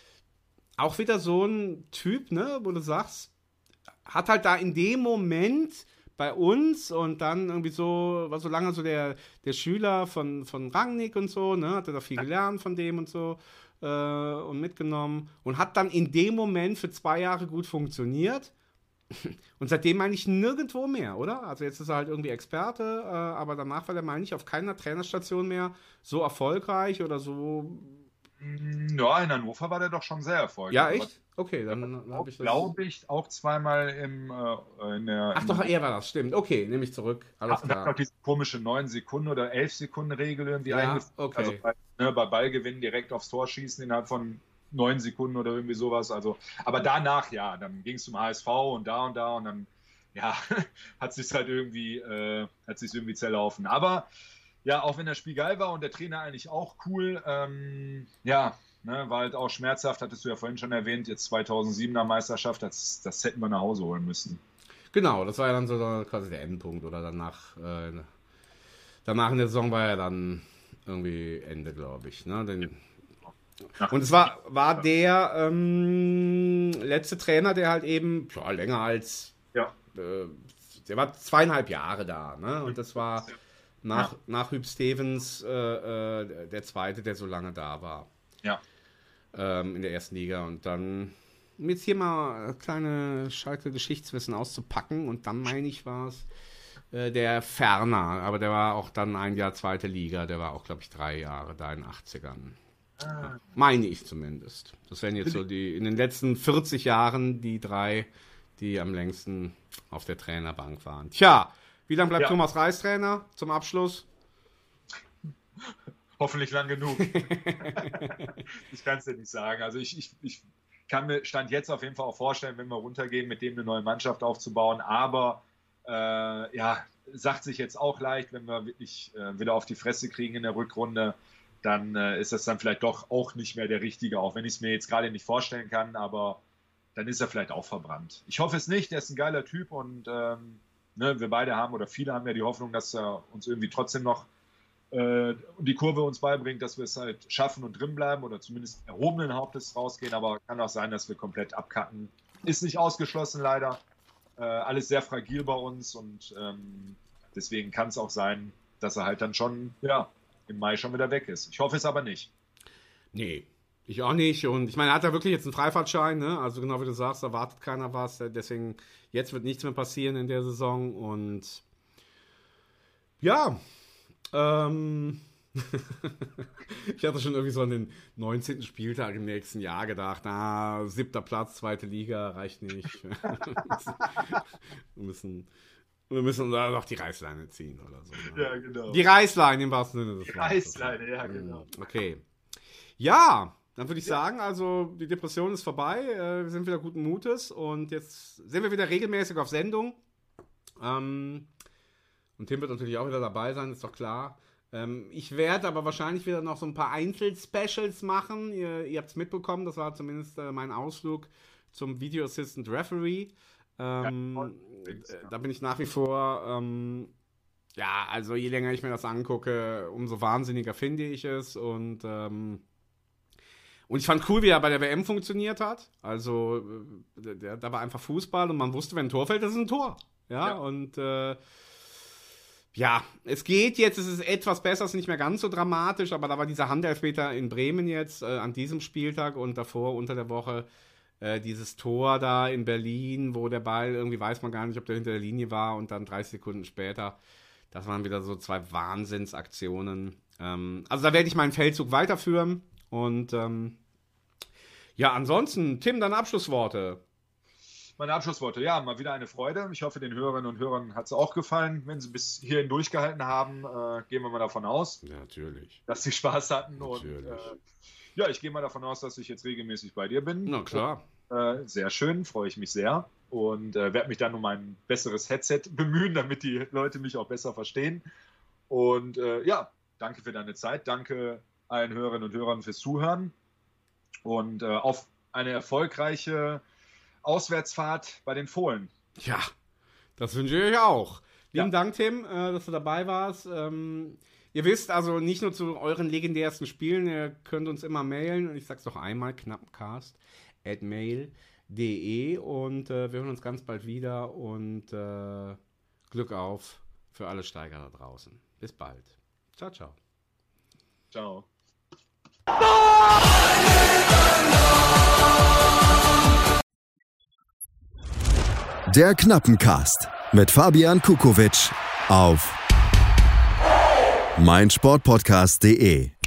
Speaker 4: Auch wieder so ein Typ, ne, wo du sagst, hat halt da in dem Moment bei uns und dann irgendwie so, war so lange so der, der Schüler von, von Rangnick und so, ne, hatte da viel gelernt von dem und so äh, und mitgenommen und hat dann in dem Moment für zwei Jahre gut funktioniert. Und seitdem meine ich nirgendwo mehr, oder? Also jetzt ist er halt irgendwie Experte, äh, aber danach war der, meine ich, auf keiner Trainerstation mehr so erfolgreich oder so.
Speaker 5: Ja, in Hannover war der doch schon sehr erfolgreich.
Speaker 4: Ja, echt? Okay, dann, dann habe ich das.
Speaker 5: Glaube ich, auch zweimal im, äh, in der...
Speaker 4: Ach doch, er war das, stimmt. Okay, nehme ich zurück. Alles klar.
Speaker 5: Hat noch diese komische neun Sekunden oder elf Sekunden Regel irgendwie
Speaker 4: ja,
Speaker 5: eingeführt.
Speaker 4: Okay.
Speaker 5: Also bei, ne, bei Ballgewinn direkt aufs Tor schießen innerhalb von neun Sekunden oder irgendwie sowas. Also, aber danach, ja, dann ging es zum H S V und da und da und dann, ja, hat sich halt irgendwie, äh, hat sich irgendwie zerlaufen. Aber ja, auch wenn das Spiel geil war und der Trainer eigentlich auch cool, ähm, ja, ne, war halt auch schmerzhaft, hattest du ja vorhin schon erwähnt, jetzt zweitausendsiebener Meisterschaft, das, das hätten wir nach Hause holen müssen.
Speaker 4: Genau, das war ja dann so quasi der Endpunkt oder danach, äh, danach in der Saison war ja dann irgendwie Ende, glaube ich, ne, den und es war, war der ähm, letzte Trainer, der halt eben ja, länger als,
Speaker 5: ja.
Speaker 4: äh, der war zweieinhalb Jahre da, ne? Und das war nach, ja. nach Hüb Stevens äh, äh, der zweite, der so lange da war.
Speaker 5: Ja.
Speaker 4: Ähm, in der ersten Liga. Und dann, um jetzt hier mal kleine Schalke-Geschichtswissen auszupacken, und dann meine ich, war es äh, der Ferner, aber der war auch dann ein Jahr zweite Liga, der war auch, glaube ich, drei Jahre da in den achtzigern. Ja, meine ich zumindest. Das wären jetzt so die, in den letzten vierzig Jahren die drei, die am längsten auf der Trainerbank waren. Tja, wie lange bleibt ja. Thomas Reis Trainer zum Abschluss?
Speaker 5: Hoffentlich lang genug. Ich kann es dir nicht sagen. Also ich, ich, ich kann mir Stand jetzt auf jeden Fall auch vorstellen, wenn wir runtergehen, mit dem eine neue Mannschaft aufzubauen. Aber äh, ja, sagt sich jetzt auch leicht, wenn wir wirklich äh, wieder auf die Fresse kriegen in der Rückrunde, dann äh, ist das dann vielleicht doch auch nicht mehr der Richtige, auch wenn ich es mir jetzt gerade nicht vorstellen kann, aber dann ist er vielleicht auch verbrannt. Ich hoffe es nicht, er ist ein geiler Typ und ähm, ne, wir beide haben oder viele haben ja die Hoffnung, dass er uns irgendwie trotzdem noch äh, die Kurve uns beibringt, dass wir es halt schaffen und drin bleiben oder zumindest erhobenen Hauptes rausgehen, aber kann auch sein, dass wir komplett abkacken. Ist nicht ausgeschlossen leider. Äh, alles sehr fragil bei uns und ähm, deswegen kann es auch sein, dass er halt dann schon, ja, im Mai schon wieder weg ist. Ich hoffe es aber nicht.
Speaker 4: Nee, ich auch nicht. Und ich meine, er hat ja wirklich jetzt einen Freifahrtschein, ne? Also genau wie du sagst, da wartet keiner was. Deswegen, jetzt wird nichts mehr passieren in der Saison. Und ja, ähm, Ich hatte schon irgendwie so an den neunzehnten Spieltag im nächsten Jahr gedacht, na, siebter Platz, zweite Liga, reicht nicht. wir müssen, wir müssen da noch die Reißleine ziehen oder so. Ne?
Speaker 5: Ja, genau.
Speaker 4: Die Reißleine im wahrsten Sinne des
Speaker 5: Die
Speaker 4: Wortes.
Speaker 5: Reißleine, ja, genau.
Speaker 4: Okay. Ja, dann würde ich sagen, also die Depression ist vorbei, äh, wir sind wieder guten Mutes und jetzt sind wir wieder regelmäßig auf Sendung. Ähm, und Tim wird natürlich auch wieder dabei sein, ist doch klar. Ähm, ich werde aber wahrscheinlich wieder noch so ein paar Einzel-Specials machen. Ihr, ihr habt es mitbekommen, das war zumindest äh, mein Ausflug zum Video Assistant Referee. Ähm,
Speaker 5: ja,
Speaker 4: äh, da bin ich nach wie vor, ähm, ja, also je länger ich mir das angucke, umso wahnsinniger finde ich es. Und, ähm, und ich fand cool, wie er bei der W M funktioniert hat. Also, äh, der, da war einfach Fußball und man wusste, wenn ein Tor fällt, das ist ein Tor. Ja, ja. und äh, ja, es geht jetzt, es ist etwas besser, es ist nicht mehr ganz so dramatisch, aber da war dieser Handelfmeter in Bremen jetzt äh, an diesem Spieltag und davor unter der Woche äh, dieses Tor da in Berlin, wo der Ball irgendwie weiß man gar nicht, ob der hinter der Linie war und dann dreißig Sekunden später, das waren wieder so zwei Wahnsinnsaktionen. Ähm, also da werde ich meinen Feldzug weiterführen und ähm, ja, ansonsten, Tim, deine Abschlussworte.
Speaker 5: Meine Abschlussworte, ja, mal wieder eine Freude. Ich hoffe, den Hörerinnen und Hörern hat es auch gefallen. Wenn sie bis hierhin durchgehalten haben, äh, gehen wir mal davon aus,
Speaker 4: ja, natürlich.
Speaker 5: dass sie Spaß hatten.
Speaker 4: Natürlich.
Speaker 5: Und äh, ja, ich gehe mal davon aus, dass ich jetzt regelmäßig bei dir bin.
Speaker 4: Na klar.
Speaker 5: Äh, sehr schön, freue ich mich sehr. Und äh, werde mich dann um ein besseres Headset bemühen, damit die Leute mich auch besser verstehen. Und äh, ja, danke für deine Zeit. Danke allen Hörerinnen und Hörern fürs Zuhören. Und äh, auf eine erfolgreiche Auswärtsfahrt bei den Fohlen.
Speaker 4: Ja, das wünsche ich euch auch. Lieben
Speaker 5: Ja.
Speaker 4: Dank, Tim, äh, dass du dabei warst. Ähm, ihr wisst also nicht nur zu euren legendärsten Spielen, ihr könnt uns immer mailen. Und ich sag's doch einmal, knappencast at mail punkt de und äh, wir hören uns ganz bald wieder und äh, Glück auf für alle Steiger da draußen. Bis bald. Ciao, ciao.
Speaker 5: Ciao.
Speaker 1: Der Knappencast mit Fabian Kukowitsch auf meinsportpodcast punkt de.